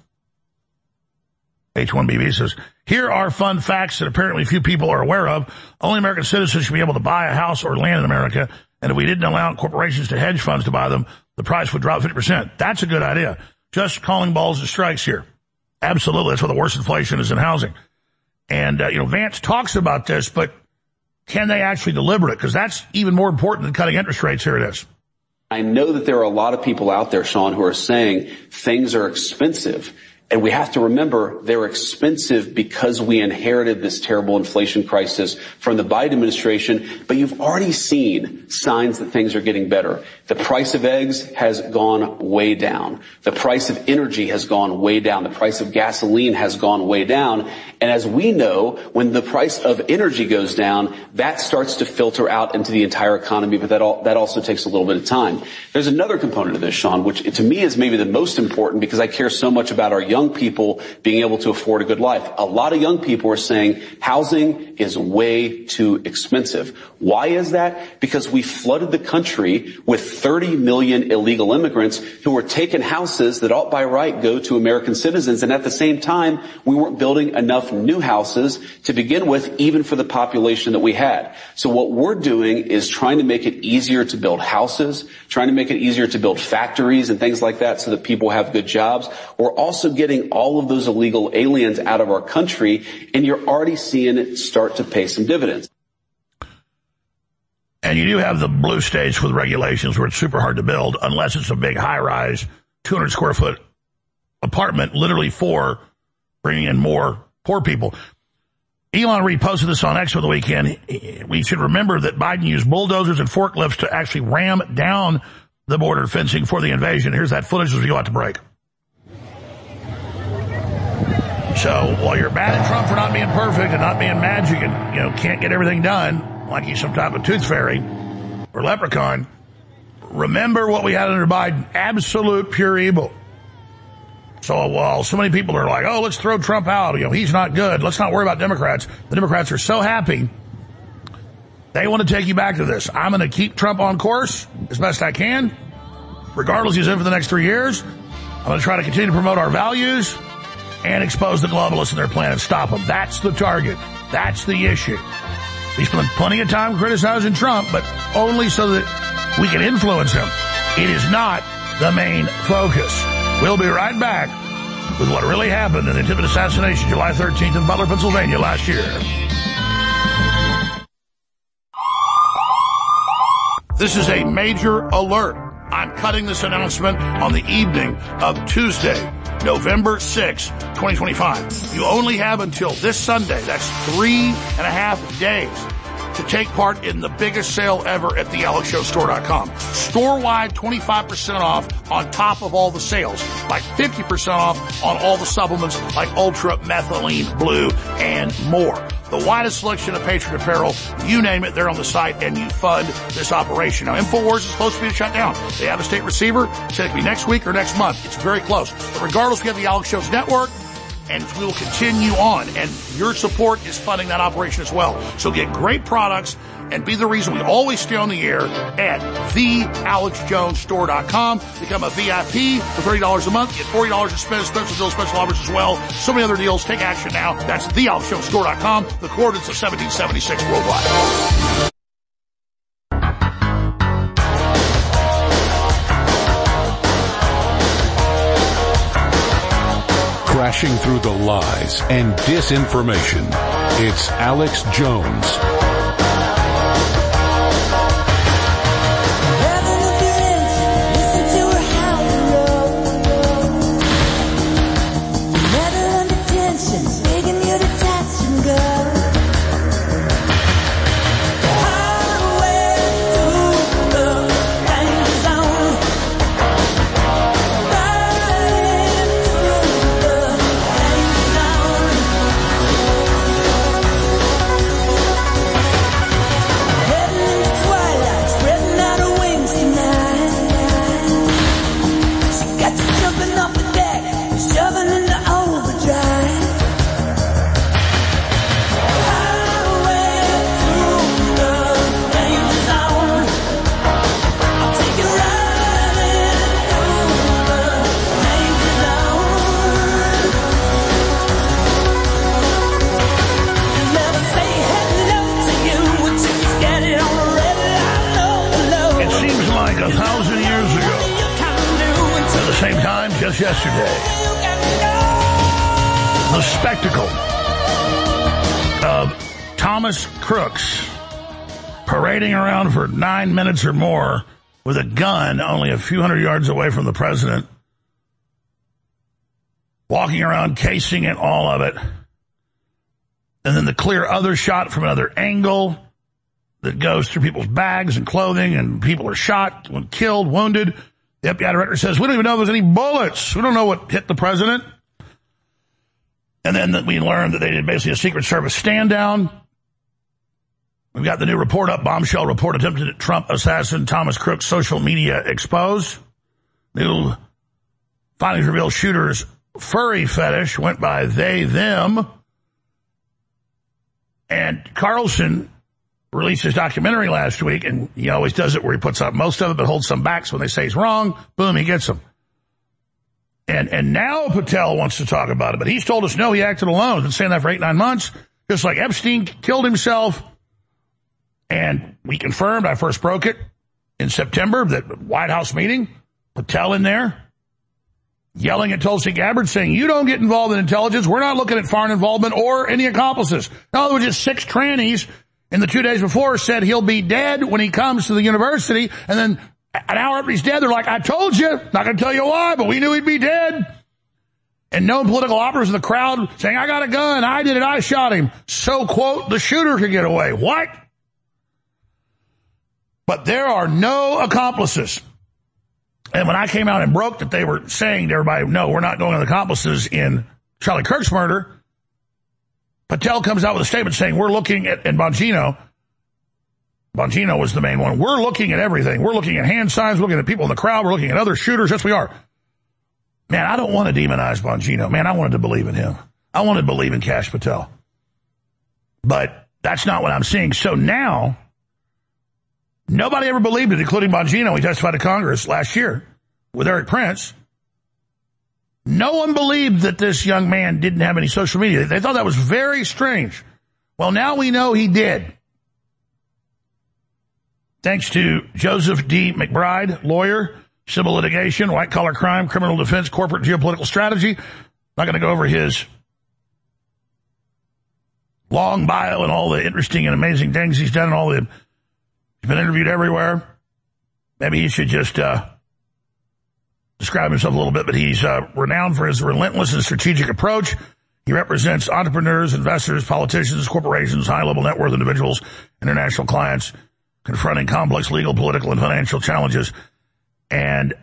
H one B visas. Here are fun facts that apparently few people are aware of. Only American citizens should be able to buy a house or land in America, and if we didn't allow corporations to hedge funds to buy them, the price would drop fifty percent. That's a good idea. Just calling balls and strikes here. Absolutely. That's where the worst inflation is in housing. And, uh, you know, Vance talks about this, but can they actually deliver it? Because that's even more important than cutting interest rates. Here it is. I know that there are a lot of people out there, Sean, who are saying things are expensive. And we have to remember they're expensive because we inherited this terrible inflation crisis from the Biden administration. But you've already seen signs that things are getting better. The price of eggs has gone way down. The price of energy has gone way down. The price of gasoline has gone way down. And as we know, when the price of energy goes down, that starts to filter out into the entire economy. But that all, that also takes a little bit of time. There's another component of this, Sean, which to me is maybe the most important because I care so much about our young people being able to afford a good life. A lot of young people are saying housing is way too expensive. Why is that? Because we flooded the country with thirty million illegal immigrants who were taking houses that ought by right go to American citizens. And at the same time, we weren't building enough new houses to begin with, even for the population that we had. So what we're doing is trying to make it easier to build houses, trying to make it easier to build factories and things like that so that people have good jobs. We're also getting all of those illegal aliens out of our country, and you're already seeing it start to pay some dividends. And you do have the blue states with regulations where it's super hard to build unless it's a big high-rise, two hundred square foot apartment, literally for bringing in more poor people. Elon reposted this on X over the weekend. We should remember that Biden used bulldozers and forklifts to actually ram down the border fencing for the invasion. Here's that footage as we go out to break. So while you're mad at Trump for not being perfect and not being magic and, you know, can't get everything done like he's some type of tooth fairy or leprechaun, remember what we had under Biden, absolute pure evil. So while so many people are like, oh, let's throw Trump out, you know, he's not good, let's not worry about Democrats. The Democrats are so happy. They want to take you back to this. I'm going to keep Trump on course as best I can, regardless he's in for the next three years. I'm going to try to continue to promote our values and expose the globalists and their plan and stop them. That's the target. That's the issue. We spent plenty of time criticizing Trump, but only so that we can influence him. It is not the main focus. We'll be right back with what really happened in the attempted assassination July thirteenth in Butler, Pennsylvania last year. This is a major alert. I'm cutting this announcement on the evening of Tuesday, November sixth, twenty twenty-five. You only have until this Sunday, that's three and a half days, to take part in the biggest sale ever at the alex show store dot com. Store-wide, twenty-five percent off on top of all the sales, like fifty percent off on all the supplements like Ultra, Methylene, Blue, and more. The widest selection of Patriot apparel, you name it, they're on the site, and you fund this operation. Now, InfoWars is supposed to be shut down. They have a state receiver. Said it could be next week or next month. It's very close. But regardless, we have the Alex Jones Network, and we will continue on. And your support is funding that operation as well. So get great products and be the reason we always stay on the air at the alex jones store dot com. Become a V I P for thirty dollars a month. Get forty dollars to spend, special deals, special offers as well. So many other deals. Take action now. That's the alex jones store dot com. The coordinates of seventeen seventy-six worldwide. Crashing through the lies and disinformation. It's Alex Jones. Yesterday, the spectacle of Thomas Crooks parading around for nine minutes or more with a gun only a few hundred yards away from the president, walking around, casing it, all of it, and then the clear other shot from another angle that goes through people's bags and clothing, and people are shot, killed, wounded. The F B I director says, we don't even know if there's any bullets. We don't know what hit the president. And then we learned that they did basically a Secret Service stand down. We've got the new report up, bombshell report attempted Trump assassin Thomas Crooks social media exposed. New findings reveal shooter's furry fetish went by they, them. And Carlson released his documentary last week, and he always does it where he puts up most of it but holds some back, so when they say he's wrong, boom, he gets them. And and now Patel wants to talk about it, but he's told us no, he acted alone. He's been saying that for eight, nine months, just like Epstein killed himself. And we confirmed, I first broke it in September, that White House meeting, Patel in there, yelling at Tulsi Gabbard, saying, you don't get involved in intelligence. We're not looking at foreign involvement or any accomplices. No, there were just six trannies in the two days before said he'll be dead when he comes to the university. And then an hour after he's dead, they're like, I told you. Not going to tell you why, but we knew he'd be dead. And known political operatives in the crowd saying, I got a gun. I did it. I shot him. So, quote, the shooter could get away. What? But there are no accomplices. And when I came out and broke that they were saying to everybody, no, we're not going to the accomplices in Charlie Kirk's murder, Patel comes out with a statement saying, we're looking at, and Bongino, Bongino was the main one, we're looking at everything. We're looking at hand signs, looking at people in the crowd, we're looking at other shooters. Yes, we are. Man, I don't want to demonize Bongino. Man, I wanted to believe in him. I wanted to believe in Kash Patel. But that's not what I'm seeing. So now, nobody ever believed it, including Bongino. He testified to Congress last year with Eric Prince. No one believed that this young man didn't have any social media. They thought that was very strange. Well, now we know he did. Thanks to Joseph D. McBride, lawyer, civil litigation, white-collar crime, criminal defense, corporate geopolitical strategy. Not going to go over his long bio and all the interesting and amazing things he's done and all the... He's been interviewed everywhere. Maybe he should just uh, describe himself a little bit, but he's uh, renowned for his relentless and strategic approach. He represents entrepreneurs, investors, politicians, corporations, high-level net worth individuals, international clients, confronting complex legal, political, and financial challenges. And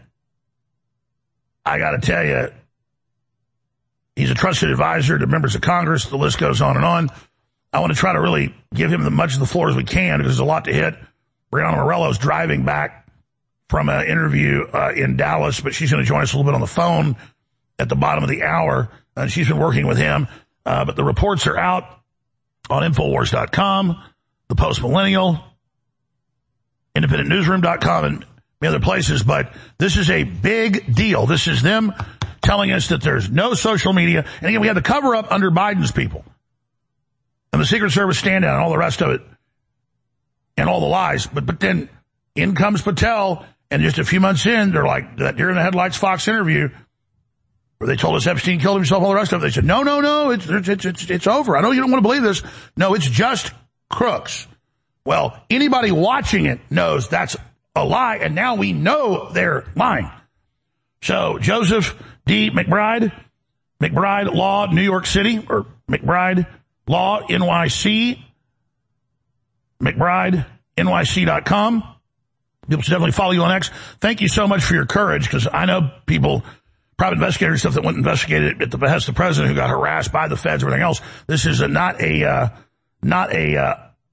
I got to tell you, he's a trusted advisor to members of Congress. The list goes on and on. I want to try to really give him as much of the floor as we can because there's a lot to hit. Brianna Morello's driving back from an interview uh, in Dallas, but she's going to join us a little bit on the phone at the bottom of the hour. And she's been working with him. Uh, but the reports are out on Infowars dot com, the Post Millennial, independent newsroom dot com, and many other places. But this is a big deal. This is them telling us that there's no social media. And again, we had the cover up under Biden's people and the Secret Service stand down and all the rest of it and all the lies. But, but then in comes Patel, and just a few months in, they're like that Deer in the Headlights Fox interview where they told us Epstein killed himself, all the rest of it. They said, no, no, no, it's, it's, it's, it's over. I know you don't want to believe this. No, it's just crooks. Well, anybody watching it knows that's a lie, and now we know they're lying. So Joseph D. McBride, McBride Law, New York City, or McBride Law, N Y C, McBride N Y C dot com. People should definitely follow you on X. Thank you so much for your courage, because I know people, private investigators, stuff that went and investigated at the behest of the president who got harassed by the feds, everything else. This is a, not a, uh, not a, uh,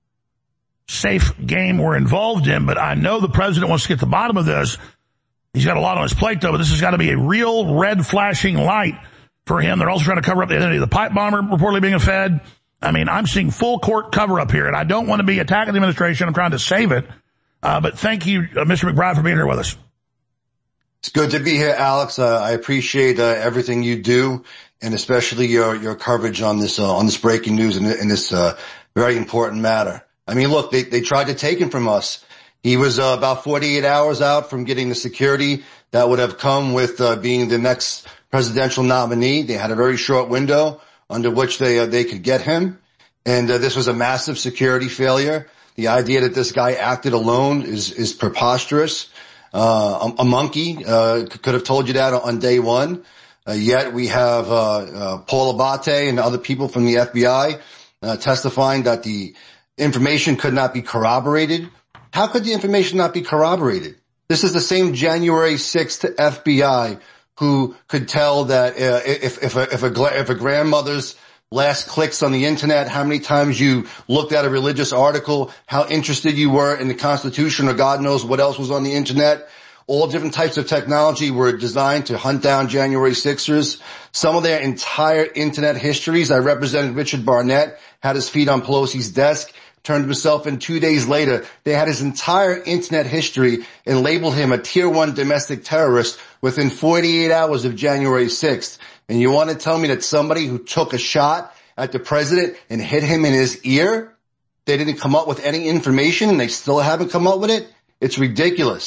safe game we're involved in, but I know the president wants to get to the bottom of this. He's got a lot on his plate, though, but this has got to be a real red flashing light for him. They're also trying to cover up the identity of the pipe bomber reportedly being a Fed. I mean, I'm seeing full court cover up here, and I don't want to be attacking the administration. I'm trying to save it. Uh, but thank you, uh, Mister McBride, for being here with us. It's good to be here, Alex. Uh, I appreciate uh, everything you do, and especially your your coverage on this uh, on this breaking news and in this uh, very important matter. I mean, look, they, they tried to take him from us. He was uh, about forty-eight hours out from getting the security that would have come with uh, being the next presidential nominee. They had a very short window under which they uh, they could get him. And uh, this was a massive security failure. The idea that this guy acted alone is is preposterous. Uh, a, a monkey uh, could have told you that on day one. Uh, yet we have uh, uh, Paul Abate and other people from the F B I uh, testifying that the information could not be corroborated. How could the information not be corroborated? This is the same January sixth F B I who could tell that uh, if if a, if a if a grandmother's last clicks on the internet, how many times you looked at a religious article, how interested you were in the Constitution, or God knows what else was on the internet. All different types of technology were designed to hunt down January sixers. Some of their entire internet histories. I represented Richard Barnett, had his feet on Pelosi's desk, turned himself in two days later. They had his entire internet history and labeled him a tier one domestic terrorist within forty-eight hours of January sixth. And you want to tell me that somebody who took a shot at the president and hit him in his ear, they didn't come up with any information and they still haven't come up with it? It's ridiculous.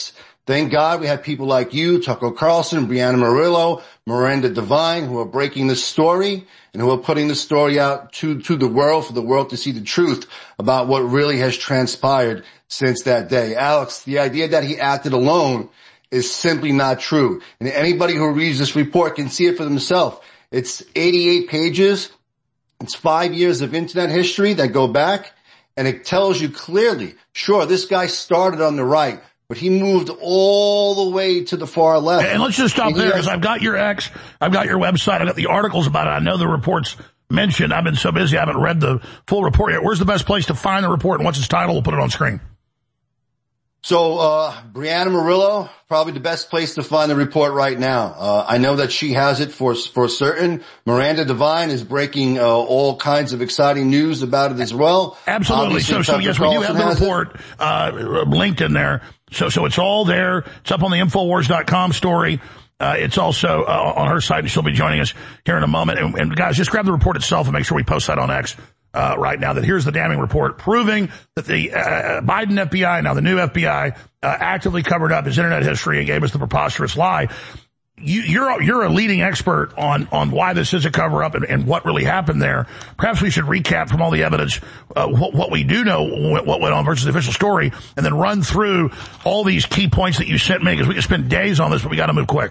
Thank God we have people like you, Tucker Carlson, Brianna Murillo, Miranda Devine, who are breaking the story and who are putting the story out to, to the world, for the world to see the truth about what really has transpired since that day. Alex, the idea that he acted alone is simply not true. And anybody who reads this report can see it for themselves. It's eighty-eight pages. It's five years of internet history that go back, and it tells you clearly, sure, this guy started on the right, but he moved all the way to the far left. And let's just stop there, because I've got your X, I've got your website, I've got the articles about it. I know the report's mentioned. I've been so busy, I haven't read the full report yet. Where's the best place to find the report, and what's its title? We'll put it on screen. So, uh, Brianna Murillo, probably the best place to find the report right now. Uh, I know that she has it for, for certain. Miranda Devine is breaking, uh, all kinds of exciting news about it as well. Absolutely. Obviously, so, so yes, we do have the report, uh, linked in there. So, so it's all there. It's up on the Infowars dot com story. Uh, it's also, uh, on her site, and she'll be joining us here in a moment. And, and guys, just grab the report itself and make sure we post that on X. Uh, right now, that here's the damning report proving that the uh, Biden F B I, now the new F B I, uh, actively covered up his internet history and gave us the preposterous lie. You, you're you're a leading expert on on why this is a cover up and, and what really happened there. Perhaps we should recap from all the evidence uh, what, what we do know, what, what went on versus the official story, and then run through all these key points that you sent me, because we could spend days on this, but we got to move quick.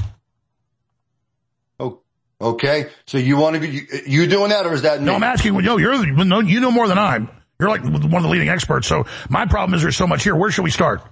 Okay, so you want to be, you, you doing that, or is that me? No, I'm asking, no, you're, no, you know more than I. You're like one of the leading experts, so my problem is there's so much here. Where should we start?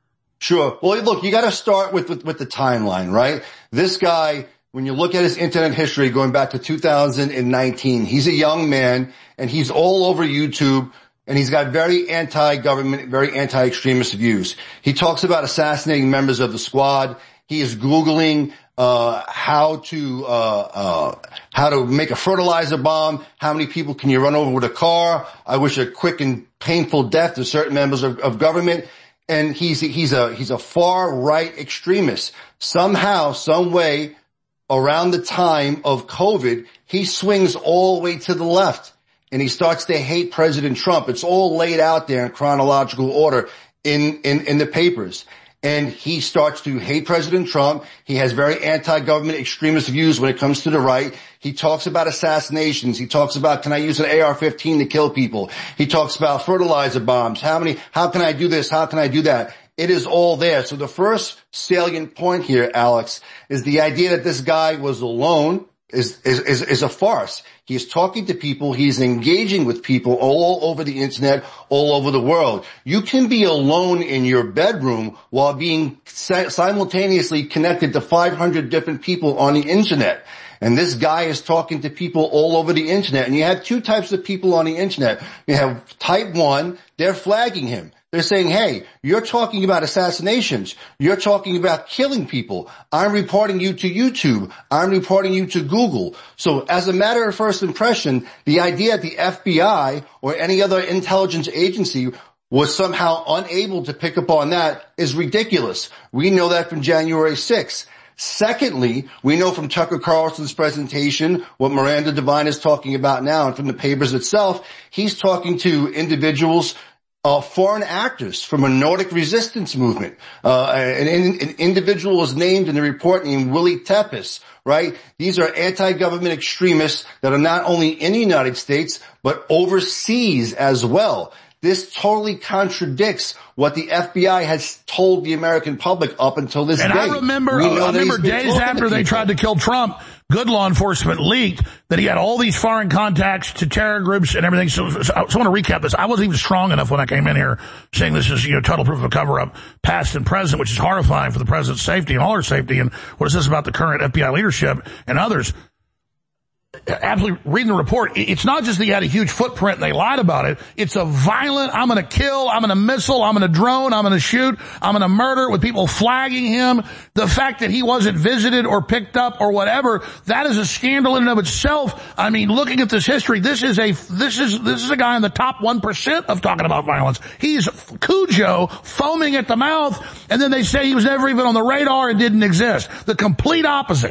Sure. Well, look, you gotta start with, with, with the timeline, right? This guy, when you look at his internet history going back to two thousand nineteen, he's a young man, and he's all over YouTube, and he's got very anti-government, very anti-extremist views. He talks about assassinating members of the squad. He is Googling uh how to uh uh how to make a fertilizer bomb, how many people can you run over with a car. I wish a quick and painful death to certain members of, of government. And he's he's a he's a far right extremist. Somehow, some way, around the time of COVID, he swings all the way to the left, and he starts to hate President Trump. It's all laid out there in chronological order in in in the papers. And he starts to hate President Trump. He has very anti-government extremist views when it comes to the right. He talks about assassinations. He talks about, can I use an A R fifteen to kill people? He talks about fertilizer bombs. How many, how can I do this? How can I do that? It is all there. So the first salient point here, Alex, is the idea that this guy was alone is, is, is, is a farce. He's talking to people. He's engaging with people all over the internet, all over the world. You can be alone in your bedroom while being simultaneously connected to five hundred different people on the internet. And this guy is talking to people all over the internet. And you have two types of people on the internet. You have type one, they're flagging him. They're saying, hey, you're talking about assassinations. You're talking about killing people. I'm reporting you to YouTube. I'm reporting you to Google. So as a matter of first impression, the idea that the F B I or any other intelligence agency was somehow unable to pick up on that is ridiculous. We know that from January sixth. Secondly, we know from Tucker Carlson's presentation what Miranda Devine is talking about now, and from the papers itself, he's talking to individuals, Uh, foreign actors from a Nordic resistance movement. Uh, an, an individual was named in the report named Willie Tepes, right? These are anti-government extremists that are not only in the United States, but overseas as well. This totally contradicts what the F B I has told the American public up until this and day. And I remember, I remember days after they tried to kill Trump, good law enforcement leaked that he had all these foreign contacts to terror groups and everything. So, so I just want to recap this. I wasn't even strong enough when I came in here saying this is, you know, total proof of a cover-up, past and present, which is horrifying for the president's safety and all our safety. And what is this about the current F B I leadership and others? Absolutely reading the report, it's not just that he had a huge footprint and they lied about it. It's a violent, I'm going to kill, I'm going to missile, I'm going to drone, I'm going to shoot, I'm going to murder, with people flagging him. The fact that he wasn't visited or picked up or whatever, that is a scandal in and of itself. I mean, looking at this history, this is a, this is, this is a guy in the top one percent of talking about violence. He's Cujo, foaming at the mouth, and then they say he was never even on the radar and didn't exist. The complete opposite.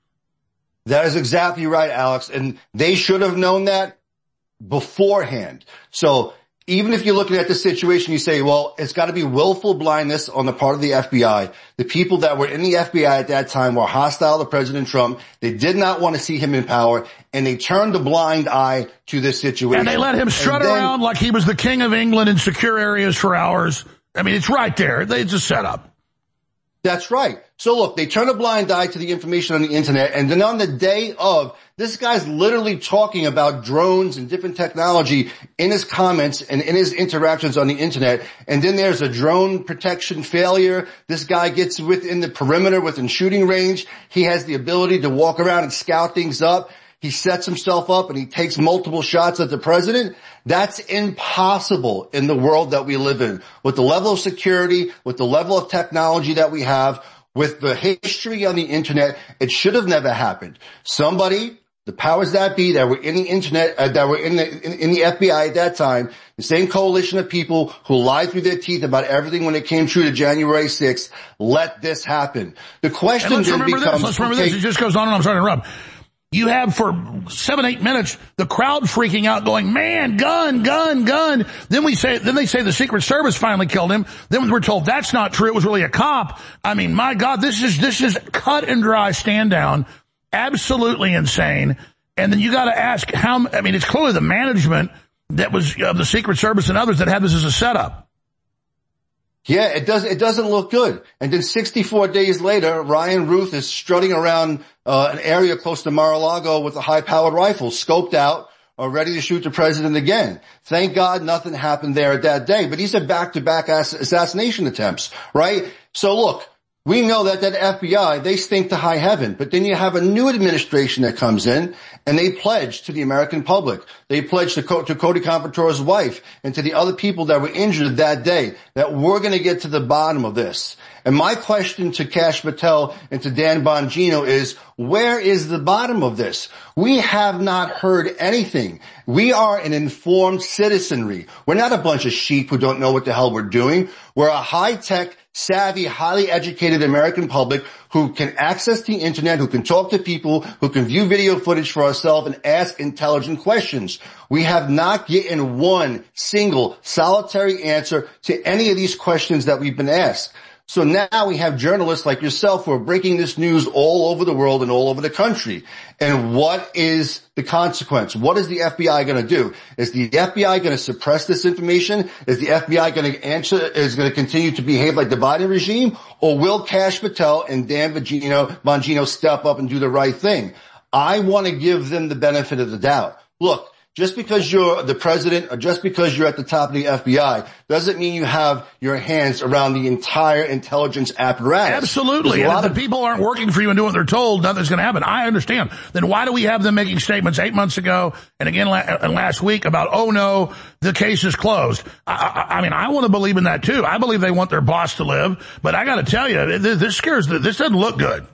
That is exactly right, Alex. And they should have known that beforehand. So even if you're looking at the situation, you say, well, it's got to be willful blindness on the part of the F B I. The people that were in the F B I at that time were hostile to President Trump. They did not want to see him in power, and they turned a blind eye to this situation. And they let him strut then, around like he was the king of England in secure areas for hours. I mean, it's right there. It's a setup. That's right. So look, they turn a blind eye to the information on the internet, and then on the day of, this guy's literally talking about drones and different technology in his comments and in his interactions on the internet, and then there's a drone protection failure. This guy gets within the perimeter, within shooting range. He has the ability to walk around and scout things up. He sets himself up and he takes multiple shots at the president. That's impossible in the world that we live in. With the level of security, with the level of technology that we have, with the history on the internet, it should have never happened. Somebody, the powers that be that were in the internet, uh, that were in the, in, in the F B I at that time, the same coalition of people who lied through their teeth about everything when it came true to January sixth, let this happen. The question and let's then remember becomes, this. Let's remember okay, this. It just goes on and I'm sorry to interrupt. You have for seven, eight minutes, the crowd freaking out going, man, gun, gun, gun. Then we say, then they say the Secret Service finally killed him. Then we're told that's not true. It was really a cop. I mean, my God, this is, this is cut and dry stand down. Absolutely insane. And then you got to ask how, I mean, it's clearly the management that was of the Secret Service and others that had this as a setup. Yeah, it does, it doesn't look good. And then sixty-four days later, Ryan Ruth is strutting around, uh, an area close to Mar-a-Lago with a high-powered rifle, scoped out, or ready to shoot the president again. Thank God nothing happened there that day, but these are back-to-back ass- assassination attempts, right? So look, we know that that F B I, they stink to high heaven, but then you have a new administration that comes in and they pledge to the American public. They pledge to, Co- to Cody Competento's wife and to the other people that were injured that day that we're going to get to the bottom of this. And my question to Kash Patel and to Dan Bongino is, where is the bottom of this? We have not heard anything. We are an informed citizenry. We're not a bunch of sheep who don't know what the hell we're doing. We're a high-tech, savvy, highly educated American public who can access the internet, who can talk to people, who can view video footage for ourselves and ask intelligent questions. We have not gotten one single solitary answer to any of these questions that we've been asked. So now we have journalists like yourself who are breaking this news all over the world and all over the country. And what is the consequence? What is the F B I going to do? Is the F B I going to suppress this information? Is the F B I going to answer, is going to continue to behave like the Biden regime? Or will Kash Patel and Dan Bongino, Bongino step up and do the right thing? I want to give them the benefit of the doubt. Look, just because you're the president or just because you're at the top of the F B I doesn't mean you have your hands around the entire intelligence apparatus. Absolutely. And if the people aren't working for you and doing what they're told, nothing's going to happen. I understand. Then why do we have them making statements eight months ago and again la- last week about, oh no, the case is closed? I, I, I mean, I want to believe in that too. I believe they want their boss to live, but I got to tell you, this, this scares, this doesn't look good.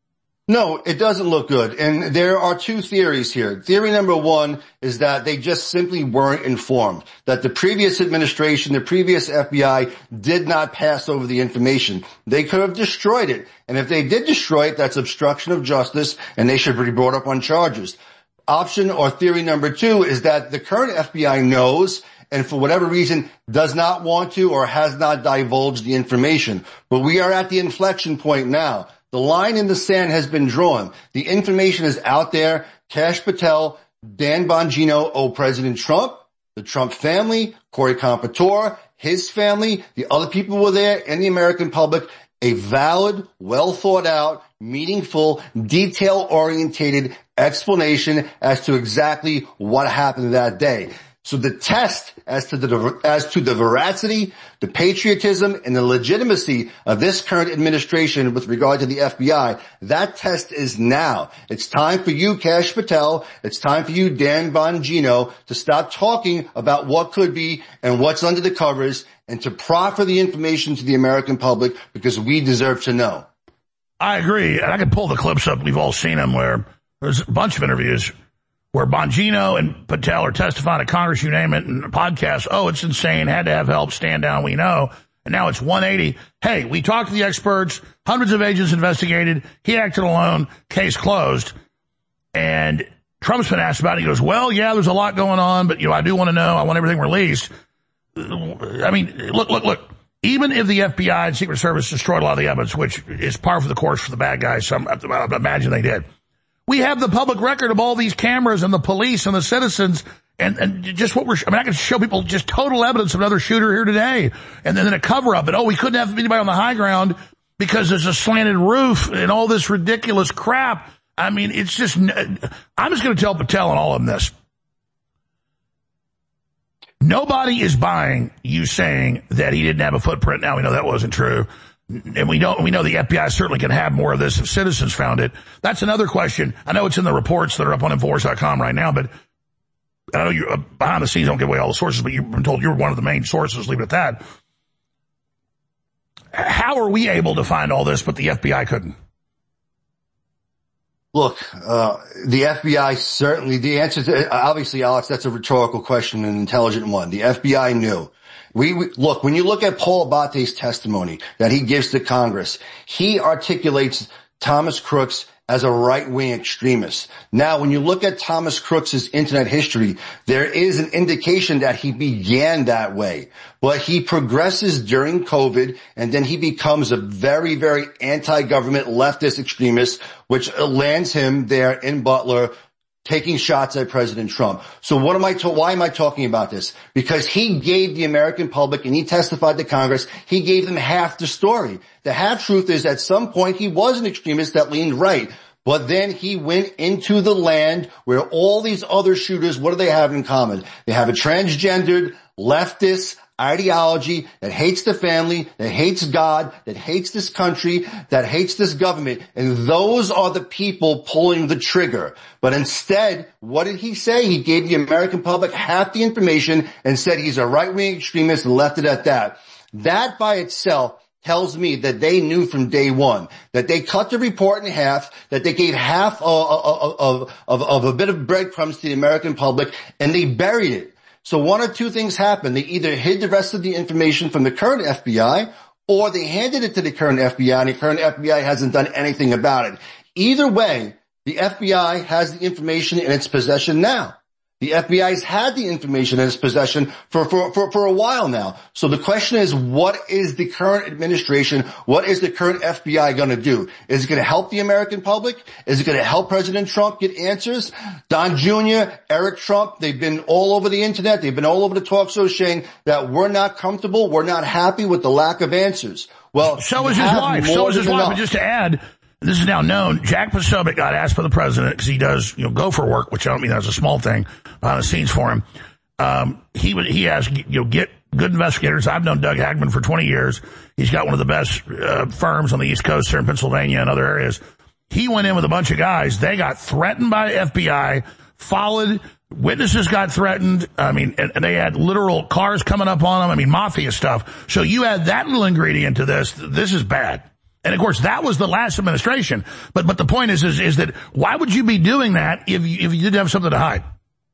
No, it doesn't look good. And there are two theories here. Theory number one is that they just simply weren't informed, that the previous administration, the previous F B I did not pass over the information. They could have destroyed it. And if they did destroy it, that's obstruction of justice and they should be brought up on charges. Option or theory number two is that the current F B I knows and for whatever reason does not want to or has not divulged the information. But we are at the inflection point now. The line in the sand has been drawn. The information is out there. Kash Patel, Dan Bongino owe President Trump, the Trump family, Corey Competentor, his family, the other people who were there, and the American public a valid, well thought out, meaningful, detail-orientated explanation as to exactly what happened that day. So the test as to the, as to the veracity, the patriotism, and the legitimacy of this current administration with regard to the F B I, that test is now. It's time for you, Kash Patel. It's time for you, Dan Bongino, to stop talking about what could be and what's under the covers and to proffer the information to the American public because we deserve to know. I agree. And I can pull the clips up. We've all seen them where there's a bunch of interviews where Bongino and Patel are testifying to Congress, you name it, and podcasts. Oh, it's insane. Had to have help. Stand down. We know. And now it's one eighty. Hey, we talked to the experts. Hundreds of agents investigated. He acted alone. Case closed. And Trump's been asked about it. He goes, well, yeah, there's a lot going on, but, you know, I do want to know. I want everything released. I mean, look, look, look. Even if the F B I and Secret Service destroyed a lot of the evidence, which is par for the course for the bad guys, so I imagine they did. We have the public record of all these cameras and the police and the citizens and, and just what we're, I mean, I can show people just total evidence of another shooter here today and then a cover up and, oh, we couldn't have anybody on the high ground because there's a slanted roof and all this ridiculous crap. I mean, it's just, I'm just going to tell Patel and all of them this. Nobody is buying you saying that he didn't have a footprint. Now we know that wasn't true. And we know, we know the F B I certainly can have more of this if citizens found it. That's another question. I know it's in the reports that are up on Infowars dot com right now, but I know you uh, behind the scenes don't give away all the sources, but you've been told you're one of the main sources. Leave it at that. How are we able to find all this, but the F B I couldn't? Look, uh, the F B I certainly, the answer to, obviously, Alex, that's a rhetorical question, an intelligent one. The F B I knew. We, we, look, when you look at Paul Abate's testimony that he gives to Congress, he articulates Thomas Crooks as a right-wing extremist. Now, when you look at Thomas Crooks' internet history, there is an indication that he began that way. But he progresses during COVID, and then he becomes a very, very anti-government leftist extremist, which lands him there in Butler, taking shots at President Trump. So what am I to- why am I talking about this? Because he gave the American public, and he testified to Congress, he gave them half the story. The half truth is at some point he was an extremist that leaned right. But then he went into the land where all these other shooters, what do they have in common? They have a transgendered, leftist ideology that hates the family, that hates God, that hates this country, that hates this government. And those are the people pulling the trigger. But instead, what did he say? He gave the American public half the information and said he's a right-wing extremist and left it at that. That by itself tells me that they knew from day one, that they cut the report in half, that they gave half of, of, of, of a bit of breadcrumbs to the American public, and they buried it. So one or two things happened. They either hid the rest of the information from the current F B I, or they handed it to the current F B I, and the current F B I hasn't done anything about it. Either way, the F B I has the information in its possession now. The F B I has had the information in its possession for, for, for, for a while now. So the question is, what is the current administration, what is the current F B I going to do? Is it going to help the American public? Is it going to help President Trump get answers? Don Junior, Eric Trump, they've been all over the internet. They've been all over the talk shows saying that we're not comfortable. We're not happy with the lack of answers. Well, so is his wife. So is his wife. But just to add, this is now known, Jack Posobiec got asked by the president, because he does, you know, go for work, which I don't mean that's a small thing, behind the scenes for him. Um, he would, he asked, you know, get good investigators. I've known Doug Hagman for twenty years. He's got one of the best uh, firms on the East Coast here in Pennsylvania and other areas. He went in with a bunch of guys. They got threatened by the F B I, followed, witnesses got threatened. I mean, and, and they had literal cars coming up on them. I mean, mafia stuff. So you add that little ingredient to this. This is bad. And of course, that was the last administration. But, but the point is, is, is that why would you be doing that if you, if you didn't have something to hide?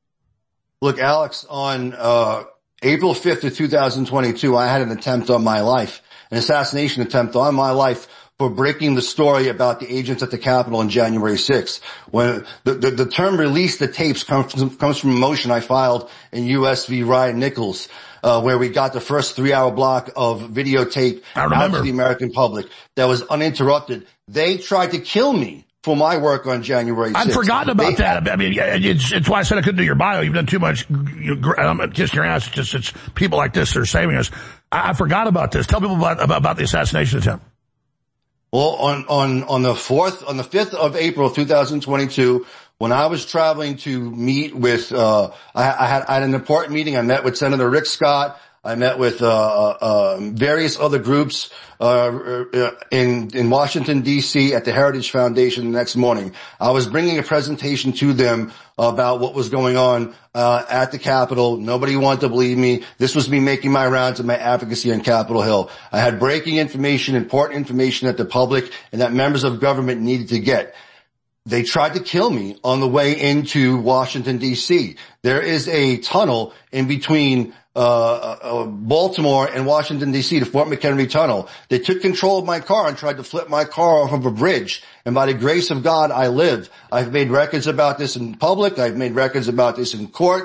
Look, Alex, on, uh, April fifth of two thousand twenty-two, I had an attempt on my life, an assassination attempt on my life for breaking the story about the agents at the Capitol on January sixth. When the, the, the term release the tapes comes from, comes from a motion I filed in U S v Ryan Nichols. Uh, where we got the first three-hour block of videotape out to the American public that was uninterrupted. They tried to kill me for my work on January sixth. I'd forgotten about they, that. I mean, it's, it's why I said I couldn't do your bio. You've done too much. You, I'm kissing your ass. It's just, it's people like this that are saving us. I, I forgot about this. Tell people about, about, about the assassination attempt. Well, on, on, on the fourth, on the fifth of April, two thousand twenty-two, when I was traveling to meet with, uh, I, I had, I had an important meeting. I met with Senator Rick Scott. I met with, uh, uh, various other groups, uh, in, in Washington, D C at the Heritage Foundation the next morning. I was bringing a presentation to them about what was going on, uh, at the Capitol. Nobody wanted to believe me. This was me making my rounds of my advocacy on Capitol Hill. I had breaking information, important information that the public and that members of government needed to get. They tried to kill me on the way into Washington, D C. There is a tunnel in between uh, uh Baltimore and Washington, D C, the Fort McHenry Tunnel. They took control of my car and tried to flip my car off of a bridge. And by the grace of God, I live. I've made records about this in public. I've made records about this in court. Uh,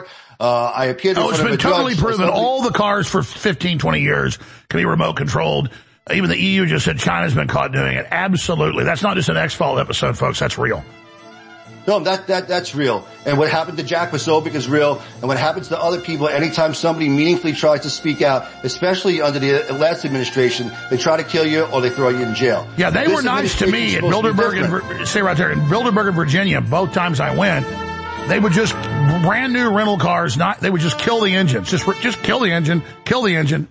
Uh, I appeared in Oh, it's front been of a judge. totally proven. Somebody- All the cars for fifteen, twenty years can be remote controlled. Even the E U just said China's been caught doing it. Absolutely. That's not just an X-File episode, folks. That's real. No, that, that, that's real. And what happened to Jack Posobiec is real. And what happens to other people anytime somebody meaningfully tries to speak out, especially under the last administration, they try to kill you or they throw you in jail. Yeah, they This were nice to me at administration is supposed to be Bilderberg and, different. Vir- say right there, in Bilderberg and Virginia, both times I went, they would just, brand new rental cars, not, they would just kill the engines. Just, just kill the engine, kill the engine.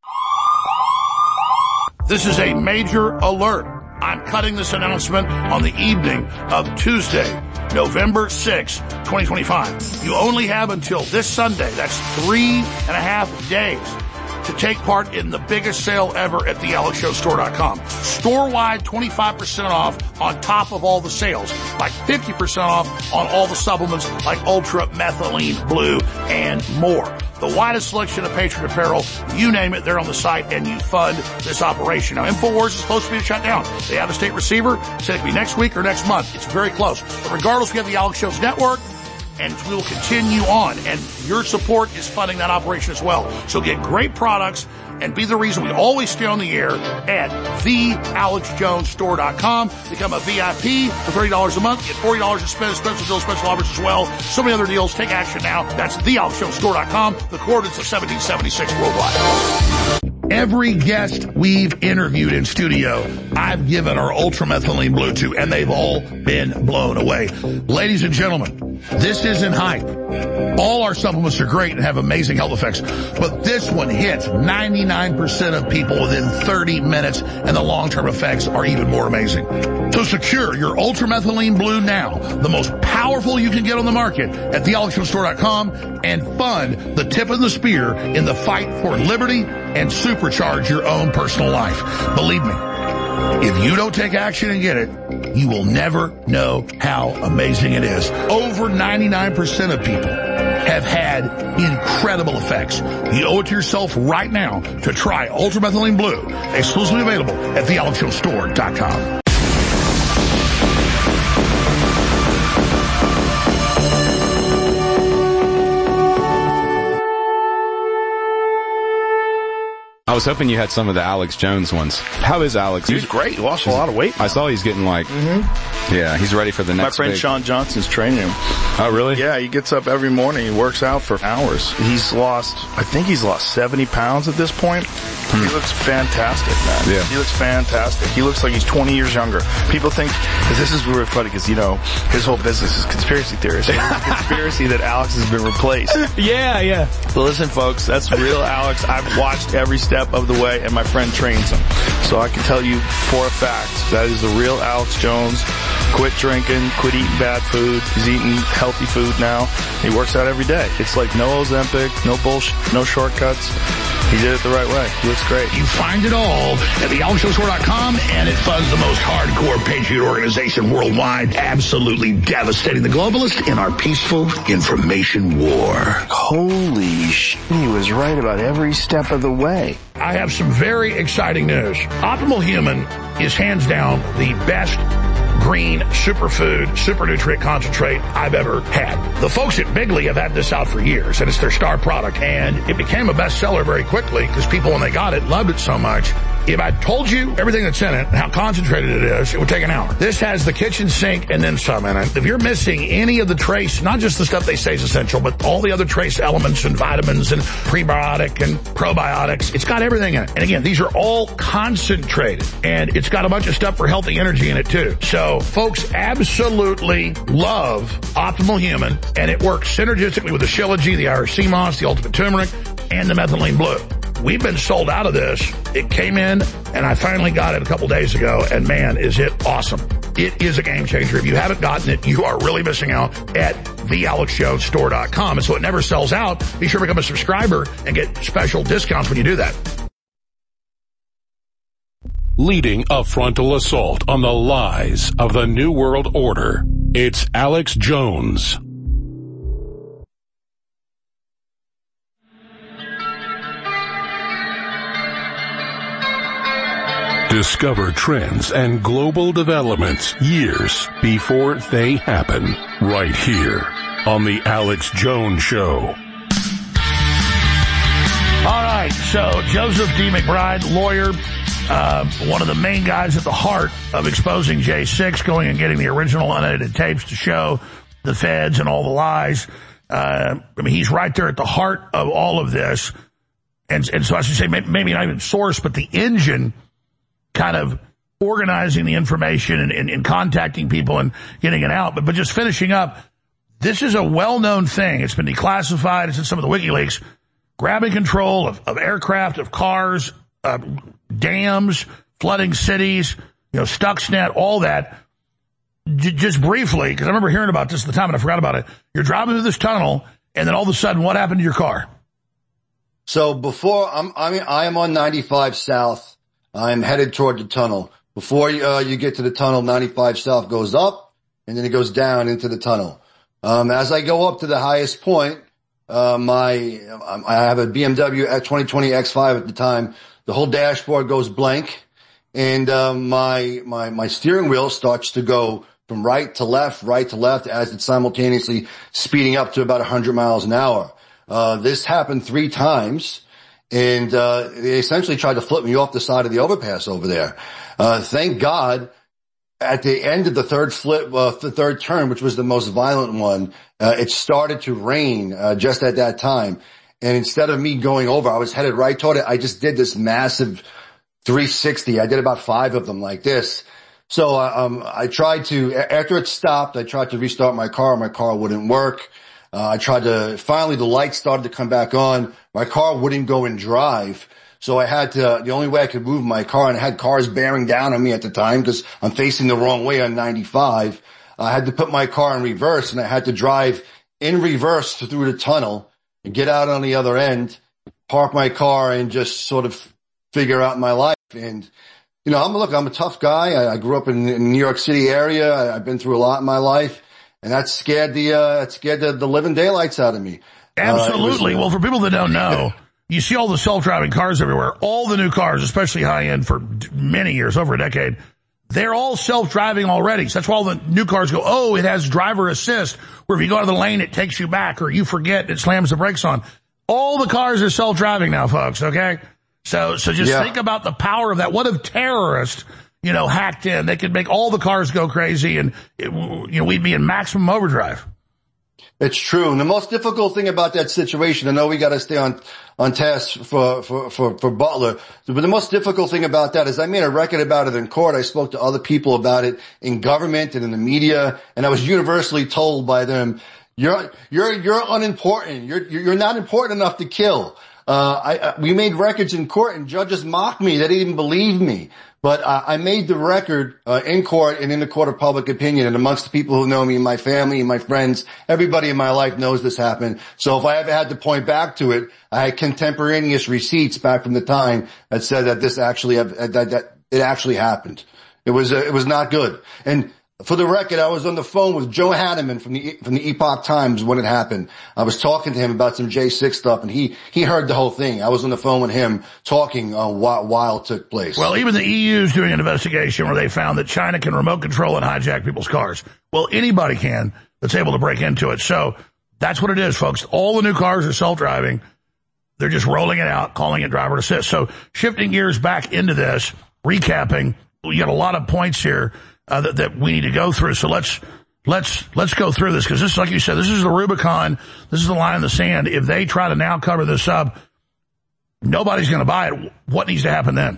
This is a major alert. I'm cutting this announcement on the evening of Tuesday, November sixth, twenty twenty-five. You only have until this Sunday, that's three and a half days, to take part in the biggest sale ever at the alex show store dot com. Store-wide, twenty-five percent off on top of all the sales, like fifty percent off on all the supplements like Ultra Methylene Blue and more. The widest selection of Patriot apparel, you name it, they're on the site, and you fund this operation. Now, InfoWars is supposed to be shut down. The out-of-state receiver said it could be next week or next month. It's very close. But regardless, we have the Alex Jones Network, and we will continue on. And your support is funding that operation as well. So get great products and be the reason we always stay on the air at the alex jones store dot com. Become a V I P for thirty dollars a month. Get forty dollars in spend, special deals, special offers as well. So many other deals. Take action now. That's the alex jones store dot com. The coordinates of seventeen seventy-six worldwide. Every guest we've interviewed in studio, I've given our ultramethylene blue to, and they've all been blown away. Ladies and gentlemen, this isn't hype. All our supplements are great and have amazing health effects, but this one hits ninety-nine percent of people within thirty minutes, and the long-term effects are even more amazing. So secure your ultramethylene blue now, the most powerful you can get on the market, at the alex jones store dot com, and fund the tip of the spear in the fight for liberty and supercharge your own personal life. Believe me, if you don't take action and get it, you will never know how amazing it is. Over ninety-nine percent of people have had incredible effects. You owe it to yourself right now to try Ultramethylene Blue, exclusively available at the alex jones store dot com. I was hoping you had some of the Alex Jones ones. How is Alex? He's great. He lost a lot of weight. I saw he's getting like, mm-hmm. yeah, he's ready for the next My friend big. Sean Johnson's training him. Oh, really? Yeah, he gets up every morning. He works out for hours. He's lost, I think he's lost seventy pounds at this point. Hmm. He looks fantastic, man. Yeah. He looks fantastic. He looks like he's twenty years younger. People think, because this is really funny, because, you know, his whole business is conspiracy theories. So it's a conspiracy that Alex has been replaced. Yeah, yeah. But listen, folks, that's real Alex. I've watched every step of the way, and my friend trains him. So I can tell you for a fact, that is the real Alex Jones. Quit drinking, quit eating bad food. He's eating healthy food now. He works out every day. It's like no Ozempic, no bullshit, no shortcuts. He did it the right way. He looks great. You find it all at the alex jones store dot com, and it funds the most hardcore patriot organization worldwide, absolutely devastating the globalists in our peaceful information war. Holy sh! He was right about every step of the way. I have some very exciting news. Optimal Human is hands down the best green superfood, super nutrient concentrate I've ever had. The folks at Bigley have had this out for years, and it's their star product, and it became a bestseller very quickly because people, when they got it, loved it so much. If I told you everything that's in it and how concentrated it is, it would take an hour. This has the kitchen sink and then some in it. If you're missing any of the trace, not just the stuff they say is essential, but all the other trace elements and vitamins and prebiotic and probiotics, it's got everything in it. And again, these are all concentrated, and it's got a bunch of stuff for healthy energy in it too. So folks absolutely love Optimal Human, and it works synergistically with the Shilajit, the Irish sea moss, the Ultimate Turmeric, and the Methylene Blue. We've been sold out of this. It came in, and I finally got it a couple days ago, and man, is it awesome. It is a game changer. If you haven't gotten it, you are really missing out at the alex jones store dot com. And so it never sells out. Be sure to become a subscriber and get special discounts when you do that. Leading a frontal assault on the lies of the New World Order, it's Alex Jones. Discover trends and global developments years before they happen, right here on The Alex Jones Show. All right, so Joseph D. McBride, lawyer, uh, one of the main guys at the heart of exposing J six, going and getting the original unedited tapes to show the feds and all the lies. Uh, I mean, he's right there at the heart of all of this. And, and so I should say maybe not even source, but the engine kind of organizing the information and, and, and contacting people and getting it out. But, but just finishing up, this is a well-known thing. It's been declassified. It's in some of the WikiLeaks. Grabbing control of, of aircraft, of cars, uh, dams, flooding cities, you know, Stuxnet, all that. J- just briefly, because I remember hearing about this at the time and I forgot about it. You're driving through this tunnel, and then all of a sudden, what happened to your car? So before I'm, I mean, I am on ninety-five South. I'm headed toward the tunnel. Before uh, you get to the tunnel, ninety-five South goes up, and then it goes down into the tunnel. Um, as I go up to the highest point, Uh, my, I have a B M W twenty twenty X five at the time. The whole dashboard goes blank, and, um, my, my, my steering wheel starts to go from right to left, right to left as it's simultaneously speeding up to about one hundred miles an hour. Uh, this happened three times, and, uh, they essentially tried to flip me off the side of the overpass over there. Uh, thank God. At the end of the third flip, uh, the third turn, which was the most violent one, uh, it started to rain, uh, just at that time. And instead of me going over, I was headed right toward it. I just did this massive three sixty. I did about five of them like this. So, uh, um, I tried to, after it stopped, I tried to restart my car. My car wouldn't work. Uh, I tried to, finally the lights started to come back on. My car wouldn't go in drive. So I had to, the only way I could move my car, and I had cars bearing down on me at the time because I'm facing the wrong way on ninety-five. I had to put my car in reverse, and I had to drive in reverse through the tunnel and get out on the other end, park my car, and just sort of figure out my life. And, you know, I'm, look, I'm a tough guy. I, I grew up in, in the New York City area. I, I've been through a lot in my life, and that scared the, uh, that scared the, the living daylights out of me. Absolutely. Uh, was, well, for people that don't know, you see all the self-driving cars everywhere. All the new cars, especially high-end for many years, over a decade, they're all self-driving already. So that's why all the new cars go, oh, it has driver assist, where if you go out of the lane, it takes you back, or you forget, it slams the brakes on. All the cars are self-driving now, folks, okay? So, so just yeah. think about the power of that. What if terrorists, you know, hacked in? They could make all the cars go crazy, and, it, you know, we'd be in maximum overdrive. It's true. And the most difficult thing about that situation, I know we got to stay on, on task for, for, for, for Butler, but the most difficult thing about that is I made a record about it in court. I spoke to other people about it in government and in the media, and I was universally told by them, you're, you're, you're unimportant. You're, you're not important enough to kill. Uh, I, I, we made records in court, and judges mocked me. They didn't even believe me. But uh, I made the record uh, in court and in the court of public opinion, and amongst the people who know me, my family, and my friends, everybody in my life knows this happened. So if I ever had to point back to it, I had contemporaneous receipts back from the time that said that this actually that, that it actually happened. It was uh, it was not good. And for the record, I was on the phone with Joe Hanneman from the from the Epoch Times when it happened. I was talking to him about some J six stuff, and he he heard the whole thing. I was on the phone with him talking uh, while, while it took place. Well, even the E U is doing an investigation where they found that China can remote control and hijack people's cars. Well, anybody can that's able to break into it. So that's what it is, folks. All the new cars are self-driving. They're just rolling it out, calling it driver assist. So shifting gears back into this, recapping, you got a lot of points here. Uh, that, that we need to go through. So let's, let's, let's go through this, because this is, like you said, this is the Rubicon. This is the line in the sand. If they try to now cover this up, nobody's going to buy it. What needs to happen then?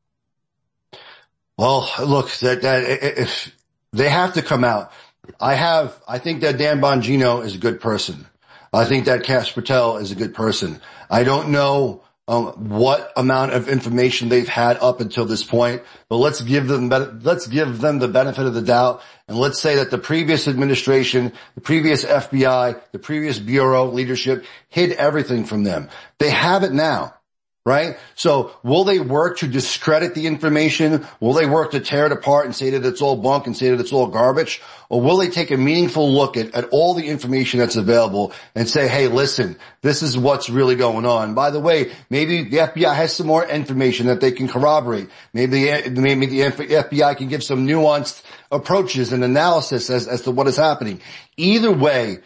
Well, look, that, that, if they have to come out, I have, I think that Dan Bongino is a good person. I think that Kash Patel is a good person. I don't know Um, what amount of information they've had up until this point, but let's give them, let's give them the benefit of the doubt, and let's say that the previous administration, the previous F B I, the previous Bureau leadership hid everything from them. They have it now. Right? So will they work to discredit the information? Will they work to tear it apart and say that it's all bunk and say that it's all garbage? Or will they take a meaningful look at, at all the information that's available and say, hey, listen, this is what's really going on. By the way, maybe the F B I has some more information that they can corroborate. Maybe, maybe the F B I can give some nuanced approaches and analysis as, as to what is happening. Either way,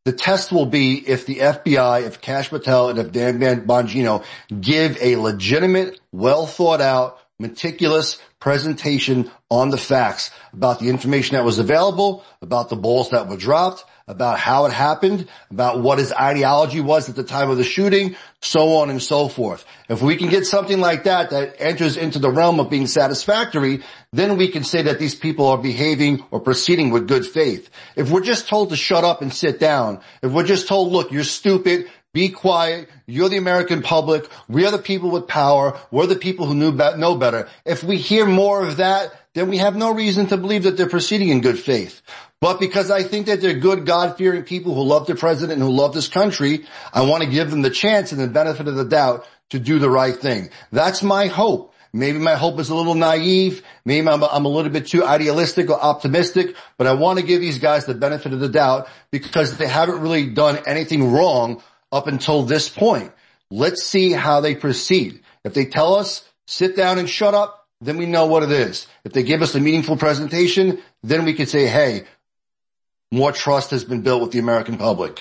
The test will be if the F B I, if Kash Patel, and if Dan Bongino give a legitimate, well thought out, meticulous presentation on the facts about the information that was available, about the balls that were dropped, about how it happened, about what his ideology was at the time of the shooting, so on and so forth. If we can get something like that that enters into the realm of being satisfactory, then we can say that these people are behaving or proceeding with good faith. If we're just told to shut up and sit down, if we're just told, look, you're stupid, be quiet, you're the American public, we are the people with power, we're the people who knew be- know better. If we hear more of that, then we have no reason to believe that they're proceeding in good faith. But because I think that they're good, God-fearing people who love the president and who love this country, I want to give them the chance and the benefit of the doubt to do the right thing. That's my hope. Maybe my hope is a little naive. Maybe I'm, I'm a little bit too idealistic or optimistic, but I want to give these guys the benefit of the doubt because they haven't really done anything wrong up until this point. Let's see how they proceed. If they tell us, sit down and shut up, then we know what it is. If they give us a meaningful presentation, then we could say, hey, more trust has been built with the American public.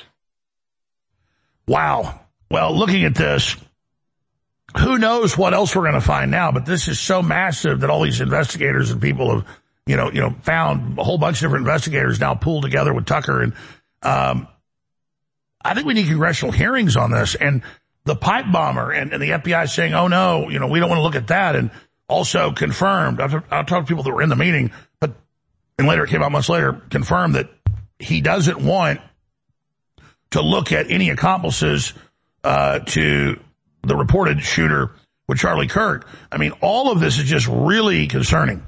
Wow. Well, looking at this, who knows what else we're going to find now, but this is so massive that all these investigators and people have, you know, you know, found a whole bunch of different investigators now pooled together with Tucker. And, um, I think we need congressional hearings on this, and the pipe bomber and, and the F B I saying, oh no, you know, we don't want to look at that. And also confirmed, I've, I've talked to people that were in the meeting, but, and later it came out months later, confirmed that he doesn't want to look at any accomplices, uh, to the reported shooter with Charlie Kirk. I mean, all of this is just really concerning.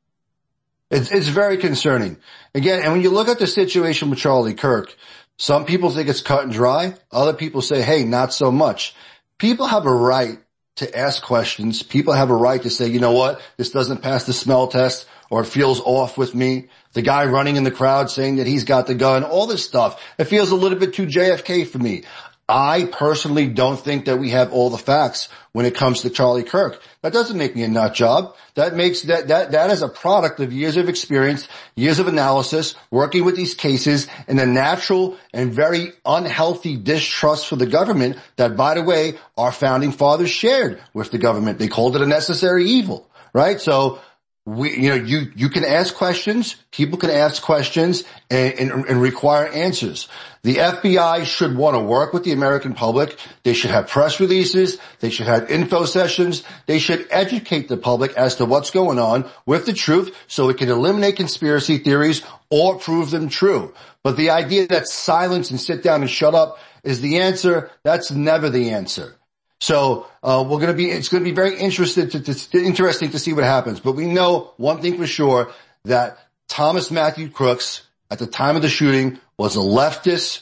It's, it's very concerning. Again, and when you look at the situation with Charlie Kirk, some people think it's cut and dry. Other people say, hey, not so much. People have a right to ask questions. People have a right to say, you know what, this doesn't pass the smell test, or it feels off with me. The guy running in the crowd saying that he's got the gun, all this stuff. It feels a little bit too J F K for me. I personally don't think that we have all the facts when it comes to Charlie Kirk. That doesn't make me a nut job. That makes that, that, that is a product of years of experience, years of analysis, working with these cases, and a natural and very unhealthy distrust for the government that, by the way, our founding fathers shared with the government. They called it a necessary evil, right? So, we, you know, you, you can ask questions, people can ask questions and, and, and require answers. The F B I should want to work with the American public. They should have press releases. They should have info sessions. They should educate the public as to what's going on with the truth so it can eliminate conspiracy theories or prove them true. But the idea that silence and sit down and shut up is the answer, that's never the answer. So, uh, we're going to be, it's going to be very interested to, to, interesting to see what happens. But we know one thing for sure, that Thomas Matthew Crooks, at the time of the shooting, was a leftist,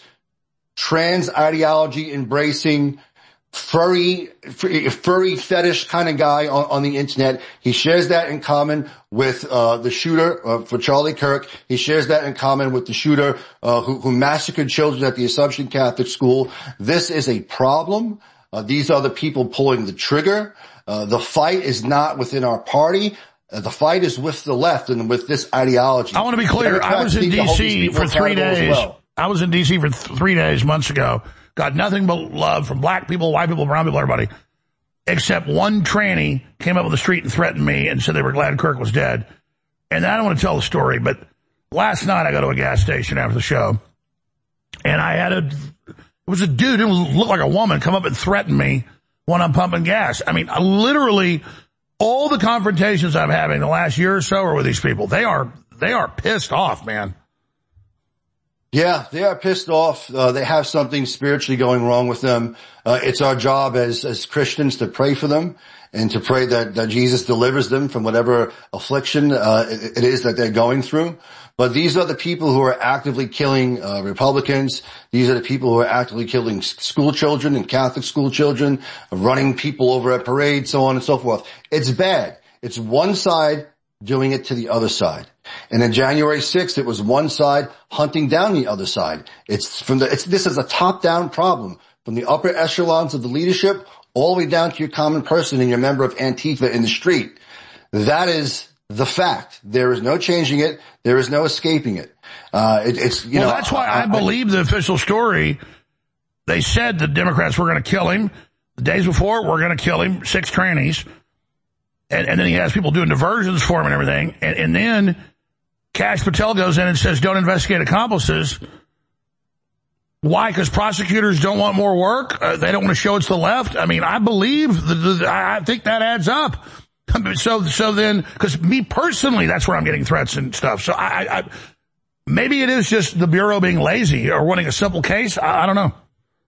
trans ideology embracing, furry, furry fetish kind of guy on, on the internet. He shares that in common with, uh, the shooter, uh, for Charlie Kirk. He shares that in common with the shooter, uh, who, who massacred children at the Assumption Catholic School. This is a problem. Uh, these are the people pulling the trigger. Uh, the fight is not within our party. Uh, the fight is with the left and with this ideology. I want to be clear. I was in D C for three days. Well. I was in D C for th- three days months ago. Got nothing but love from black people, white people, brown people, everybody. Except one tranny came up on the street and threatened me and said they were glad Kirk was dead. And I don't want to tell the story, but last night I go to a gas station after the show, and I had a... It was a dude who looked like a woman come up and threaten me when I'm pumping gas. I mean, I literally, all the confrontations I'm having the last year or so are with these people. They are, they are pissed off, man. Yeah, they are pissed off. Uh, they have something spiritually going wrong with them. Uh, it's our job as, as Christians to pray for them and to pray that, that Jesus delivers them from whatever affliction, uh, it, it is that they're going through. But these are the people who are actively killing uh, Republicans. These are the people who are actively killing school children and Catholic school children, running people over at parades, so on and so forth. It's bad. It's one side doing it to the other side. And on January sixth, it was one side hunting down the other side. It's from the, it's, this is a top-down problem from the upper echelons of the leadership all the way down to your common person and your member of Antifa in the street. That is the fact. There is no changing it. There is no escaping it. Uh, it it's, you well, know. that's why I, I believe the official story. They said the Democrats were going to kill him. The days before, we're going to kill him, six trannies. And, and then he has people doing diversions for him and everything. And, and then Kash Patel goes in and says, don't investigate accomplices. Why? Because prosecutors don't want more work? Uh, they don't want to show it's the left? I mean, I believe, the, the, I think that adds up. So, so then, because me personally, that's where I'm getting threats and stuff. So I, I, maybe it is just the Bureau being lazy or wanting a simple case. I, I don't know.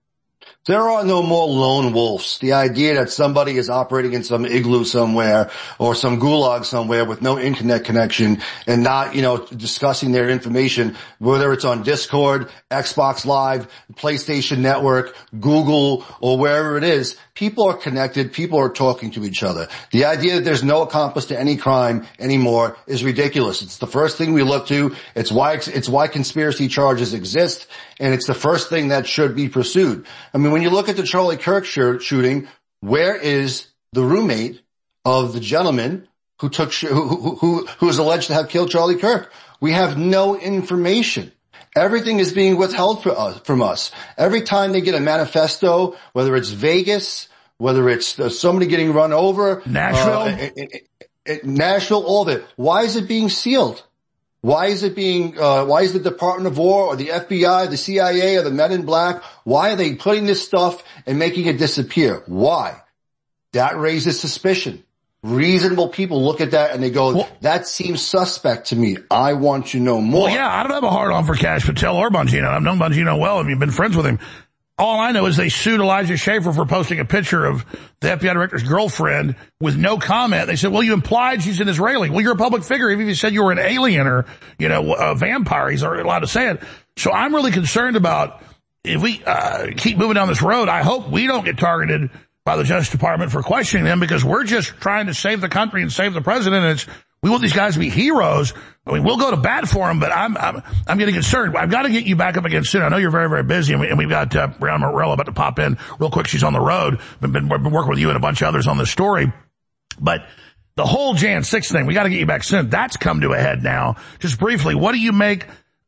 There are no more lone wolves. The idea that somebody is operating in some igloo somewhere or some gulag somewhere with no internet connection and not, you know, discussing their information, whether it's on Discord, Xbox Live, PlayStation Network, Google, or wherever it is, people are connected. People are talking to each other. The idea that there's no accomplice to any crime anymore is ridiculous. It's the first thing we look to. It's why, it's why conspiracy charges exist. And it's the first thing that should be pursued. I mean, when you look at the Charlie Kirk shooting, where is the roommate of the gentleman who took, who, who, who, who is alleged to have killed Charlie Kirk? We have no information. Everything is being withheld for us, from us. Every time they get a manifesto, whether it's Vegas, whether it's uh, somebody getting run over, Nashville, uh, it, it, it, Nashville, all of it. Why is it being sealed? Why is it being, uh, why is the Department of War or the F B I, the C I A or the Men in Black, why are they putting this stuff and making it disappear? Why? That raises suspicion. Reasonable people look at that and they go, well, that seems suspect to me. I want to know more. Well, yeah, I don't have a hard on for Kash Patel or Bongino. I've known Bongino well. I've been friends with him. All I know is they sued Elijah Schaffer for posting a picture of the F B I director's girlfriend with no comment. They said, well, you implied she's an Israeli. Well, you're a public figure. If you said you were an alien or, you know, a vampire, he's allowed to say it. So I'm really concerned about if we uh, keep moving down this road, I hope we don't get targeted by the Justice Department for questioning them, because we're just trying to save the country and save the president. And it's, we want these guys to be heroes. I mean, we'll go to bat for them, but I'm, I'm, I'm getting concerned. I've got to get you back up again soon. I know you're very, very busy, and, we, and we've got, uh, Brianna Morello about to pop in real quick. She's on the road. We've been, we've been working with you and a bunch of others on this story. But the whole Jan six thing, we got to get you back soon. That's come to a head now. Just briefly, what do you make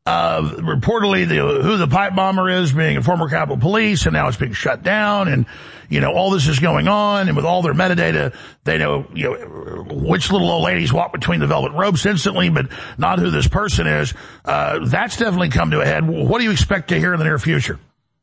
of reportedly the, who the pipe bomber is being a former Capitol Police, and now it's being shut down, and, you know, all this is going on, and with all their metadata, they know, you know, which little old ladies walk between the velvet ropes instantly, but not who this person is. Uh, that's definitely come to a head. What do you expect to hear in the near future?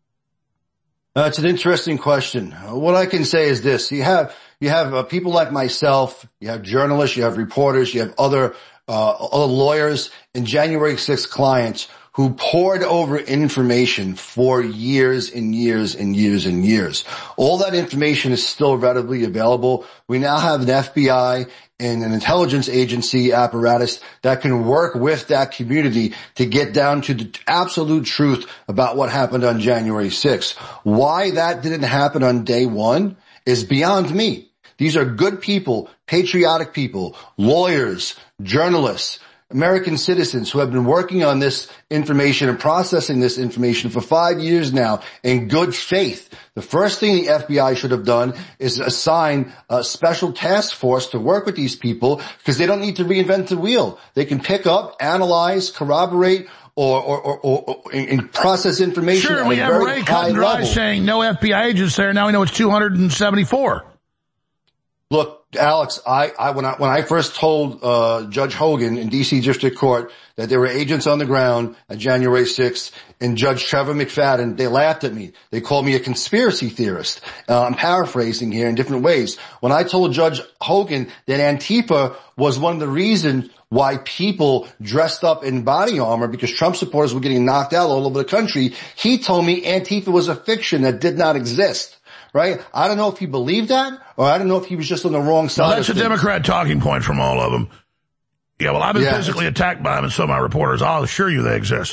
Uh, it's an interesting question. What I can say is this. You have, you have uh, people like myself, you have journalists, you have reporters, you have other, uh, other lawyers and January sixth clients who poured over information for years and years and years and years. All that information is still readily available. We now have an F B I and an intelligence agency apparatus that can work with that community to get down to the absolute truth about what happened on January sixth. Why that didn't happen on day one is beyond me. These are good people, patriotic people, lawyers, journalists, American citizens who have been working on this information and processing this information for five years now in good faith. The first thing the F B I should have done is assign a special task force to work with these people, because they don't need to reinvent the wheel. They can pick up, analyze, corroborate, or, or, or, or, or and process information. Sure, we have Ray cut and dry saying no F B I agents there. Now we know it's two hundred seventy-four. Look, Alex, I, I, when I, when I first told, uh, Judge Hogan in D C District Court that there were agents on the ground at January sixth, and Judge Trevor McFadden, they laughed at me. They called me a conspiracy theorist. Uh, I'm paraphrasing here in different ways. When I told Judge Hogan that Antifa was one of the reasons why people dressed up in body armor because Trump supporters were getting knocked out all over the country, he told me Antifa was a fiction that did not exist. Right? I don't know if he believed that, or I don't know if he was just on the wrong side. Well, that's of a Democrat talking point from all of them. Yeah, well, I've been yeah, physically attacked by them and some of my reporters. I'll assure you they exist.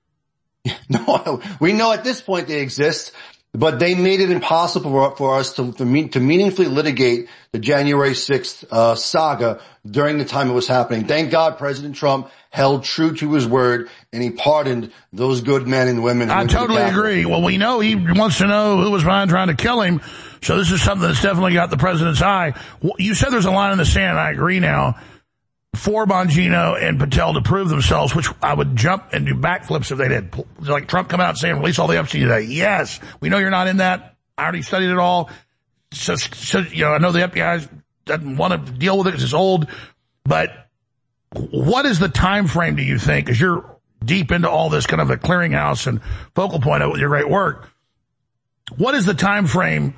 No, we know at this point they exist, but they made it impossible for, for us to, to, mean, to meaningfully litigate the January sixth uh, saga during the time it was happening. Thank God President Trump held true to his word, and he pardoned those good men and women. I totally agree. Well, we know he wants to know who was behind trying to kill him, so this is something that's definitely got the president's eye. You said there's a line in the sand, and I agree now. for Bongino and Patel to prove themselves, which I would jump and do backflips if they did. Like Trump come out and saying, release all the Epstein today. Yes, we know you're not in that. I already studied it all. So, so you know, I know the F B I doesn't want to deal with it because it's old. But what is the time frame, do you think, as you're deep into all this kind of a clearinghouse and focal point of your great work, what is the time frame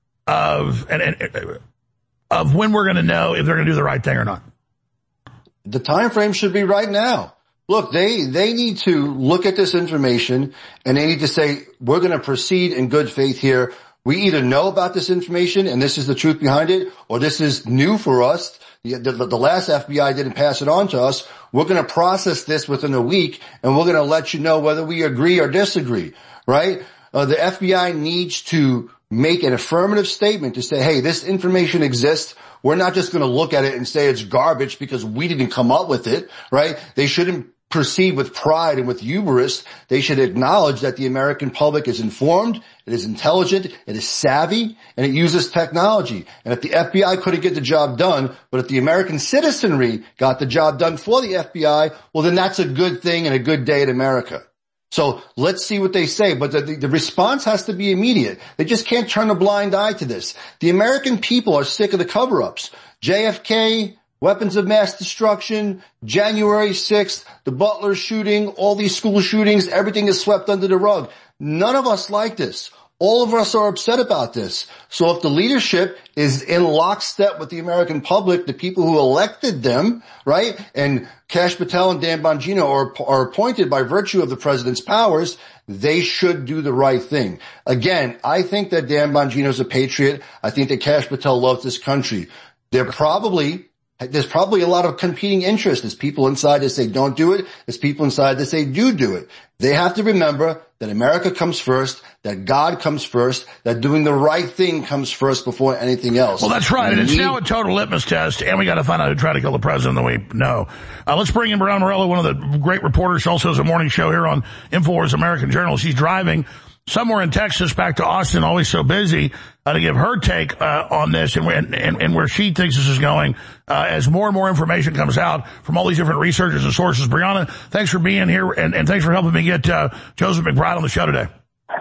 of and, and of when we're going to know if they're going to do the right thing or not? The time frame should be right now. Look, they, they need to look at this information and they need to say, we're going to proceed in good faith here. We either know about this information and this is the truth behind it, or this is new for us. The, the, the last F B I didn't pass it on to us. We're going to process this within a week and we're going to let you know whether we agree or disagree, right? Uh, the F B I needs to make an affirmative statement to say, hey, this information exists. We're not just going to look at it and say it's garbage because we didn't come up with it, right? They shouldn't proceed with pride and with hubris. They should acknowledge that the American public is informed, it is intelligent, it is savvy, and it uses technology. And if the F B I couldn't get the job done, but if the American citizenry got the job done for the F B I, well, then that's a good thing and a good day in America. So let's see what they say, but the, the, the response has to be immediate. They just can't turn a blind eye to this. The American people are sick of the cover-ups. J F K, weapons of mass destruction, January sixth, the Butler shooting, all these school shootings, everything is swept under the rug. None of us like this. All of us are upset about this. So if the leadership is in lockstep with the American public, the people who elected them, right, and Kash Patel and Dan Bongino are, are appointed by virtue of the president's powers, they should do the right thing. Again, I think that Dan Bongino is a patriot. I think that Kash Patel loves this country. They're probably... There's probably a lot of competing interests. There's people inside that say don't do it. There's people inside that say do do it. They have to remember that America comes first, that God comes first, that doing the right thing comes first before anything else. Well, that's right. And it's now a total litmus test, and we got to find out who tried to kill the president that we know. Uh, let's bring in Brown Morello, one of the great reporters. She also has a morning show here on InfoWars American Journal. She's driving somewhere in Texas back to Austin, always so busy, uh, to give her take uh, on this and, and, and where she thinks this is going uh, as more and more information comes out from all these different researchers and sources. Brianna, thanks for being here, and, and thanks for helping me get uh, Joseph McBride on the show today.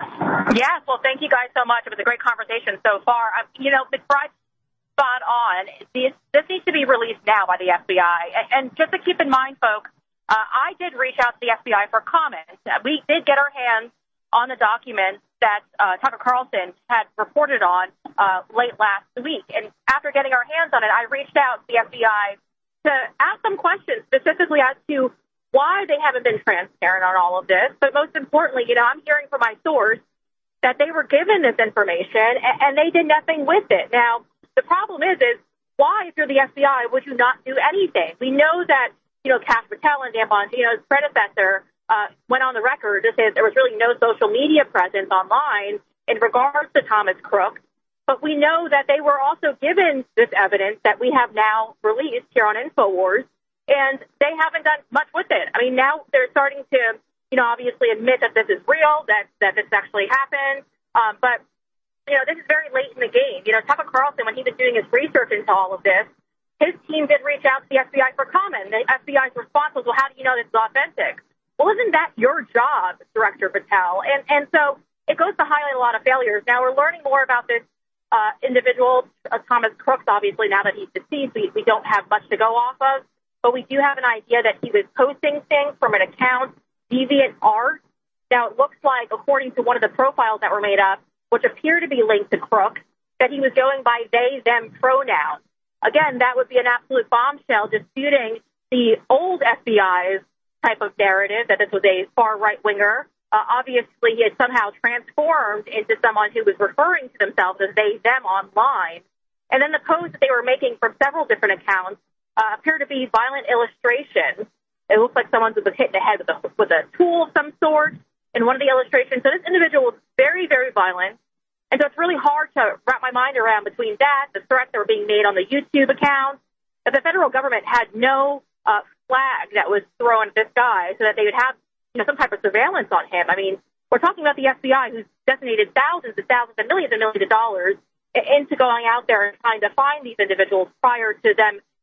Yes, well, thank you guys so much. It was a great conversation so far. Um, you know, McBride's spot on. This, this needs to be released now by the F B I. And, and just to keep in mind, folks, uh, I did reach out to the F B I for comment. We did get our hands on the documents that uh, Tucker Carlson had reported on uh, late last week. And after getting our hands on it, I reached out to the F B I to ask some questions specifically as to why they haven't been transparent on all of this. But most importantly, you know, I'm hearing from my source that they were given this information and, and they did nothing with it. Now, the problem is, is why, if you're the F B I, would you not do anything? We know that, you know, Kash Patel and Dan Bongino's predecessor Uh, went on the record to say that there was really no social media presence online in regards to Thomas Crook. But we know that they were also given this evidence that we have now released here on InfoWars, and they haven't done much with it. I mean, now they're starting to, you know, obviously admit that this is real, that, that this actually happened. Um, but, you know, this is very late in the game. You know, Tucker Carlson, when he was doing his research into all of this, his team did reach out to the F B I for comment. The F B I's response was, well, how do you know this is authentic? Well, isn't that your job, Director Patel? And and so it goes to highlight a lot of failures. Now, we're learning more about this uh, individual, uh, Thomas Crooks, obviously, now that he's deceased. We, we don't have much to go off of, but we do have an idea that he was posting things from an account, DeviantArt. Now, it looks like, according to one of the profiles that were made up, which appear to be linked to Crooks, that he was going by they, them pronouns. Again, that would be an absolute bombshell disputing the old F B I's type of narrative that this was a far right winger. Uh, obviously, he had somehow transformed into someone who was referring to themselves as they, them online. And then the posts that they were making from several different accounts uh, appear to be violent illustrations. It looks like someone was hit in the head with a, with a tool of some sort in one of the illustrations. So this individual was very, very violent. And so it's really hard to wrap my mind around between that, the threats that were being made on the YouTube account, that the federal government had no uh, flag that was thrown at this guy so that they would have, you know, some type of surveillance on him. I mean, we're talking about the F B I, who's designated thousands and thousands and millions and millions of dollars into going out there and trying to find these individuals prior to them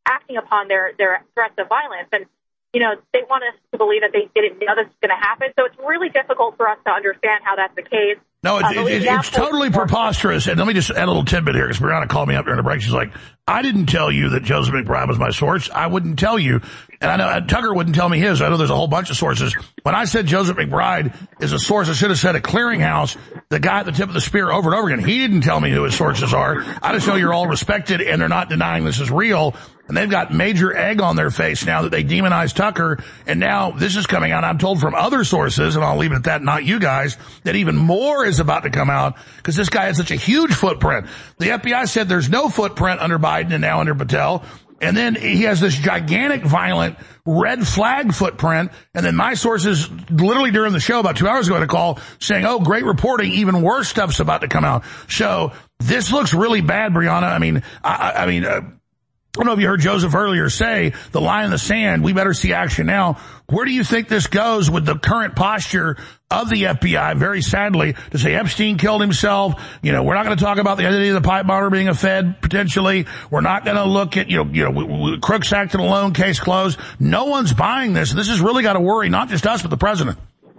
acting upon their, their threats of violence. And, you know, they want us to believe that they didn't know this was going to happen. So it's really difficult for us to understand how that's the case. No, it, uh, it, it, it's totally preposterous. And let me just add a little tidbit here, because Brianna called me up during the break. She's like, I didn't tell you that Joseph McBride was my source. I wouldn't tell you. And I know uh, Tucker wouldn't tell me his. I know there's a whole bunch of sources. When I said Joseph McBride is a source, I should have said a clearinghouse, the guy at the tip of the spear over and over again. He didn't tell me who his sources are. I just know you're all respected and they're not denying this is real. And they've got major egg on their face now that they demonize Tucker. And now this is coming out. I'm told from other sources, and I'll leave it at that, not you guys, that even more is about to come out because this guy has such a huge footprint. The F B I said there's no footprint under Biden and now under Patel. And then he has this gigantic, violent red flag footprint. And then my sources, literally during the show about two hours ago, had a call saying, oh, great reporting. Even worse stuff's about to come out. So this looks really bad, Brianna. I mean, I, I mean, uh, I don't know if you heard Joseph earlier say the line in the sand. We better see action now. Where do you think this goes with the current posture of the F B I? Very sadly, to say Epstein killed himself. You know, we're not going to talk about the identity of the pipe bomber being a Fed potentially. We're not going to look at, you know, you know, we, we, Crooks acted alone, case closed. No one's buying this. This has really got to worry not just us, but the president.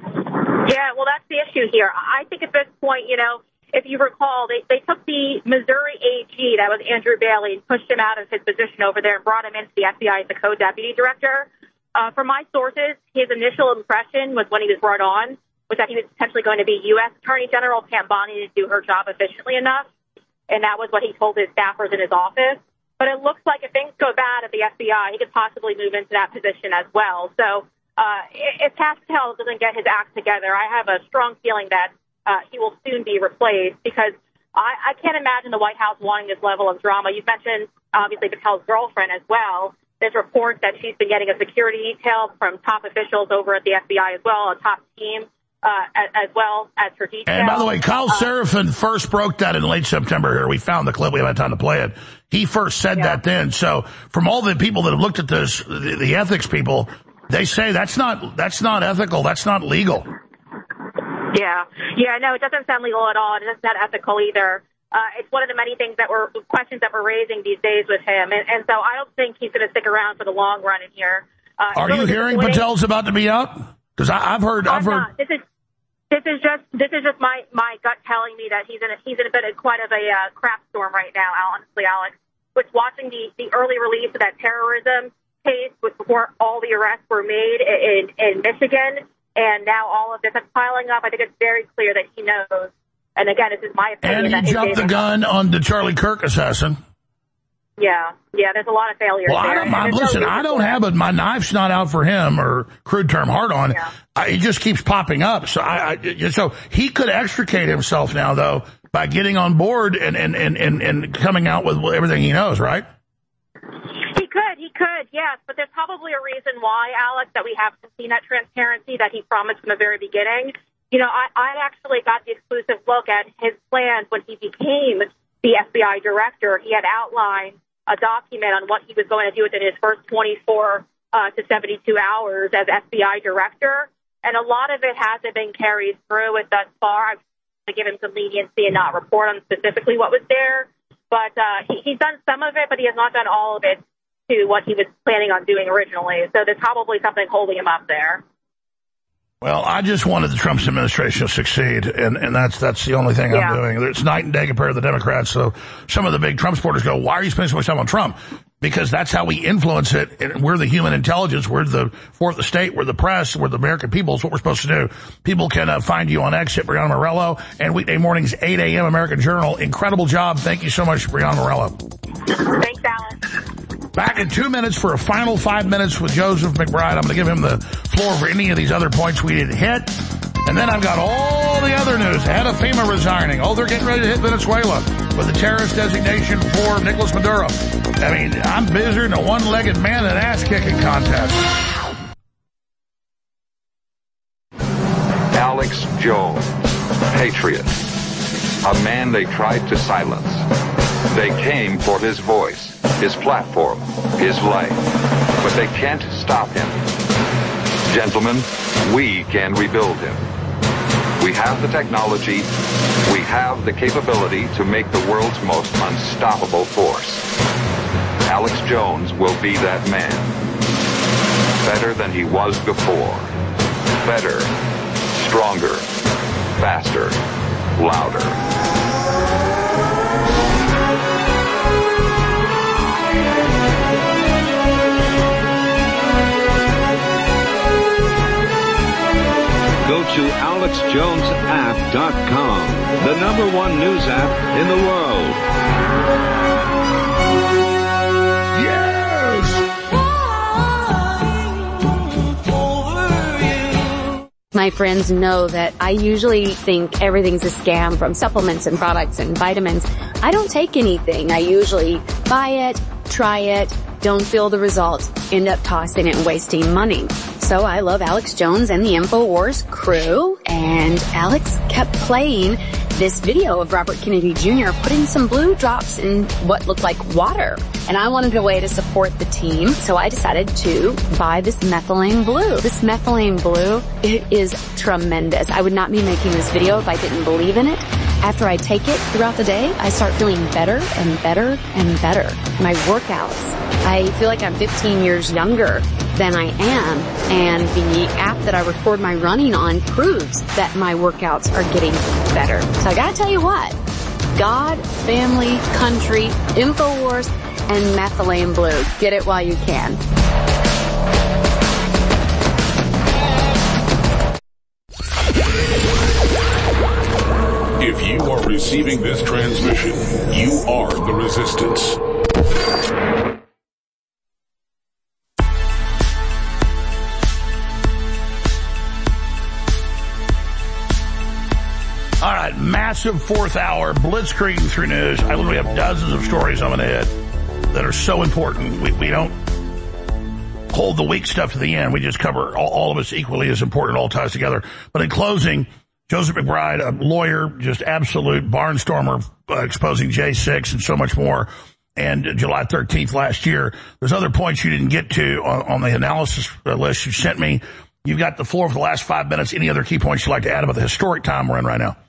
Yeah, well, that's the issue here. I think at this point, you know, if you recall, they, they took the Missouri A G, that was Andrew Bailey, and pushed him out of his position over there and brought him into the F B I as the co-deputy director. Uh, from my sources, his initial impression was when he was brought on was that he was potentially going to be U S Attorney General Tambani to do her job efficiently enough, and that was what he told his staffers in his office. But it looks like if things go bad at the F B I, he could possibly move into that position as well. So uh, if Kash Patel doesn't get his act together, I have a strong feeling that Uh, he will soon be replaced because I, I can't imagine the White House wanting this level of drama. You've mentioned, obviously, Patel's girlfriend as well. There's reports that she's been getting a security detail from top officials over at the F B I as well, a top team, uh, as, as well as her detail. And by the way, Kyle uh, Seraphin first broke that in late September here. We found the clip. We haven't had time to play it. He first said yeah. that then. So from all the people that have looked at this, the, the ethics people, they say that's not, that's not ethical. That's not legal. Yeah. Yeah, no, it doesn't sound legal at all. It doesn't sound ethical either. Uh, it's one of the many things that we're, questions that we're raising these days with him. And, and so I don't think he's going to stick around for the long run in here. Uh, Are really you hearing Patel's about to be out? Because I've heard, I've heard. Not. This is, this is just, this is just my, my gut telling me that he's in a, he's in a bit of quite of a, uh, crap storm right now, honestly, Alex. With watching the, the early release of that terrorism case before all the arrests were made in, in Michigan, and now all of this is piling up, I think it's very clear that he knows. And again, this is my opinion. And he jumped the gun on the Charlie Kirk assassin. Yeah, yeah, there's a lot of failures well, there. I don't, I, listen, no I don't have it. My knife's not out for him, or crude term, hard on. Yeah. I, it just keeps popping up. So I, I, so he could extricate himself now, though, by getting on board and, and, and, and, and coming out with everything he knows, right? He could, he could, yes, but there's probably a reason why, Alex, that we haven't seen that transparency that he promised from the very beginning. You know, I, I actually got the exclusive look at his plans when he became the F B I director. He had outlined a document on what he was going to do within his first twenty-four uh, to seventy-two hours as F B I director, and a lot of it hasn't been carried through with thus far. I've given him some leniency and not report on specifically what was there, but uh, he, he's done some of it, but he has not done all of it to what he was planning on doing originally. So there's probably something holding him up there. Well, I just wanted the Trump administration to succeed, and, and that's that's the only thing yeah. I'm doing. It's night and day compared to the Democrats. So some of the big Trump supporters go, why are you spending so much time on Trump? Because that's how we influence it. And we're the human intelligence. We're the fourth estate. We're the press. We're the American people. It's what we're supposed to do. People can uh, find you on X at Brianna Morello. And weekday mornings, eight a.m. American Journal. Incredible job. Thank you so much, Brianna Morello. Thanks, Alex. Back in two minutes for a final five minutes with Joseph McBride. I'm going to give him the floor for any of these other points we didn't hit. And then I've got all the other news. Head of FEMA resigning. Oh, they're getting ready to hit Venezuela with the terrorist designation for Nicolas Maduro. I mean, I'm busier than a one-legged man in an ass-kicking contest. Alex Jones, patriot. A man they tried to silence. They came for his voice, his platform, his life. But they can't stop him. Gentlemen, we can rebuild him. We have the technology, we have the capability to make the world's most unstoppable force. Alex Jones will be that man. Better than he was before. Better, stronger, faster, louder. Go to alex jones app dot com, the number one news app in the world. My friends know that I usually think everything's a scam, from supplements and products and vitamins. I don't take anything. I usually buy it, try it, don't feel the results, end up tossing it and wasting money. So I love Alex Jones and the InfoWars crew, and Alex kept playing this video of Robert Kennedy Junior putting some blue drops in what looked like water. And I wanted a way to support the team, so I decided to buy this methylene blue. This methylene blue, it is tremendous. I would not be making this video if I didn't believe in it. After I take it throughout the day, I start feeling better and better and better. My workouts, I feel like I'm fifteen years younger than I am, and the app that I record my running on proves that my workouts are getting better. So I gotta tell you what, God, family, country, InfoWars, and methylene blue. Get it while you can. If you are receiving this transmission, you are the Resistance. All right, massive fourth hour blitzkrieg through news. I literally have dozens of stories I'm going to hit that are so important. We, we don't hold the weak stuff to the end. We just cover all, all of us equally as important. It all ties together. But in closing, Joseph McBride, a lawyer, just absolute barnstormer, uh, exposing J six and so much more. And uh, July thirteenth last year, there's other points you didn't get to on, on the analysis list you sent me. You've got the floor for the last five minutes. Any other key points you'd like to add about the historic time we're in right now?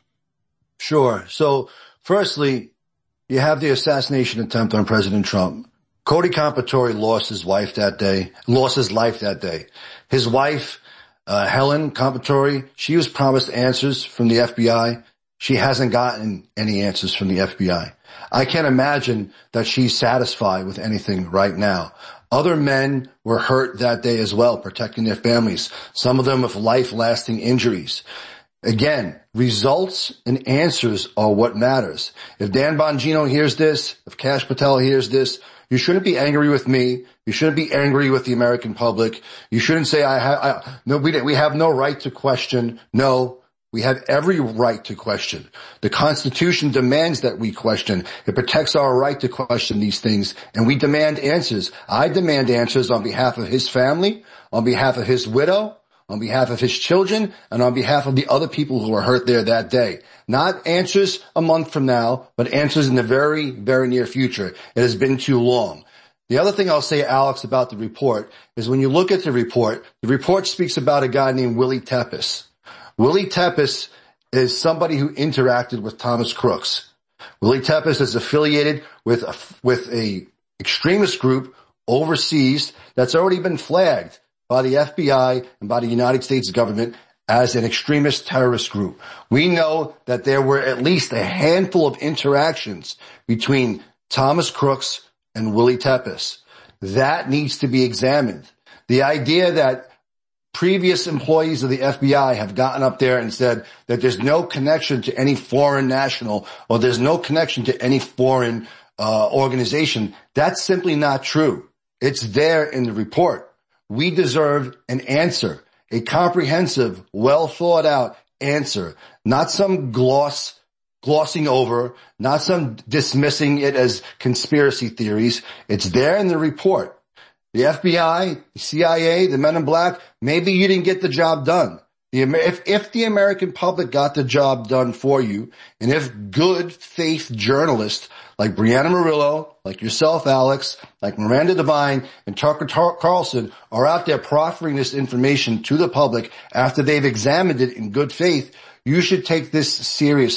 Sure. So firstly, you have the assassination attempt on President Trump. Cody Compatore lost his wife that day, lost his life that day. His wife, uh, Helen Compatore, she was promised answers from the F B I. She hasn't gotten any answers from the F B I. I can't imagine that she's satisfied with anything right now. Other men were hurt that day as well, protecting their families, some of them with life-lasting injuries. Again, results and answers are what matters. If Dan Bongino hears this, if Kash Patel hears this, you shouldn't be angry with me. You shouldn't be angry with the American public. You shouldn't say, I have, I, no, we, we have no right to question. No, we have every right to question. The Constitution demands that we question. It protects our right to question these things, and we demand answers. I demand answers on behalf of his family, on behalf of his widow, on behalf of his children, and on behalf of the other people who were hurt there that day. Not answers a month from now, but answers in the very, very near future. It has been too long. The other thing I'll say, Alex, about the report is when you look at the report, the report speaks about a guy named Willie Tepes. Willie Tepes is somebody who interacted with Thomas Crooks. Willie Tepes is affiliated with a, with a extremist group overseas that's already been flagged by the F B I and by the United States government as an extremist terrorist group. We know that there were at least a handful of interactions between Thomas Crooks and Willie Tepes. That needs to be examined. The idea that previous employees of the F B I have gotten up there and said that there's no connection to any foreign national or there's no connection to any foreign uh, organization, that's simply not true. It's there in the report. We deserve an answer, a comprehensive, well thought out answer, not some gloss, glossing over, not some dismissing it as conspiracy theories. It's there in the report. The F B I, the C I A, the Men in Black, maybe you didn't get the job done. The, if, if the American public got the job done for you, and if good faith journalists like Brianna Murillo, like yourself, Alex, like Miranda Devine and Tucker Carlson are out there proffering this information to the public after they've examined it in good faith, you should take this seriously.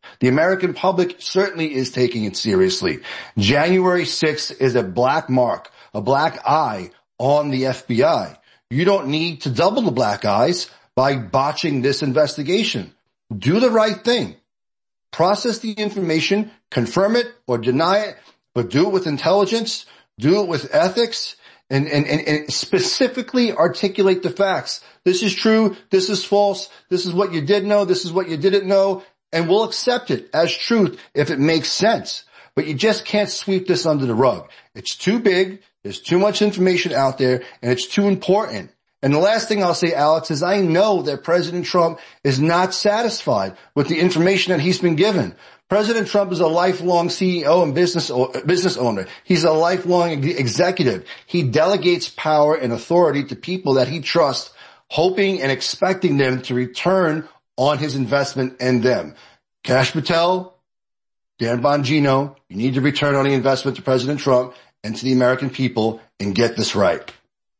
The American public certainly is taking it seriously. January sixth is a black mark, a black eye on the F B I. You don't need to double the black eyes by botching this investigation. Do the right thing. Process the information, confirm it or deny it, but do it with intelligence, do it with ethics, and, and, and, and specifically articulate the facts. This is true, this is false, this is what you did know, this is what you didn't know, and we'll accept it as truth if it makes sense. But you just can't sweep this under the rug. It's too big, there's too much information out there, and it's too important. And the last thing I'll say, Alex, is I know that President Trump is not satisfied with the information that he's been given. President Trump is a lifelong C E O and business business owner. He's a lifelong executive. He delegates power and authority to people that he trusts, hoping and expecting them to return on his investment in them. Kash Patel, Dan Bongino, you need to return on the investment to President Trump and to the American people and get this right.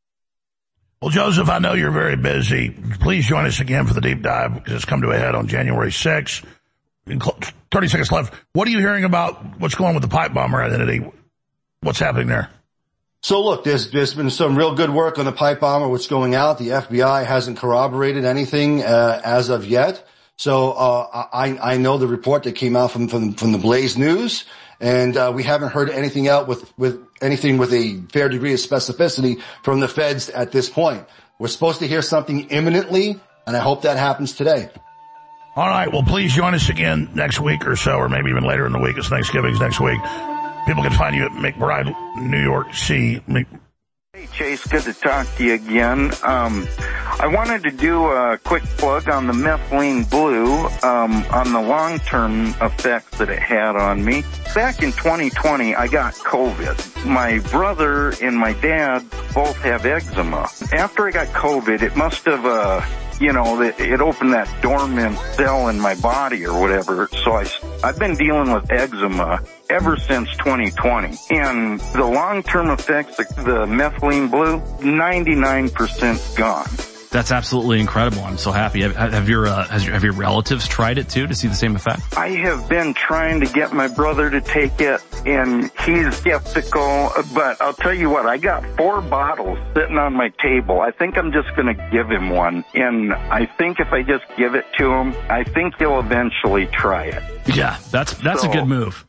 Well, Joseph, I know you're very busy. Please join us again for the deep dive because it's come to a head on January sixth. thirty seconds left. What are you hearing about what's going on with the pipe bomber identity? What's happening there? So look, there's, there's been some real good work on the pipe bomber, what's going out. The F B I hasn't corroborated anything, uh, as of yet. So, uh, I, I know the report that came out from, from, from the Blaze News. And, uh, we haven't heard anything out with, with anything with a fair degree of specificity from the feds at this point. We're supposed to hear something imminently, and I hope that happens today. All right. Well, please join us again next week or so, or maybe even later in the week. It's Thanksgiving's next week. People can find you at McBride, New York C. Mc- Hey, Chase, good to talk to you again. Um, I wanted to do a quick plug on the methylene blue, um, on the long-term effects that it had on me. Back in twenty twenty, I got COVID. My brother and my dad both have eczema. After I got COVID, it must have, uh, you know, it, it opened that dormant cell in my body or whatever. So I, I've been dealing with eczema ever since twenty twenty. And the long-term effects, the, the methylene blue, ninety-nine percent gone. That's absolutely incredible. I'm so happy. Have, have your uh, has your, have your relatives tried it too to see the same effect? I have been trying to get my brother to take it, and he's skeptical. But I'll tell you what, I got four bottles sitting on my table. I think I'm just going to give him one, and I think if I just give it to him, I think he'll eventually try it. Yeah, that's that's so, a good move.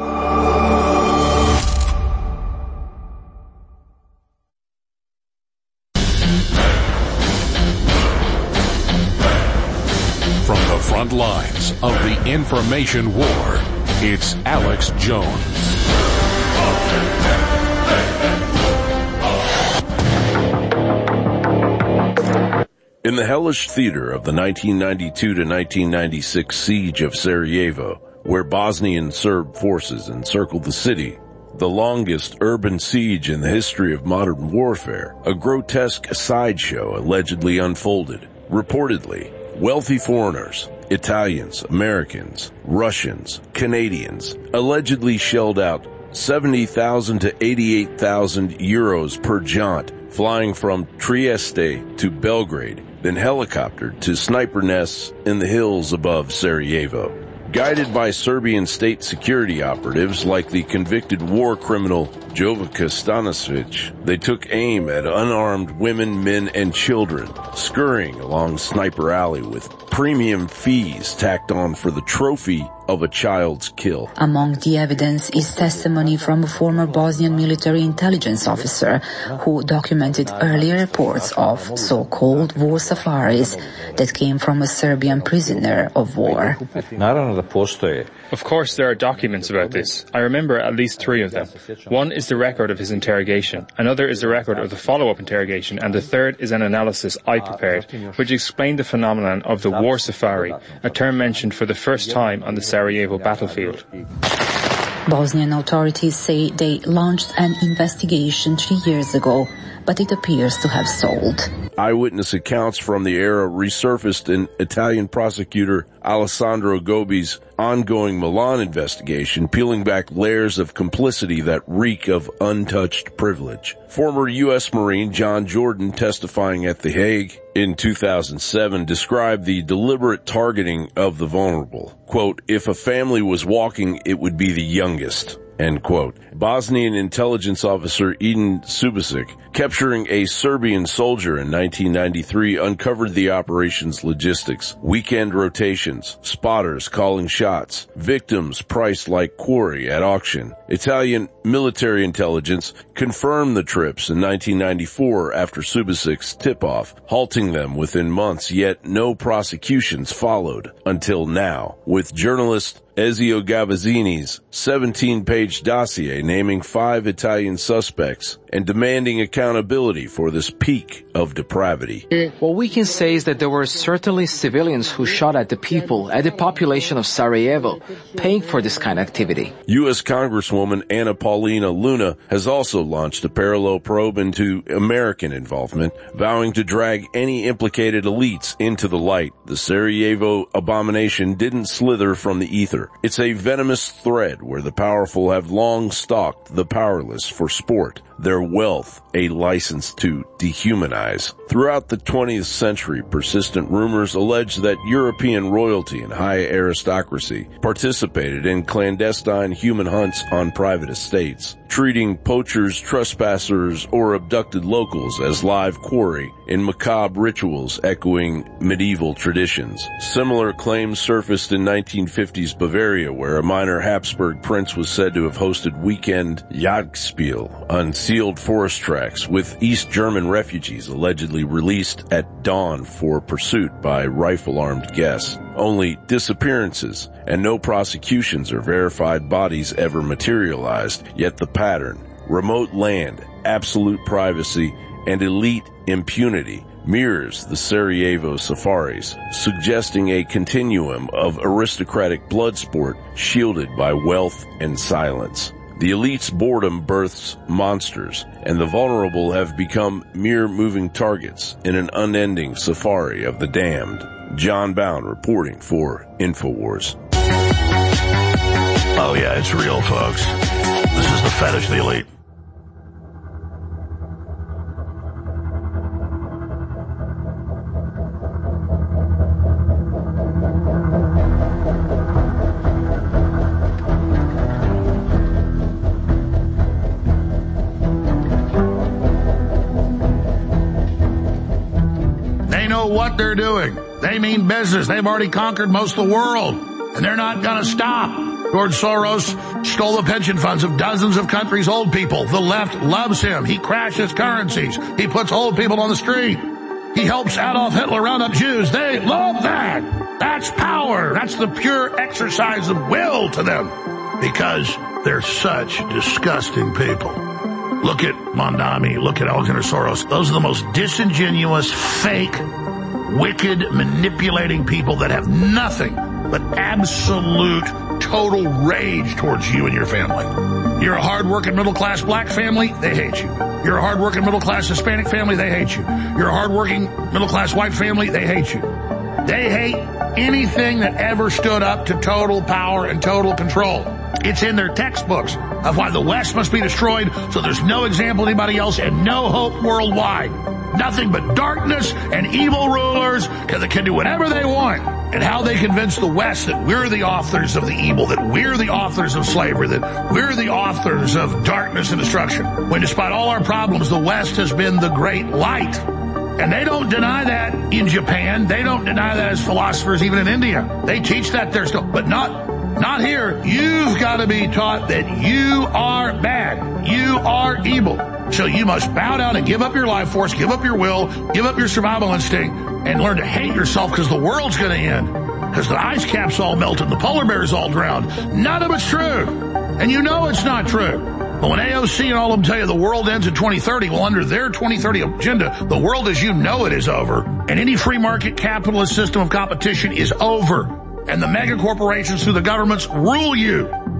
From the front lines of the information war, it's Alex Jones. In the hellish theater of the nineteen ninety-two to nineteen ninety-six siege of Sarajevo, where Bosnian Serb forces encircled the city, the longest urban siege in the history of modern warfare, a grotesque sideshow allegedly unfolded. Reportedly, wealthy foreigners, Italians, Americans, Russians, Canadians, allegedly shelled out seventy thousand to eighty-eight thousand euros per jaunt, flying from Trieste to Belgrade, then helicoptered to sniper nests in the hills above Sarajevo. Guided by Serbian state security operatives like the convicted war criminal Jovica Stanisic, they took aim at unarmed women, men, and children, scurrying along Sniper Alley with premium fees tacked on for the trophy of a child's kill. Among the evidence is testimony from a former Bosnian military intelligence officer who documented earlier reports of so-called war safaris that came from a Serbian prisoner of war. Of course, there are documents about this. I remember at least three of them. One is the record of his interrogation, another is the record of the follow-up interrogation, and the third is an analysis I prepared, which explained the phenomenon of the war safari, a term mentioned for the first time on the Sarajevo battlefield. Bosnian authorities say they launched an investigation three years ago but it appears to have sold. Eyewitness accounts from the era resurfaced in Italian prosecutor Alessandro Gobi's ongoing Milan investigation, peeling back layers of complicity that reek of untouched privilege. Former U S Marine John Jordan, testifying at The Hague in two thousand seven, described the deliberate targeting of the vulnerable. Quote, "If a family was walking, it would be the youngest." End quote. Bosnian intelligence officer Edin Subasic, capturing a Serbian soldier in nineteen ninety-three, uncovered the operation's logistics, weekend rotations, spotters calling shots, victims priced like quarry at auction. Italian military intelligence confirmed the trips in nineteen ninety-four after Subasic's tip-off, halting them within months, yet no prosecutions followed until now, with journalist Ezio Gavazzini's seventeen-page dossier naming five Italian suspects and demanding accountability for this peak of depravity. What we can say is that there were certainly civilians who shot at the people, at the population of Sarajevo, paying for this kind of activity. U S Congresswoman Anna Paulina Luna has also launched a parallel probe into American involvement, vowing to drag any implicated elites into the light. The Sarajevo abomination didn't slither from the ether. It's a venomous thread where the powerful have long stalked the powerless for sport, their wealth a license to dehumanize. Throughout the twentieth century, persistent rumors allege that European royalty and high aristocracy participated in clandestine human hunts on private estates, treating poachers, trespassers, or abducted locals as live quarry in macabre rituals echoing medieval traditions. Similar claims surfaced in nineteen fifties Bavaria, where a minor Habsburg prince was said to have hosted weekend Jagdspiel on sealed forest tracks, with East German refugees allegedly released at dawn for pursuit by rifle-armed guests. Only disappearances and no prosecutions or verified bodies ever materialized, yet the pattern, remote land, absolute privacy, and elite impunity, mirrors the Sarajevo safaris, suggesting a continuum of aristocratic blood sport shielded by wealth and silence. The elite's boredom births monsters, and the vulnerable have become mere moving targets in an unending safari of the damned. John Bound reporting for InfoWars. Oh yeah, it's real, folks. This is the fetish of the elite. They know what they're doing. They mean business. They've already conquered most of the world, and they're not going to stop. George Soros stole the pension funds of dozens of countries' old people. The left loves him. He crashes currencies. He puts old people on the street. He helps Adolf Hitler round up Jews. They love that. That's power. That's the pure exercise of will to them, because they're such disgusting people. Look at Mondami. Look at Alexander Soros. Those are the most disingenuous, fake, wicked, manipulating people that have nothing but absolute, total rage towards you and your family. You're a hard-working middle-class black family, they hate you. You're a hard-working middle-class Hispanic family, they hate you. You're a hard-working middle-class white family, they hate you. They hate anything that ever stood up to total power and total control. It's in their textbooks of why the West must be destroyed, so there's no example of anybody else and no hope worldwide. Nothing but darkness and evil rulers, because they can do whatever they want. And how they convince the West that we're the authors of the evil, that we're the authors of slavery, that we're the authors of darkness and destruction. When despite all our problems, the West has been the great light. And they don't deny that in Japan. They don't deny that as philosophers even in India. They teach that there still, but not not here. You've got to be taught that you are bad. You are evil. So you must bow down and give up your life force, give up your will, give up your survival instinct, and learn to hate yourself, because the world's going to end. Because the ice caps all melted, the polar bears all drowned. None of it's true. And you know it's not true. But when A O C and all of them tell you the world ends in twenty thirty, well, under their twenty thirty agenda, the world as you know it is over. And any free market capitalist system of competition is over. And the mega corporations through the governments rule you.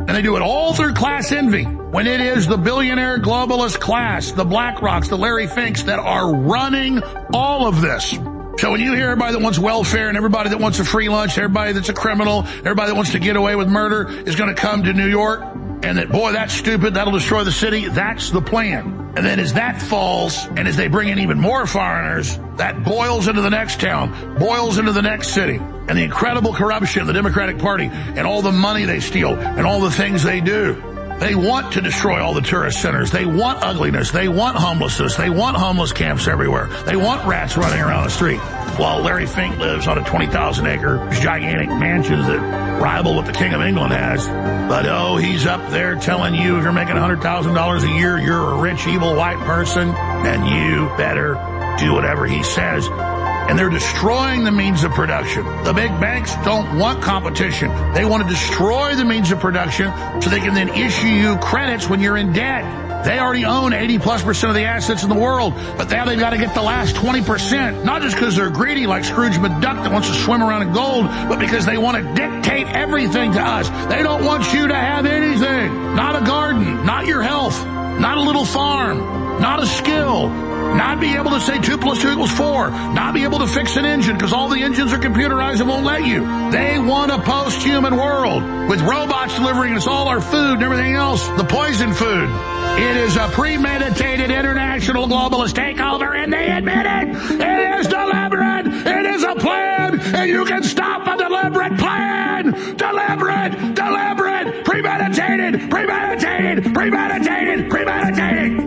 And they do it all through class envy, when it is the billionaire globalist class, the BlackRocks, the Larry Finks that are running all of this. So when you hear everybody that wants welfare and everybody that wants a free lunch, everybody that's a criminal, everybody that wants to get away with murder is going to come to New York, and that, boy, that's stupid, that'll destroy the city, that's the plan. And then as that falls, and as they bring in even more foreigners, that boils into the next town, boils into the next city. And the incredible corruption of the Democratic Party and all the money they steal and all the things they do. They want to destroy all the tourist centers. They want ugliness. They want homelessness. They want homeless camps everywhere. They want rats running around the street. While Larry Fink lives on a twenty thousand acre gigantic mansion that rival what the King of England has. But oh, he's up there telling you if you're making one hundred thousand dollars a year, you're a rich, evil white person, and you better do whatever he says. And they're destroying the means of production. The big banks don't want competition. They want to destroy the means of production so they can then issue you credits when you're in debt. They already own eighty plus percent of the assets in the world, but now they've got to get the last twenty percent. Not just because they're greedy like Scrooge McDuck that wants to swim around in gold, but because they want to dictate everything to us. They don't want you to have anything. Not a garden, not your health, not a little farm, not a skill. Not be able to say two plus two equals four. Not be able to fix an engine because all the engines are computerized and won't let you. They want a post-human world with robots delivering us all our food and everything else, the poison food. It is a premeditated international globalist takeover, and they admit it. It is deliberate. It is a plan, and you can stop a deliberate plan. Deliberate, deliberate, premeditated, premeditated, premeditated, premeditated.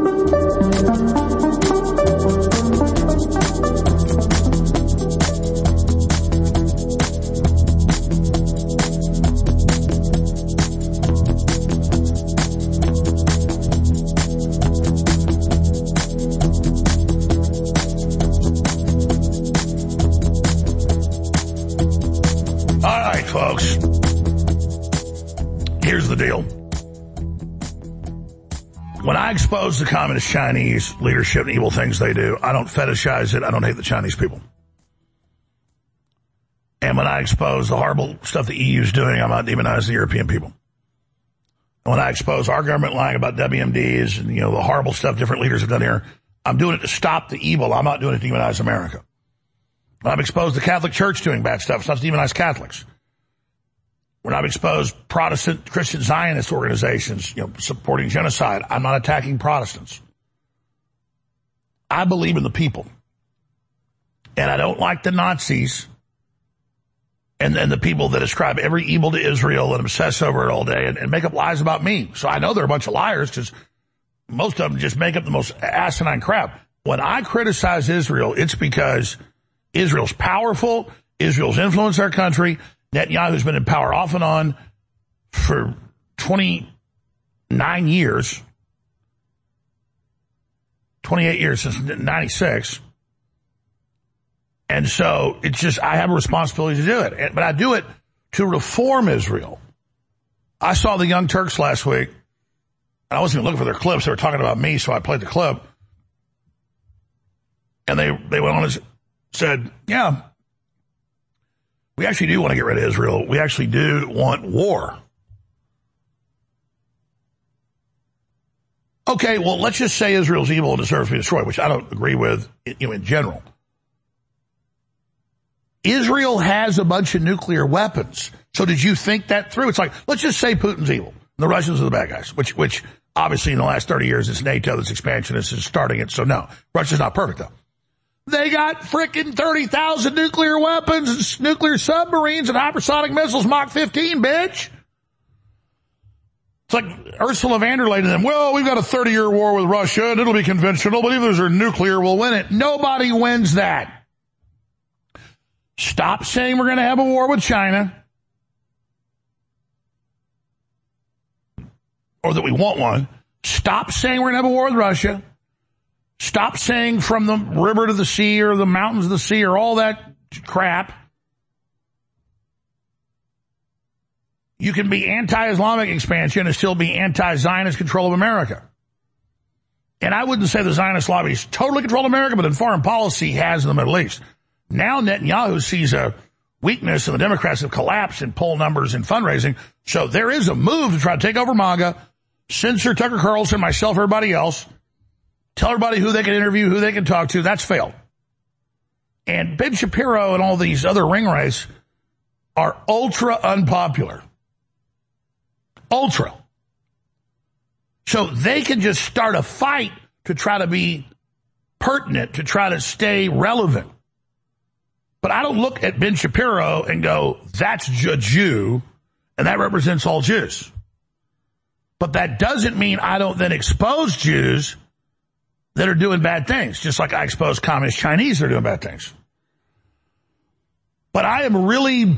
Folks, here's the deal. When I expose the communist Chinese leadership and evil things they do, I don't fetishize it. I don't hate the Chinese people. And when I expose the horrible stuff the E U's doing, I'm not demonizing the European people. And when I expose our government lying about W M Ds and, you know, the horrible stuff different leaders have done here, I'm doing it to stop the evil. I'm not doing it to demonize America. When I've exposed the Catholic Church doing bad stuff, it's not to demonize Catholics. When I've exposed Protestant Christian Zionist organizations, you know, supporting genocide, I'm not attacking Protestants. I believe in the people. And I don't like the Nazis and, and the people that ascribe every evil to Israel and obsess over it all day and, and make up lies about me. So I know they're a bunch of liars because most of them just make up the most asinine crap. When I criticize Israel, it's because Israel's powerful, Israel's influenced our country. Netanyahu's been in power off and on for twenty-nine years, twenty-eight years since ninety-six. And so it's just, I have a responsibility to do it. But I do it to reform Israel. I saw the Young Turks last week. I wasn't even looking for their clips. They were talking about me, so I played the clip. And they, they went on and said, yeah, we actually do want to get rid of Israel. We actually do want war. Okay, well, let's just say Israel's evil and deserves to be destroyed, which I don't agree with, you know, in general. Israel has a bunch of nuclear weapons. So did you think that through? It's like, let's just say Putin's evil. The Russians are the bad guys, which, which obviously in the last thirty years, it's NATO that's expansionist and starting it. So no, Russia's not perfect though. They got frickin' thirty thousand nuclear weapons and nuclear submarines and hypersonic missiles Mach fifteen, bitch. It's like Ursula von der Leyen to them. Well, we've got a thirty-year war with Russia, and it'll be conventional, but if there's a nuclear, we'll win it. Nobody wins that. Stop saying we're going to have a war with China, or that we want one. Stop saying we're going to have a war with Russia. Stop saying from the river to the sea or the mountains to the sea or all that crap. You can be anti-Islamic expansion and still be anti-Zionist control of America. And I wouldn't say the Zionist lobby totally control America, but in foreign policy has in the Middle East. Now Netanyahu sees a weakness, and the Democrats have collapsed in poll numbers and fundraising. So there is a move to try to take over MAGA, censor Tucker Carlson, myself, everybody else, tell everybody who they can interview, who they can talk to. That's failed. And Ben Shapiro and all these other ring wraiths are ultra unpopular. Ultra. So they can just start a fight to try to be pertinent, to try to stay relevant. But I don't look at Ben Shapiro and go, that's a Jew, and that represents all Jews. But that doesn't mean I don't then expose Jews that are doing bad things, just like I expose communist Chinese that are doing bad things. But I am really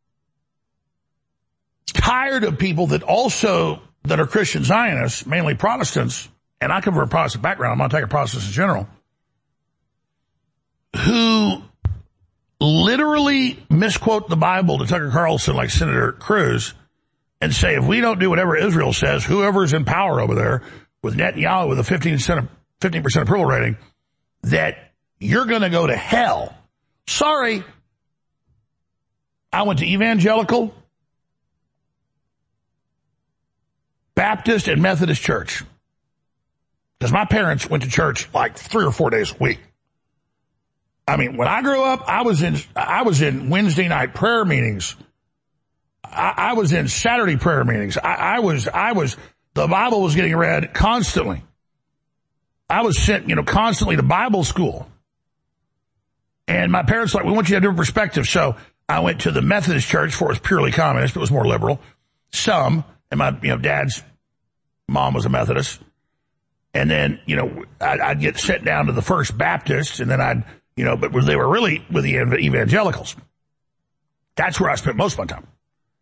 tired of people that also, that are Christian Zionists, mainly Protestants, and I come from a Protestant background, I'm not taking Protestants in general, who literally misquote the Bible to Tucker Carlson like Senator Cruz and say, if we don't do whatever Israel says, whoever's in power over there with Netanyahu with a fifteen percent approval rating, that you're going to go to hell. Sorry. I went to evangelical, Baptist, and Methodist church. Because my parents went to church like three or four days a week. I mean, when I grew up, I was in, I was in Wednesday night prayer meetings. I, I was in Saturday prayer meetings. I, I was, I was, the Bible was getting read constantly. I was sent, you know, constantly to Bible school. And my parents were like, we want you to have a different perspective. So I went to the Methodist church, for it was purely communist, but it was more liberal. Some, and my, you know, dad's mom was a Methodist. And then, you know, I'd, I'd get sent down to the First Baptist, and then I'd, you know, but they were really with the evangelicals. That's where I spent most of my time.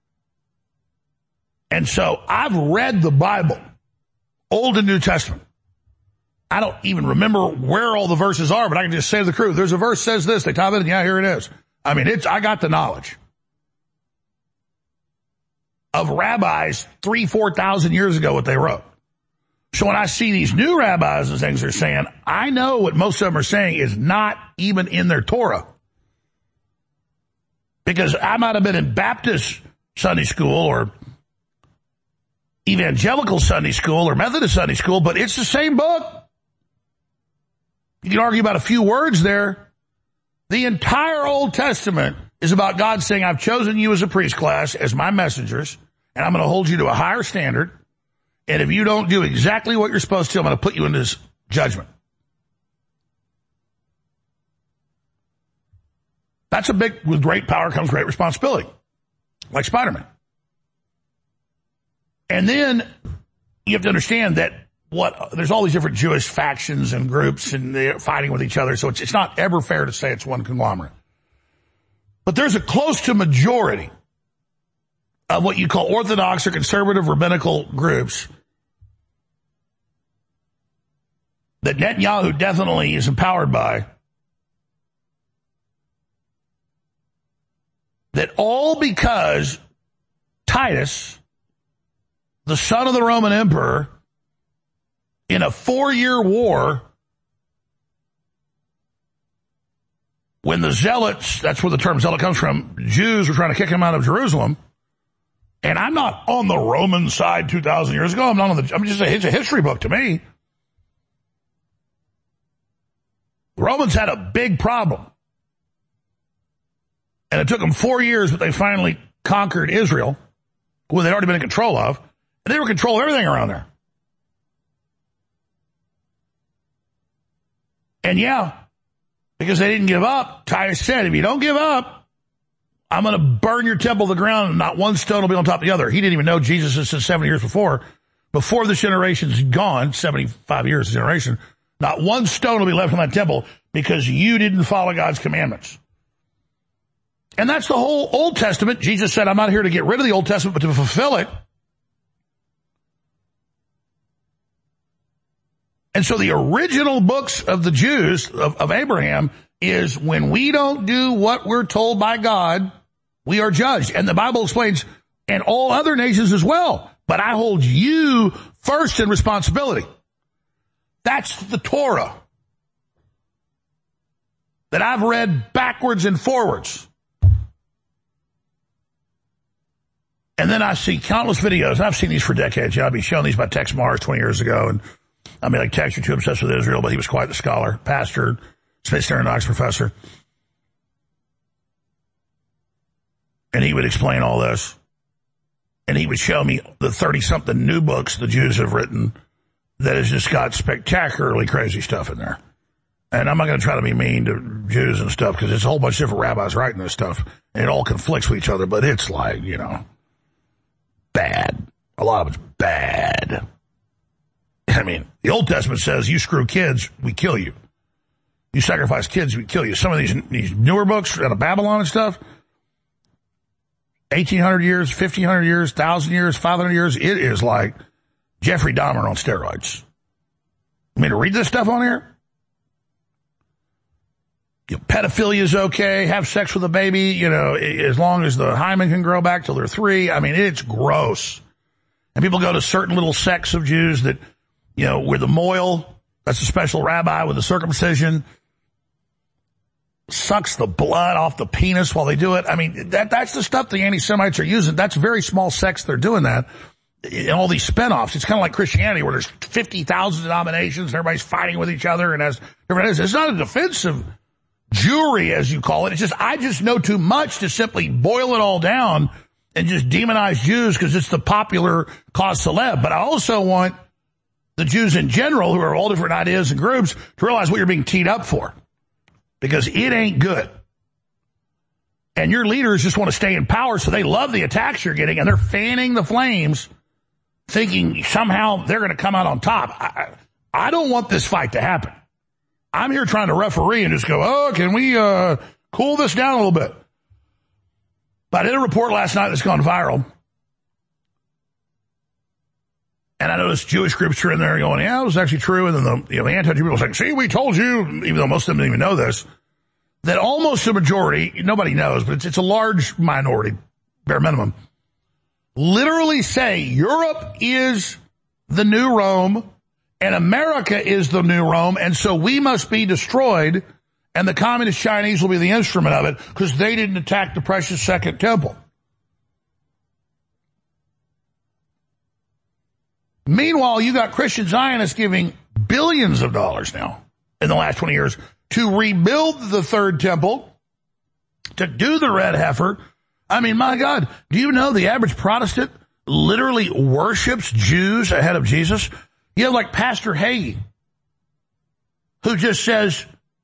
And so I've read the Bible, Old and New Testament. I don't even remember where all the verses are, but I can just say to the crew, there's a verse that says this, they type it in, yeah, here it is. I mean, it's, I got the knowledge of rabbis three, four thousand years ago what they wrote. So when I see these new rabbis and things they're saying, I know what most of them are saying is not even in their Torah. Because I might have been in Baptist Sunday school or evangelical Sunday school or Methodist Sunday school, but it's the same book. You can argue about a few words there. The entire Old Testament is about God saying, I've chosen you as a priest class, as my messengers, and I'm going to hold you to a higher standard. And if you don't do exactly what you're supposed to, I'm going to put you in this judgment. That's a big, with great power comes great responsibility. Like Spider-Man. And then you have to understand that what, there's all these different Jewish factions and groups and they're fighting with each other. So it's, it's not ever fair to say it's one conglomerate. But there's a close to majority of what you call Orthodox or conservative rabbinical groups that Netanyahu definitely is empowered by, that all because Titus, the son of the Roman emperor, in a four-year war, when the zealots, that's where the term zealot comes from, Jews were trying to kick him out of Jerusalem. And I'm not on the Roman side two thousand years ago. I'm not on the, I'm just a, it's a history book to me. The Romans had a big problem. And it took them four years, but they finally conquered Israel, who they'd already been in control of. And they were in control of everything around there. And yeah, because they didn't give up, Titus said, if you don't give up, I'm going to burn your temple to the ground and not one stone will be on top of the other. He didn't even know Jesus had said seventy years before. Before this generation's gone, seventy-five years of generation, not one stone will be left in that temple because you didn't follow God's commandments. And that's the whole Old Testament. Jesus said, I'm not here to get rid of the Old Testament, but to fulfill it. And so the original books of the Jews, of, of Abraham, is when we don't do what we're told by God, we are judged. And the Bible explains, and all other nations as well. But I hold you first in responsibility. That's the Torah that I've read backwards and forwards. And then I see countless videos. I've seen these for decades. You know, I've been showing these by Tex Mars twenty years ago. And I mean, like Tex, you're too obsessed with Israel, but he was quite the scholar, pastor, Smith Aeronautics professor. And he would explain all this. And he would show me the thirty-something new books the Jews have written that has just got spectacularly crazy stuff in there. And I'm not going to try to be mean to Jews and stuff because there's a whole bunch of different rabbis writing this stuff. And it all conflicts with each other, but it's like, you know, bad. A lot of it's bad. I mean, the Old Testament says you screw kids, we kill you. You sacrifice kids, we kill you. Some of these, these newer books out of Babylon and stuff, eighteen hundred years, fifteen hundred years, one thousand years, five hundred years, it is like Jeffrey Dahmer on steroids. I mean, to read this stuff on here? You know, pedophilia is okay, have sex with a baby, you know, as long as the hymen can grow back till they're three. I mean, it's gross. And people go to certain little sects of Jews that, you know, where the moil, that's a special rabbi with the circumcision, sucks the blood off the penis while they do it. I mean, that that's the stuff the anti-Semites are using. That's very small sects they're doing that. In all these spinoffs, it's kind of like Christianity where there's fifty thousand denominations and everybody's fighting with each other and has different. It's not a defensive Jewry, as you call it. It's just, I just know too much to simply boil it all down and just demonize Jews because it's the popular cause celeb. But I also want the Jews in general, who are all different ideas and groups, to realize what you're being teed up for. Because it ain't good. And your leaders just want to stay in power, so they love the attacks you're getting, and they're fanning the flames, thinking somehow they're going to come out on top. I, I don't want this fight to happen. I'm here trying to referee and just go, oh, can we uh, cool this down a little bit? But I did a report last night that's gone viral. And I noticed Jewish groups are in there going, yeah, it was actually true. And then the, you know, the anti-Jew people are saying, see, we told you, even though most of them didn't even know this, that almost a majority, nobody knows, but it's, it's a large minority, bare minimum, literally say Europe is the new Rome and America is the new Rome, and so we must be destroyed, and the communist Chinese will be the instrument of it because they didn't attack the precious Second Temple. Meanwhile, you got Christian Zionists giving billions of dollars now in the last twenty years to rebuild the Third Temple, to do the red heifer. I mean, my God, do you know the average Protestant literally worships Jews ahead of Jesus? You have like Pastor Hagee, who just says,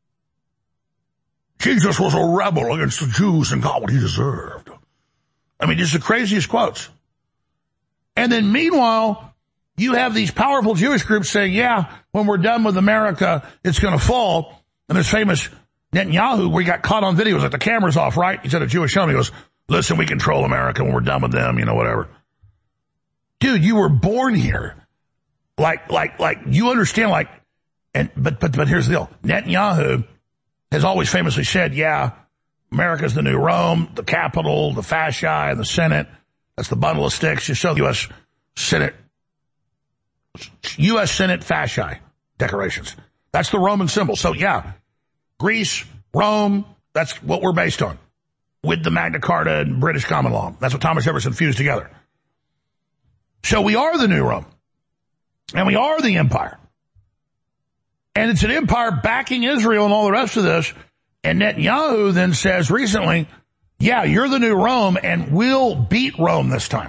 Jesus was a rebel against the Jews and got what he deserved. I mean, just the craziest quotes. And then meanwhile, you have these powerful Jewish groups saying, yeah, when we're done with America, it's going to fall. And this famous Netanyahu, where he got caught on video, was like, the camera's off, right? He said a Jewish home. He goes, listen, we control America when we're done with them, you know, whatever. Dude, you were born here. Like, like, like, you understand, like, and, but, but, but here's the deal. Netanyahu has always famously said, yeah, America's the new Rome, the capital, the fasci, and the Senate. That's the bundle of sticks. You show the U S Senate, U S Senate fasci decorations. That's the Roman symbol. So yeah, Greece, Rome, that's what we're based on with the Magna Carta and British common law. That's what Thomas Jefferson fused together. So we are the new Rome. And we are the empire. And it's an empire backing Israel and all the rest of this. And Netanyahu then says recently, yeah, you're the new Rome and we'll beat Rome this time.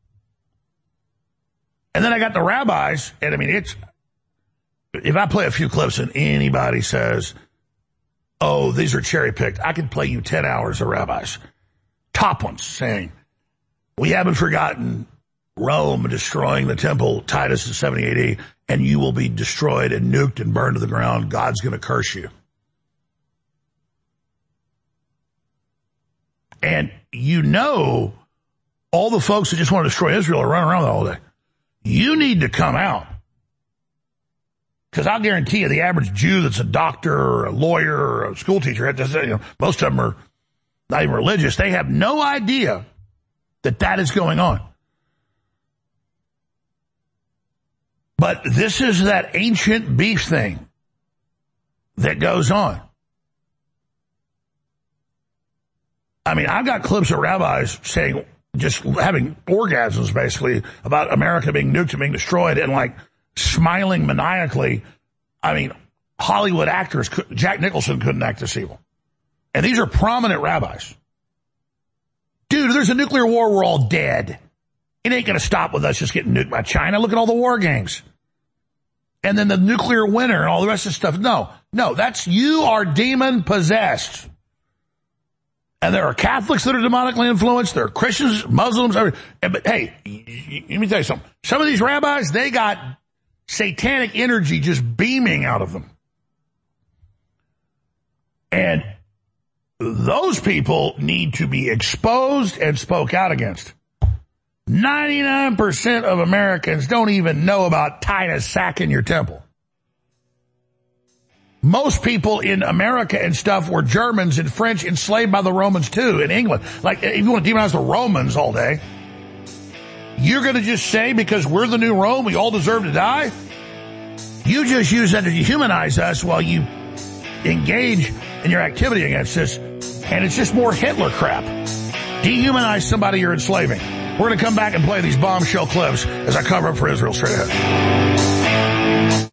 And then I got the rabbis, and I mean, it's, if I play a few clips and anybody says, oh, these are cherry picked, I could play you ten hours of rabbis. Top ones saying, we haven't forgotten Rome destroying the temple, Titus in seventy A D, and you will be destroyed and nuked and burned to the ground. God's going to curse you. And you know, all the folks that just want to destroy Israel are running around all day. You need to come out. Because I'll guarantee you, the average Jew that's a doctor or a lawyer or a school teacher, you know, most of them are not even religious. They have no idea that that is going on. But this is that ancient beef thing that goes on. I mean, I've got clips of rabbis saying, just having orgasms basically about America being nuked and being destroyed and like smiling maniacally. I mean, Hollywood actors, Jack Nicholson couldn't act this evil. And these are prominent rabbis. Dude, if there's a nuclear war, we're all dead. It ain't going to stop with us just getting nuked by China. Look at all the war games. And then the nuclear winter and all the rest of the stuff. No, no, that's, you are demon possessed. And there are Catholics that are demonically influenced. There are Christians, Muslims. Every, but hey, let me tell you something. Some of these rabbis, they got satanic energy just beaming out of them. And those people need to be exposed and spoke out against. ninety-nine percent of Americans don't even know about tying a sack in your temple. Most people in America and stuff were Germans and French enslaved by the Romans too in England. Like, if you want to demonize the Romans all day, you're going to just say because we're the new Rome, we all deserve to die? You just use that to dehumanize us while you engage in your activity against us, and it's just more Hitler crap. Dehumanize somebody you're enslaving. We're going to come back and play these bombshell clips as I cover up for Israel straight ahead.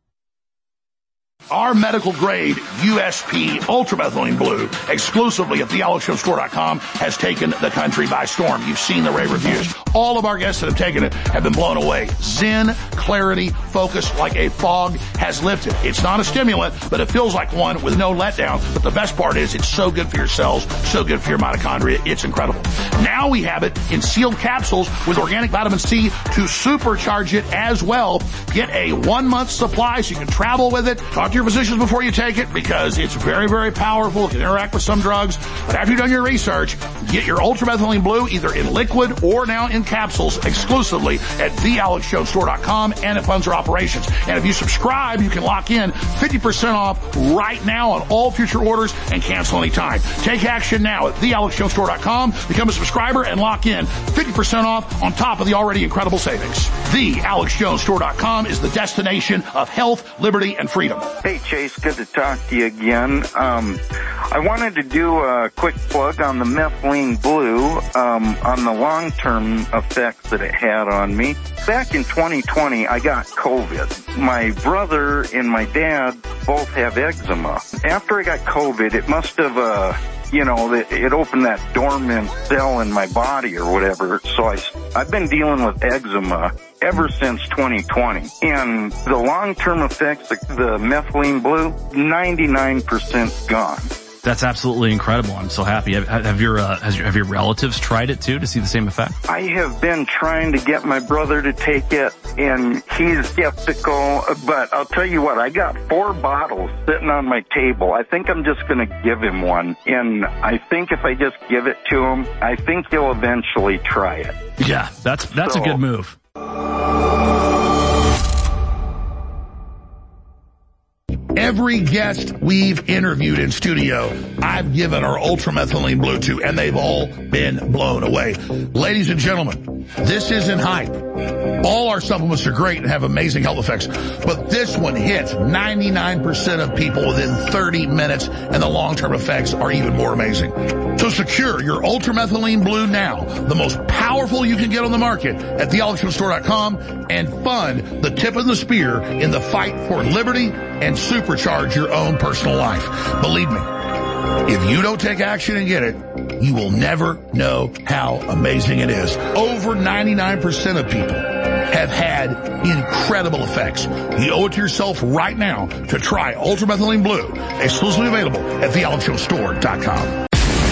Our medical grade U S P ultramethylene blue exclusively at the alex jones store dot com has taken the country by storm. You've seen the rave reviews. All of our guests that have taken it have been blown away. Zen, clarity, focus like a fog has lifted. It's not a stimulant, but it feels like one with no letdown. But the best part is it's so good for your cells, so good for your mitochondria. It's incredible. Now we have it in sealed capsules with organic vitamin C to supercharge it as well. Get a one month supply so you can travel with it. Talk to your physicians before you take it because it's very, very powerful. It can interact with some drugs. But after you've done your research, get your ultramethylene blue either in liquid or now in capsules exclusively at the alex jones store dot com, and it funds our operations. And if you subscribe, you can lock in fifty percent off right now on all future orders and cancel anytime. Take action now at the alex jones store dot com. Become a subscriber and lock in fifty percent off on top of the already incredible savings. the alex jones store dot com is the destination of health, liberty, and freedom. Hey, Chase, good to talk to you again. Um, I wanted to do a quick plug on the methylene blue, um, on the long-term effects that it had on me. Back in twenty twenty, I got COVID. My brother and my dad both have eczema. After I got COVID, it must have, uh, you know, it opened that dormant cell in my body or whatever. So I, I've been dealing with eczema ever since twenty twenty. And the long-term effects, the, the methylene blue, ninety-nine percent gone. That's absolutely incredible. I'm so happy. Have, have your uh, has your, have your relatives tried it too to see the same effect? I have been trying to get my brother to take it, and he's skeptical. But I'll tell you what, I got four bottles sitting on my table. I think I'm just going to give him one, and I think if I just give it to him, I think he'll eventually try it. Yeah, that's that's so, a good move. Every guest we've interviewed in studio, I've given our ultramethylene blue to, and they've all been blown away. Ladies and gentlemen, this isn't hype. All our supplements are great and have amazing health effects, but this one hits ninety-nine percent of people within thirty minutes, and the long-term effects are even more amazing. So secure your ultramethylene blue now, the most powerful you can get on the market at the alex jones store dot com, and fund the tip of the spear in the fight for liberty and supercharge your own personal life. Believe me, if you don't take action and get it, you will never know how amazing it is. Over ninety-nine percent of people have had incredible effects. You owe it to yourself right now to try ultramethylene blue, exclusively available at the alex jones store dot com.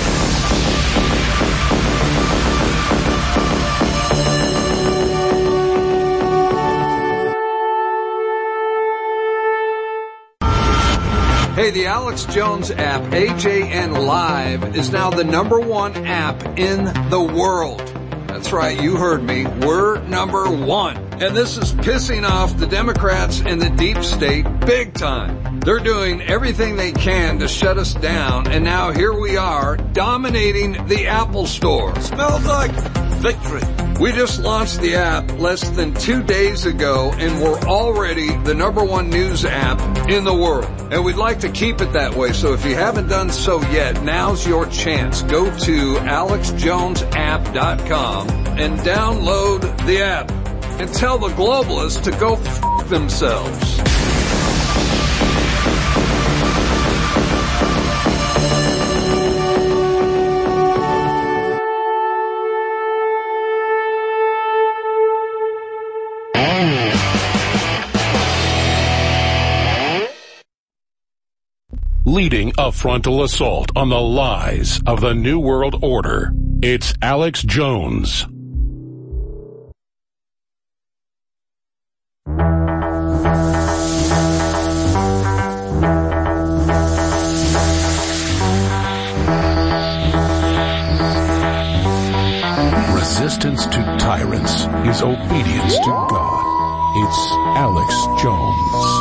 Hey, the Alex Jones app, H A N Live, is now the number one app in the world. That's right, you heard me. We're number one. And this is pissing off the Democrats and the deep state big time. They're doing everything they can to shut us down, and now here we are dominating the Apple Store. Smells like victory. We just launched the app less than two days ago, and we're already the number one news app in the world. And we'd like to keep it that way, so if you haven't done so yet, now's your chance. Go to alex jones app dot com and download the app. And tell the globalists to go f*** themselves. Leading a frontal assault on the lies of the New World Order, it's Alex Jones. Resistance to tyrants is obedience to God. It's Alex Jones.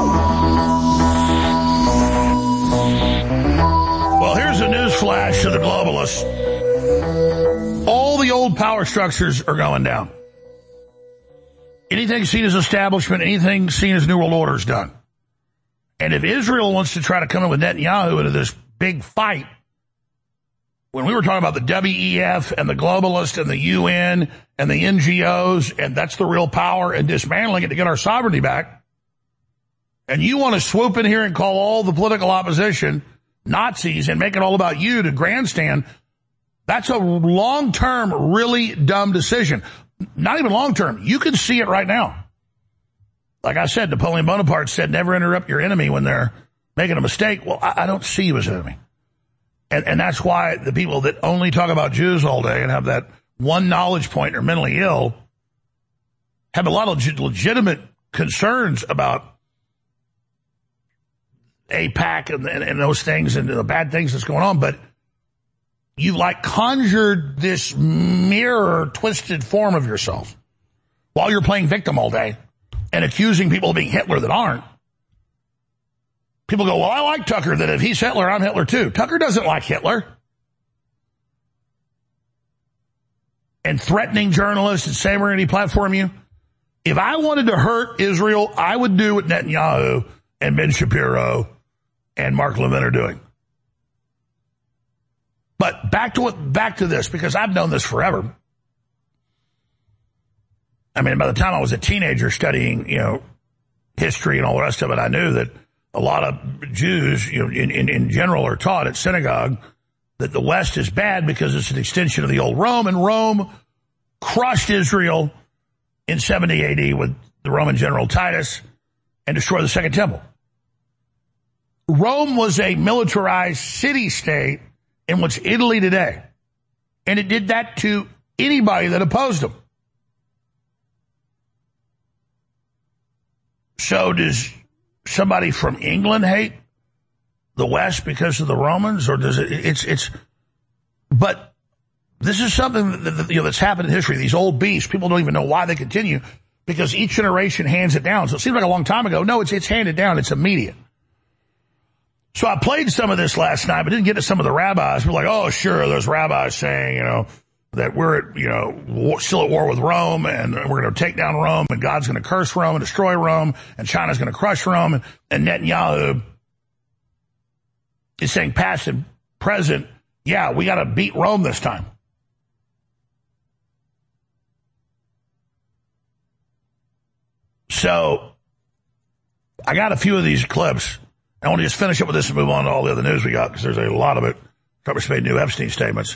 Well, here's a news flash to the globalists. All the old power structures are going down. Anything seen as establishment, anything seen as New World Order is done. And if Israel wants to try to come in with Netanyahu into this big fight, when we were talking about the W E F and the globalists and the U N and the N G Os, and that's the real power, and dismantling it to get our sovereignty back, and you want to swoop in here and call all the political opposition Nazis and make it all about you to grandstand, that's a long-term, really dumb decision. Not even long-term. You can see it right now. Like I said, Napoleon Bonaparte said, never interrupt your enemy when they're making a mistake. Well, I, I don't see you as an enemy. And, and that's why the people that only talk about Jews all day and have that one knowledge point are mentally ill have a lot of legitimate concerns about AIPAC and, and, and those things and the bad things that's going on. But you've like conjured this mirror twisted form of yourself while you're playing victim all day and accusing people of being Hitler that aren't. People go, well, I like Tucker, that if he's Hitler, I'm Hitler too. Tucker doesn't like Hitler. And threatening journalists and saying we're going to platform you. If I wanted to hurt Israel, I would do what Netanyahu and Ben Shapiro and Mark Levin are doing. But back to what, back to this, because I've known this forever. I mean, by the time I was a teenager studying, you know, history and all the rest of it, I knew that a lot of Jews, you know, in, in, in general are taught at synagogue that the West is bad because it's an extension of the old Rome, and Rome crushed Israel in seventy A D with the Roman general Titus and destroyed the Second Temple. Rome was a militarized city-state in what's Italy today, and it did that to anybody that opposed them. So does somebody from England hate the West because of the Romans, or does it? It's it's. But this is something that, that, you know, that's happened in history. These old beasts, people don't even know why they continue, because each generation hands it down. So it seems like a long time ago. No, it's it's handed down. It's immediate. So I played some of this last night, but didn't get to some of the rabbis. We're like, oh, sure, there's rabbis saying, you know, that we're at, you know, war, still at war with Rome, and we're going to take down Rome, and God's going to curse Rome and destroy Rome, and China's going to crush Rome, and, and Netanyahu is saying past and present, yeah, we got to beat Rome this time. So I got a few of these clips. I want to just finish up with this and move on to all the other news we got, because there's a lot of it. Trump's made new Epstein statements.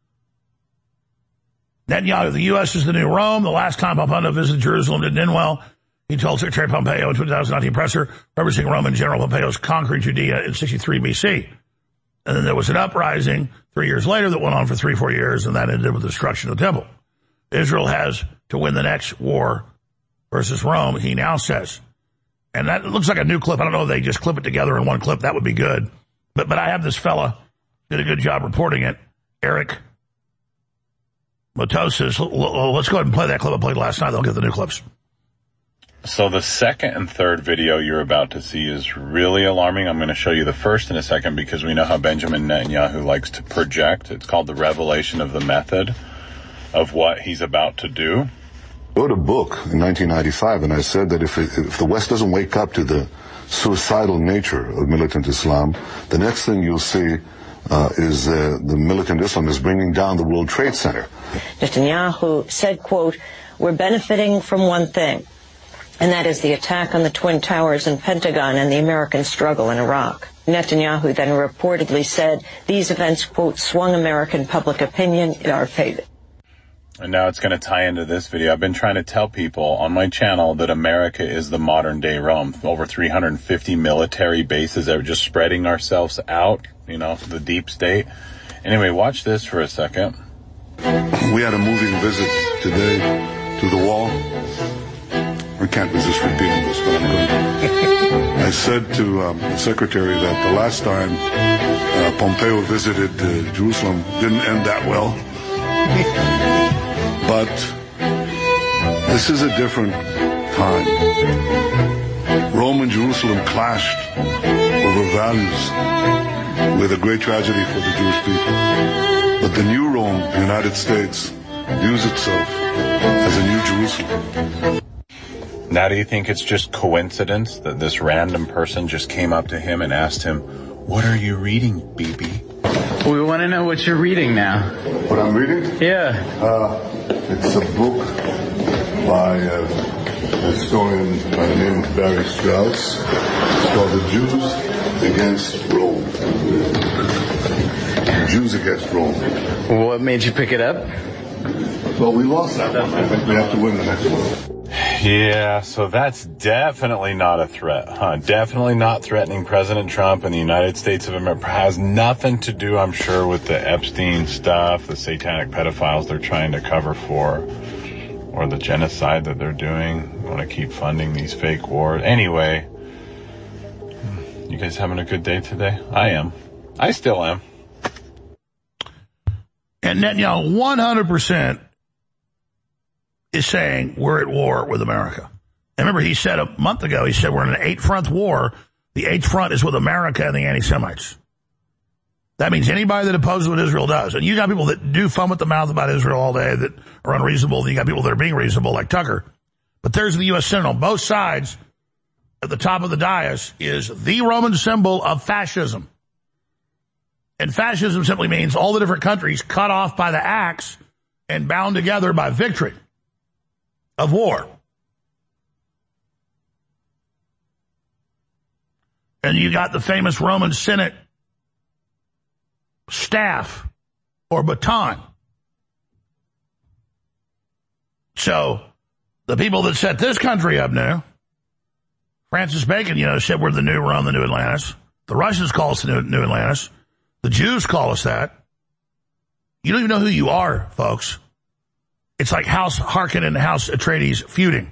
Netanyahu, the U S is the new Rome. The last time Pompeo visited Jerusalem didn't end well. He told Secretary Pompeo in twenty nineteen presser, referencing Roman General Pompeo's conquering Judea in sixty-three B C. And then there was an uprising three years later that went on for three, four years, and that ended with the destruction of the temple. Israel has to win the next war versus Rome, he now says. And that looks like a new clip. I don't know if they just clip it together in one clip. That would be good. But but I have this fella, did a good job reporting it, Eric Motoses. Let's go ahead and play that clip I played last night. They'll get the new clips. So the second and third video you're about to see is really alarming. I'm going to show you the first in a second because we know how Benjamin Netanyahu likes to project. It's called the revelation of the method. of what he's about to do? I wrote a book in nineteen ninety-five, and I said that if, it, if the West doesn't wake up to the suicidal nature of militant Islam, the next thing you'll see uh, is uh, the militant Islam is bringing down the World Trade Center. Netanyahu said, quote, "We're benefiting from one thing, and that is the attack on the Twin Towers and Pentagon and the American struggle in Iraq." Netanyahu then reportedly said these events, quote, "swung American public opinion in our favor." And now it's going to tie into this video. I've been trying to tell people on my channel that America is the modern day Rome. Over three hundred fifty military bases that are just spreading ourselves out, you know, the deep state. Anyway, watch this for a second. We had a moving visit today to the wall. I can't resist repeating this, but I'm going to. I said to um, the secretary that the last time uh, Pompeo visited uh, Jerusalem didn't end that well. But this is a different time. Rome and Jerusalem clashed over values with a great tragedy for the Jewish people. But the new Rome, the United States, views itself as a new Jerusalem. Now, do you think it's just coincidence that this random person just came up to him and asked him, "What are you reading, B B?" We want to know what you're reading now. What I'm reading? Yeah. Uh, it's a book by a historian by the name of Barry Strauss. It's called The Jews Against Rome. The Jews Against Rome. What made you pick it up? Well, we lost that one. I think we have to win the next one. Yeah, so that's definitely not a threat, huh? Definitely not threatening President Trump and the United States of America. Has nothing to do, I'm sure, with the Epstein stuff, the satanic pedophiles they're trying to cover for, or the genocide that they're doing. Want to keep funding these fake wars. Anyway, you guys having a good day today? I am. I still am. And Netanyahu one hundred percent is saying we're at war with America. And remember, he said a month ago, he said we're in an eight-front war. The eighth front is with America and the anti-Semites. That means anybody that opposes what Israel does. And you got people that do fun with the mouth about Israel all day that are unreasonable. And you got people that are being reasonable like Tucker. But there's the U S Senate on both sides. At the top of the dais is the Roman symbol of fascism. And fascism simply means all the different countries cut off by the axe and bound together by victory of war. And you got the famous Roman Senate staff or baton. So the people that set this country up knew. Francis Bacon, you know, said we're the new Rome, the new Atlantis. The Russians call us the new, new Atlantis. The Jews call us that. You don't even know who you are, folks. It's like House Harkonnen and House Atreides feuding.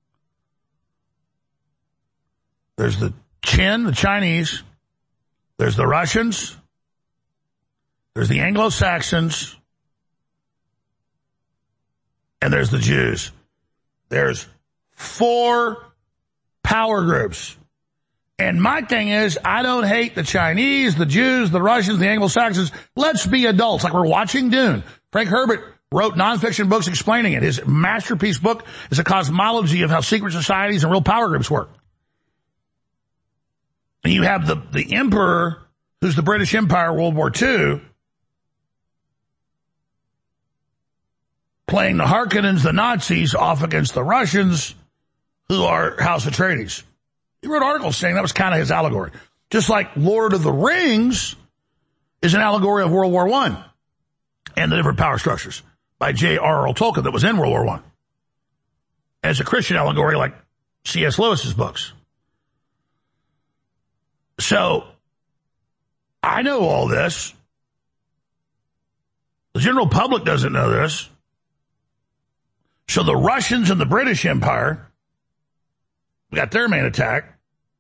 There's the Qin, the Chinese. There's the Russians. There's the Anglo-Saxons. And there's the Jews. There's four power groups. And my thing is, I don't hate the Chinese, the Jews, the Russians, the Anglo-Saxons. Let's be adults, like we're watching Dune. Frank Herbert wrote nonfiction books explaining it. His masterpiece book is a cosmology of how secret societies and real power groups work. And you have the, the emperor, who's the British Empire, World War Two, playing the Harkonnens, the Nazis, off against the Russians, who are House Atreides. He wrote articles saying that was kind of his allegory. Just like Lord of the Rings is an allegory of World War One and the different power structures by J R R Tolkien that was in World War One. As a Christian allegory like C S Lewis's books. So, I know all this. The general public doesn't know this. So the Russians and the British Empire got their main attack.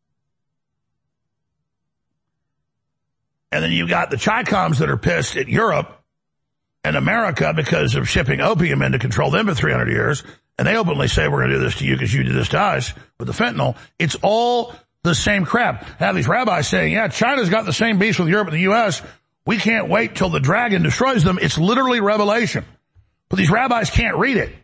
And then you got the Chicoms that are pissed at Europe and America because of shipping opium in to control them for three hundred years. And they openly say, we're going to do this to you because you did this to us with the fentanyl. It's all the same crap. Have these rabbis saying, yeah, China's got the same beast with Europe and the U S. We can't wait till the dragon destroys them. It's literally Revelation. But these rabbis can't read it.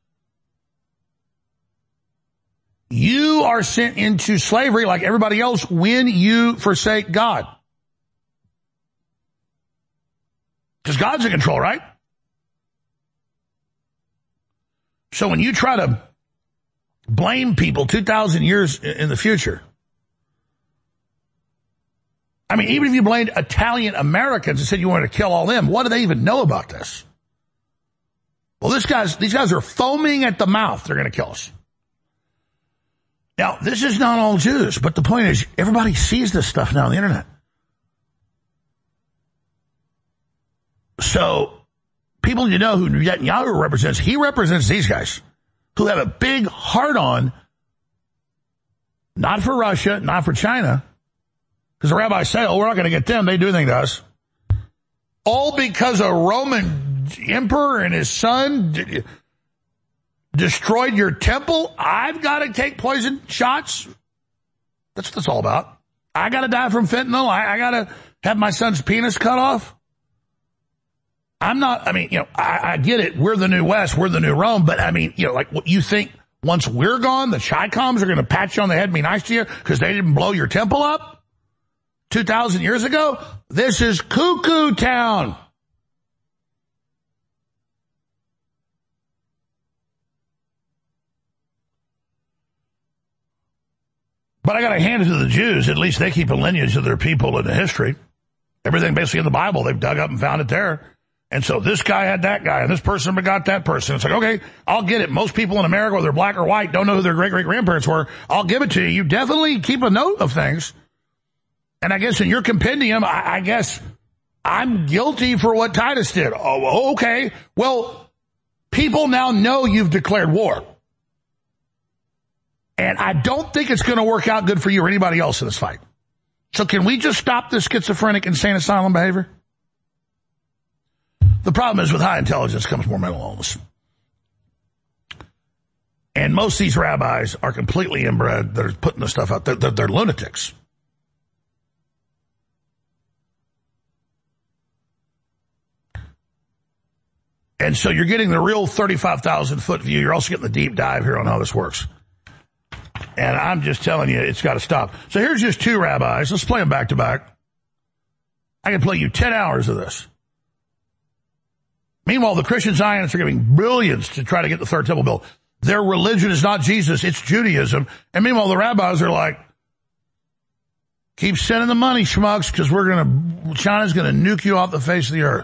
You are sent into slavery like everybody else when you forsake God. Because God's in control, right? So when you try to blame people two thousand years in the future, I mean, even if you blamed Italian Americans and said you wanted to kill all them, what do they even know about this? Well, this guy's, these guys are foaming at the mouth. They're going to kill us. Now, this is not all Jews, but the point is, everybody sees this stuff now on the internet. So, people you know who Netanyahu represents, he represents these guys who have a big heart-on, not for Russia, not for China, because the rabbis say, oh, we're not going to get them. They do anything to us. All because a Roman emperor and his son d- destroyed your temple. I've got to take poison shots. That's what it's all about. I got to die from fentanyl. I, I got to have my son's penis cut off. I'm not, I mean, you know, I, I get it. We're the new West. We're the new Rome. But I mean, you know, like what you think once we're gone, the Chi-Coms are going to pat you on the head and be nice to you because they didn't blow your temple up two thousand years ago? This is cuckoo town. But I got to hand it to the Jews. At least they keep a lineage of their people in the history. Everything basically in the Bible, they've dug up and found it there. And so this guy had that guy, and this person begot that person. It's like, okay, I'll get it. Most people in America, whether they're black or white, don't know who their great-great-grandparents were. I'll give it to you. You definitely keep a note of things. And I guess in your compendium, I, I guess I'm guilty for what Titus did. Oh, okay. Well, people now know you've declared war. And I don't think it's going to work out good for you or anybody else in this fight. So can we just stop this schizophrenic, insane asylum behavior? The problem is with high intelligence comes more mental illness. And most of these rabbis are completely inbred that are putting this stuff out. They're, they're, they're lunatics. And so you're getting the real thirty-five thousand foot view. You're also getting the deep dive here on how this works. And I'm just telling you, it's got to stop. So here's just two rabbis. Let's play them back to back. I can play you ten hours of this. Meanwhile, the Christian Zionists are giving billions to try to get the third temple built. Their religion is not Jesus, it's Judaism. And meanwhile, the rabbis are like, keep sending the money, schmucks, because we're going to, China's going to nuke you off the face of the earth.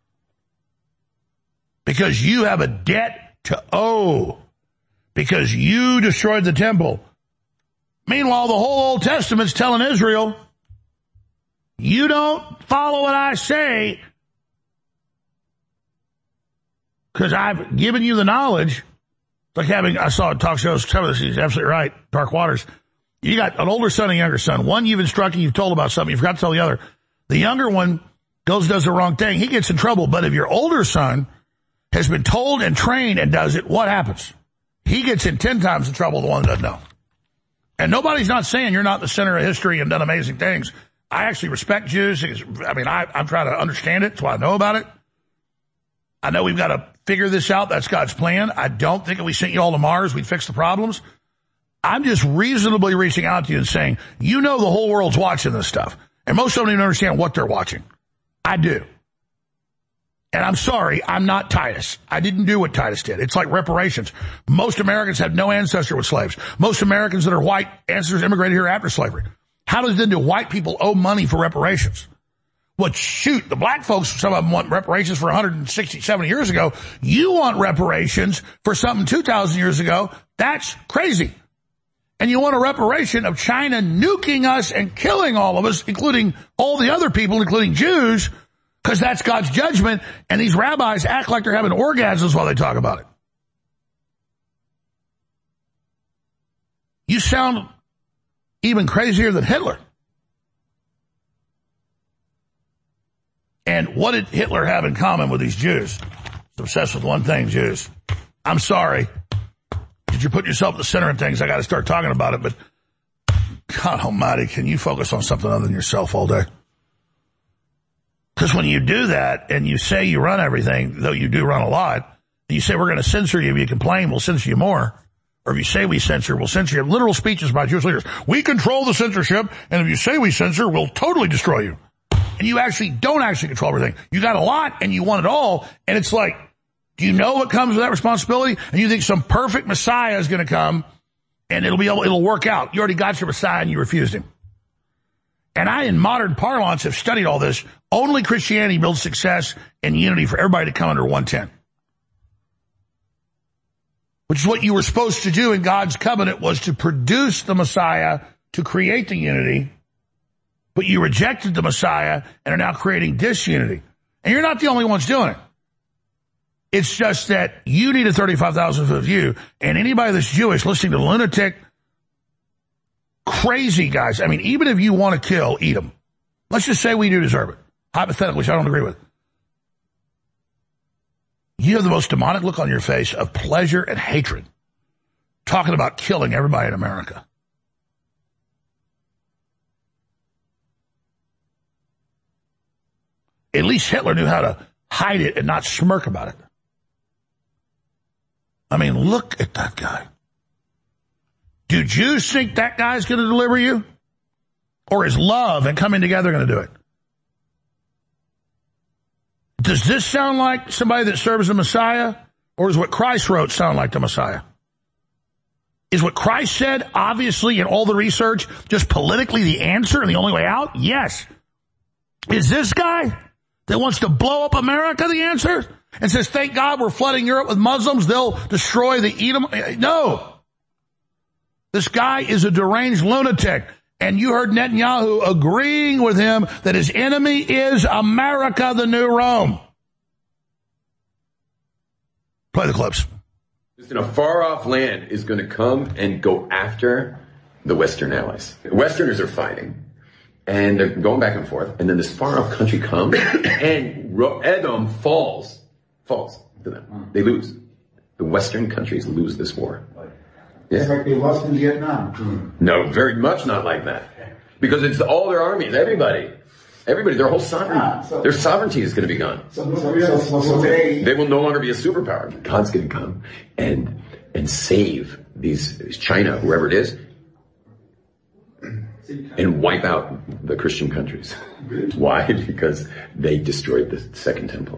Because you have a debt to owe. Because you destroyed the temple. Meanwhile, the whole Old Testament's telling Israel, you don't follow what I say, because I've given you the knowledge. Like having, I saw a talk show, cover this, he's absolutely right, Dark Waters. You got an older son and a younger son. One you've instructed, you've told about something, you forgot to tell the other. The younger one goes, does the wrong thing, he gets in trouble. But if your older son has been told and trained and does it, what happens? He gets in ten times the trouble the one that doesn't know. And nobody's not saying you're not the center of history and done amazing things. I actually respect Jews. I mean, I, I'm trying to understand it. That's why I know about it. I know we've got to figure this out. That's God's plan. I don't think if we sent you all to Mars, we'd fix the problems. I'm just reasonably reaching out to you and saying, you know the whole world's watching this stuff. And most of them don't even understand what they're watching. I do. And I'm sorry, I'm not Titus. I didn't do what Titus did. It's like reparations. Most Americans have no ancestor with slaves. Most Americans that are white ancestors immigrated here after slavery. How does then do white people owe money for reparations? Well, shoot, the black folks, some of them want reparations for one hundred sixty, seventy years ago. You want reparations for something two thousand years ago. That's crazy. And you want a reparation of China nuking us and killing all of us, including all the other people, including Jews, because that's God's judgment, and these rabbis act like they're having orgasms while they talk about it. You sound even crazier than Hitler. And what did Hitler have in common with these Jews? He's obsessed with one thing, Jews. I'm sorry. Did you put yourself at the center of things? I got to start talking about it, but God almighty, can you focus on something other than yourself all day? Because when you do that and you say you run everything, though you do run a lot, You say we're going to censor you. If you complain, we'll censor you more. Or if you say we censor, we'll censor you. Literal speeches by Jewish leaders. We control the censorship, and if you say we censor, we'll totally destroy you. And you actually don't actually control everything. You got a lot, and you want it all, and it's like, do you know what comes with that responsibility? And you think some perfect Messiah is going to come, and it'll be able, it'll work out. You already got your Messiah, and you refused him. And I, in modern parlance, have studied all this. Only Christianity builds success and unity for everybody to come under one tent. Which is what you were supposed to do in God's covenant, was to produce the Messiah to create the unity. But you rejected the Messiah and are now creating disunity. And you're not the only ones doing it. It's just that you need a thirty-five thousand foot view, and anybody that's Jewish listening to lunatic, crazy guys, I mean, even if you want to kill, eat them. Let's just say we do deserve it. Hypothetically, which I don't agree with. You have the most demonic look on your face of pleasure and hatred, talking about killing everybody in America. At least Hitler knew how to hide it and not smirk about it. I mean, look at that guy. Do Jews think that guy's going to deliver you? Or is love and coming together going to do it? Does this sound like somebody that serves the Messiah? Or does what Christ wrote sound like the Messiah? Is what Christ said, obviously, in all the research, just politically the answer and the only way out? Yes. Is this guy that wants to blow up America the answer? And says, thank God we're flooding Europe with Muslims, they'll destroy the Edom. No. This guy is a deranged lunatic. And you heard Netanyahu agreeing with him that his enemy is America, the new Rome. Play the clips. In a far-off land is going to come and go after the Western allies. The Westerners are fighting, and they're going back and forth, and then this far-off country comes, and Edom falls. Falls to them. They lose. The Western countries lose this war. Yeah. It's like they lost in Vietnam. No, very much not like that. Because it's all their armies, everybody. Everybody, their whole sovereignty. Ah, so, their sovereignty is going to be gone. So, so, so, so they, they will no longer be a superpower. God's going to come and and save these, China, whoever it is, and wipe out the Christian countries. Why? Because they destroyed the Second Temple.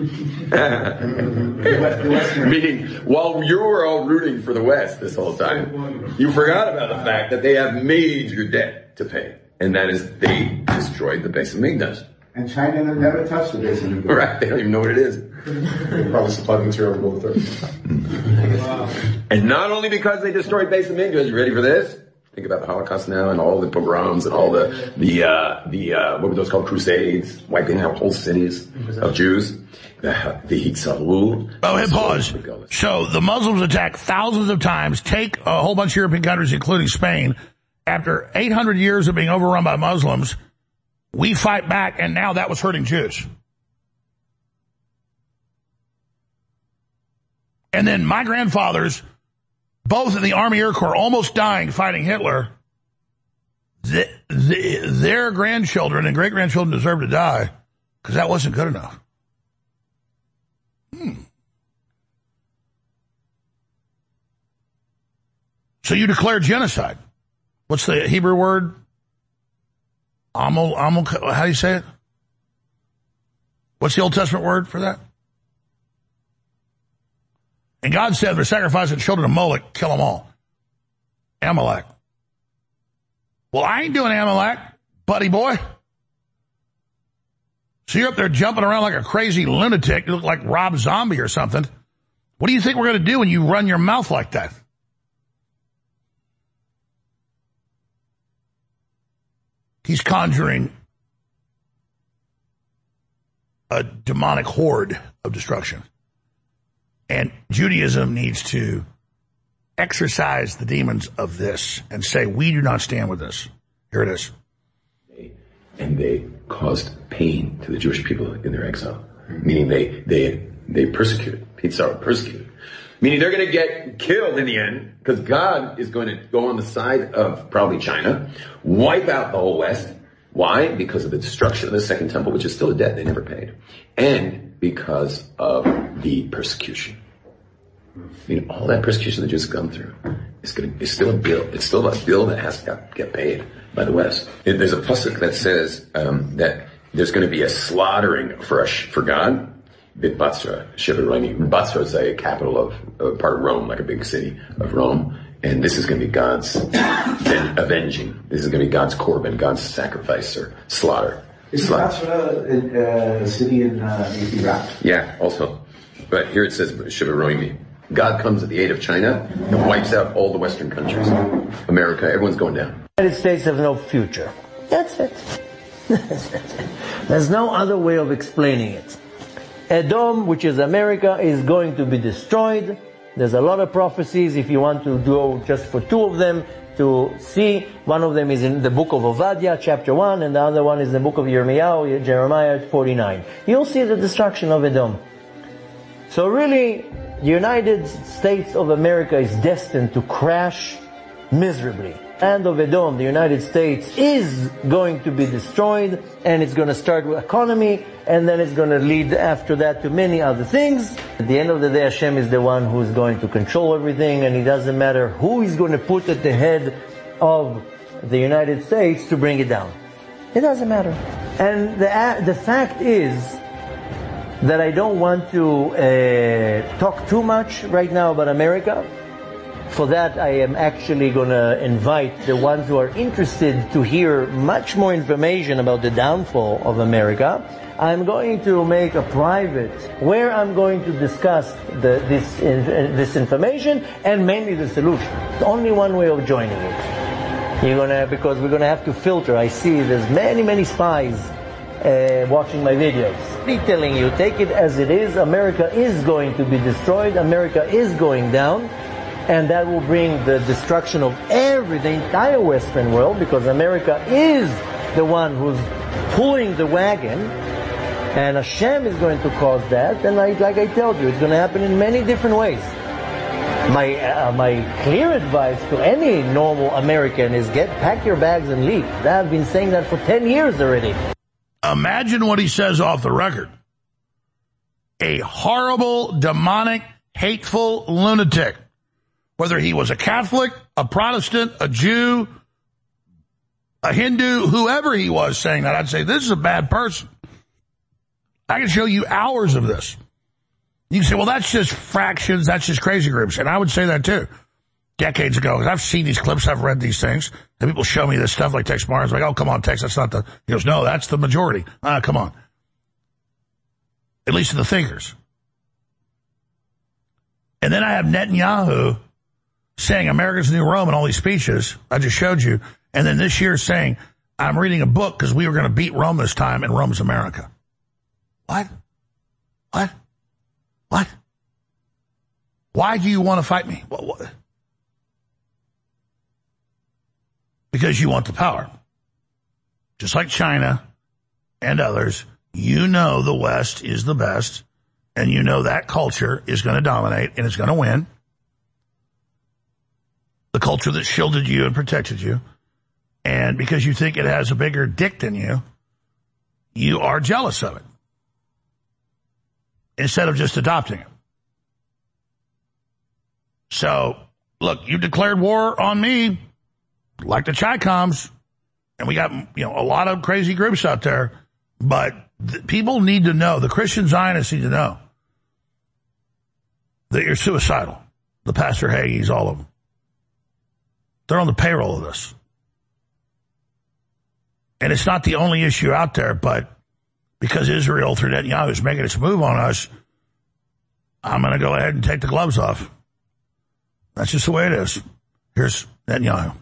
Meaning, while you were all rooting for the West this whole time, you forgot about the fact that they have major debt to pay, and that is they destroyed the Beis Hamikdash. And China never touched the Beis Hamikdash. Right? They don't even know what it is. They probably supplied the material to go with wow. And not only because they destroyed Beis Hamikdash. You ready for this? Think about the Holocaust now and all the pogroms and all the the uh, the uh, what were those called, crusades, wiping out whole cities of Jews. The the Hitzalul. Oh, and pause. So the Muslims attack thousands of times, take a whole bunch of European countries, including Spain. After eight hundred years of being overrun by Muslims, we fight back, and now that was hurting Jews. And then my grandfathers, both in the Army Air Corps, almost dying fighting Hitler. The, the, their grandchildren and great-grandchildren deserve to die because that wasn't good enough. Hmm. So you declare genocide. What's the Hebrew word? Amol, amol, how do you say it? What's the Old Testament word for that? And God said, they're sacrificing children of Moloch, kill them all. Amalek. Well, I ain't doing Amalek, buddy boy. So you're up there jumping around like a crazy lunatic. You look like Rob Zombie or something. What do you think we're going to do when you run your mouth like that? He's conjuring a demonic horde of destruction. And Judaism needs to exorcise the demons of this and say, we do not stand with this. Here it is. And they caused pain to the Jewish people in their exile. Meaning they, they, they persecuted. Pitzar persecuted. Meaning they're going to get killed in the end because God is going to go on the side of probably China, wipe out the whole West. Why? Because of the destruction of the Second Temple, which is still a debt they never paid. And because of the persecution. I mean, all that persecution the Jews have gone through is going to is still a bill. It's still a bill that has to get paid by the West. It, there's a pasuk that says um, that there's going to be a slaughtering for a sh- for God. Bit Batsra, Shivarani. Batsra is a capital of uh, part of Rome, like a big city of Rome. And this is going to be God's aven- avenging. This is going to be God's korban, God's sacrifice or slaughter. Is Batsra a uh, city in uh, Iraq? Yeah, also. But here it says Shivarani. God comes at the aid of China and wipes out all the Western countries. America, everyone's going down. The United States have no future. That's it. There's no other way of explaining it. Edom, which is America, is going to be destroyed. There's a lot of prophecies, if you want to go just for two of them to see. One of them is in the book of Ovadia, chapter one, and the other one is the book of Yirmiyahu, Jeremiah forty-nine. You'll see the destruction of Edom. So really, the United States of America is destined to crash miserably. Land of Edom, the United States, is going to be destroyed, and it's going to start with economy, and then it's going to lead after that to many other things. At the end of the day, Hashem is the one who is going to control everything, and it doesn't matter who is going to put at the head of the United States to bring it down. It doesn't matter. And the, the fact is that I don't want to uh, talk too much right now about America. For that, I am actually going to invite the ones who are interested to hear much more information about the downfall of America. I'm going to make a private where I'm going to discuss the, this uh, this information and mainly the solution. It's only one way of joining it. You're gonna because we're gonna have to filter. I see there's many many spies uh, watching my videos. I'm telling you, take it as it is. America is going to be destroyed. America is going down. And that will bring the destruction of every, the entire Western world, because America is the one who's pulling the wagon, and Hashem is going to cause that. And like, like I told you, it's going to happen in many different ways. My uh, my clear advice to any normal American is get pack your bags and leave. I've been saying that for ten years already. Imagine what he says off the record. A horrible, demonic, hateful lunatic. Whether he was a Catholic, a Protestant, a Jew, a Hindu, whoever he was saying that, I'd say, this is a bad person. I can show you hours of this. You can say, well, that's just fractions, that's just crazy groups. And I would say that too. Decades ago, because I've seen these clips, I've read these things, and people show me this stuff like Tex Mars, like, oh, come on, Tex, that's not the, he goes, no, that's the majority. Ah, come on. At least in the thinkers. And then I have Netanyahu saying America's the new Rome in all these speeches I just showed you. And then this year saying, I'm reading a book because we were going to beat Rome this time and Rome's America. What? What? What? Why do you want to fight me? What, what? Because you want the power. Just like China and others, you know the West is the best, and you know that culture is going to dominate and it's going to win. The culture that shielded you and protected you. And because you think it has a bigger dick than you, you are jealous of it. Instead of just adopting it. So, look, you declared war on me, like the Chi-Coms, and we got, you know, a lot of crazy groups out there, but th- people need to know, the Christian Zionists need to know that you're suicidal. The Pastor Hagees, all of them. They're on the payroll of this. And it's not the only issue out there, but because Israel, through Netanyahu, is making its move on us, I'm going to go ahead and take the gloves off. That's just the way it is. Here's Netanyahu.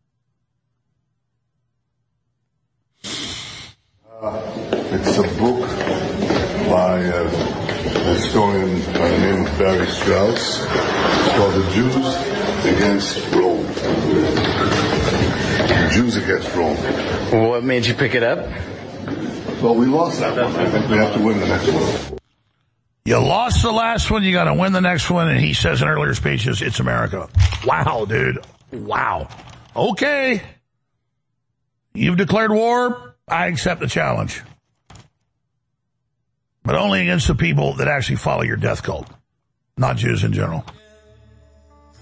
Uh, it's a book by a historian by the name of Barry Strauss. It's called The Jews Against Rome. The Jews Against Rome. What made you pick it up? Well, we lost that one. I think we have to win the next one. You lost the last one, you got to win the next one, and he says in earlier speeches, it's America. Wow, dude. Wow. Okay. You've declared war. I accept the challenge. But only against the people that actually follow your death cult, not Jews in general.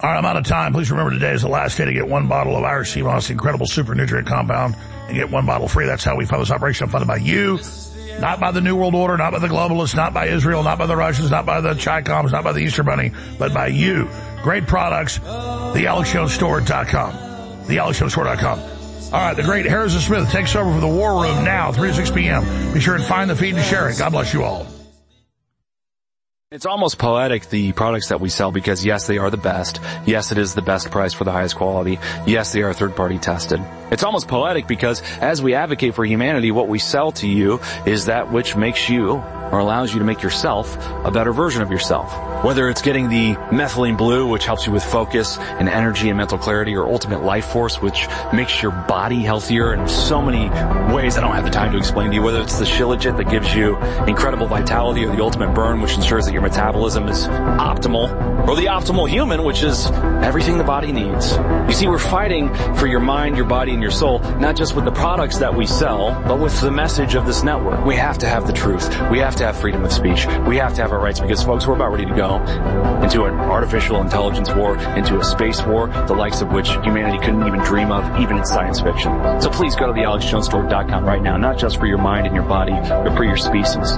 All right, I'm out of time. Please remember today is the last day to get one bottle of Irish Sea Moss, incredible super nutrient compound, and get one bottle free. That's how we fund this operation. I'm funded by you, not by the New World Order, not by the globalists, not by Israel, not by the Russians, not by the Chi-Coms, not by the Easter Bunny, but by you. Great products, the alex jones store dot com. the alex jones store dot com. All right, the great Harrison Smith takes over for the War Room now, three to six p.m. Be sure and find the feed and share it. God bless you all. It's almost poetic, the products that we sell, because yes, they are the best. Yes, it is the best price for the highest quality. Yes, they are third-party tested. It's almost poetic because as we advocate for humanity, what we sell to you is that which makes you, or allows you to make yourself, a better version of yourself. Whether it's getting the methylene blue, which helps you with focus and energy and mental clarity, or ultimate life force, which makes your body healthier in so many ways I don't have the time to explain to you. Whether it's the Shilajit that gives you incredible vitality, or the ultimate burn, which ensures that your metabolism is optimal, or the optimal human, which is everything the body needs. You see, we're fighting for your mind, your body, and your soul, not just with the products that we sell, but with the message of this network. We have to have the truth. We have to have freedom of speech. We have to have our rights, because, folks, we're about ready to go into an artificial intelligence war, into a space war, the likes of which humanity couldn't even dream of, even in science fiction. So please go to the alex jones store dot com right now, not just for your mind and your body, but for your species.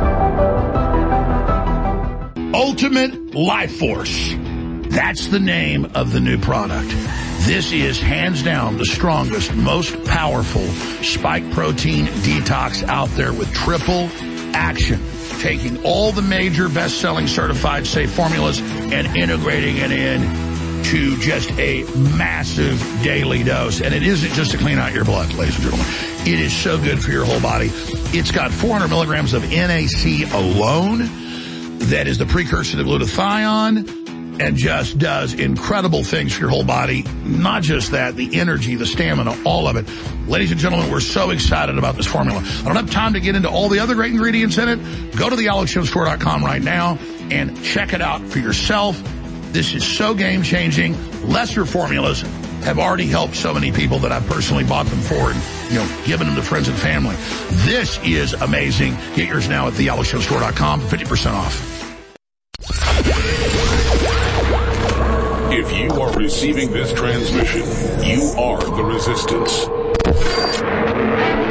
Ultimate Life Force. That's the name of the new product. This is hands down the strongest, most powerful spike protein detox out there with triple action. Taking all the major best-selling certified safe formulas and integrating it in to just a massive daily dose. And it isn't just to clean out your blood, ladies and gentlemen. It is so good for your whole body. It's got four hundred milligrams of N A C alone. That is the precursor to glutathione, and just does incredible things for your whole body. Not just that, the energy, the stamina, all of it. Ladies and gentlemen, we're so excited about this formula. I don't have time to get into all the other great ingredients in it. Go to the alex jones store dot com right now and check it out for yourself. This is so game-changing. Lesser formulas have already helped so many people that I've personally bought them for and, you know, given them to friends and family. This is amazing. Get yours now at the alex jones store dot com for fifty percent off. If you are receiving this transmission, you are the resistance.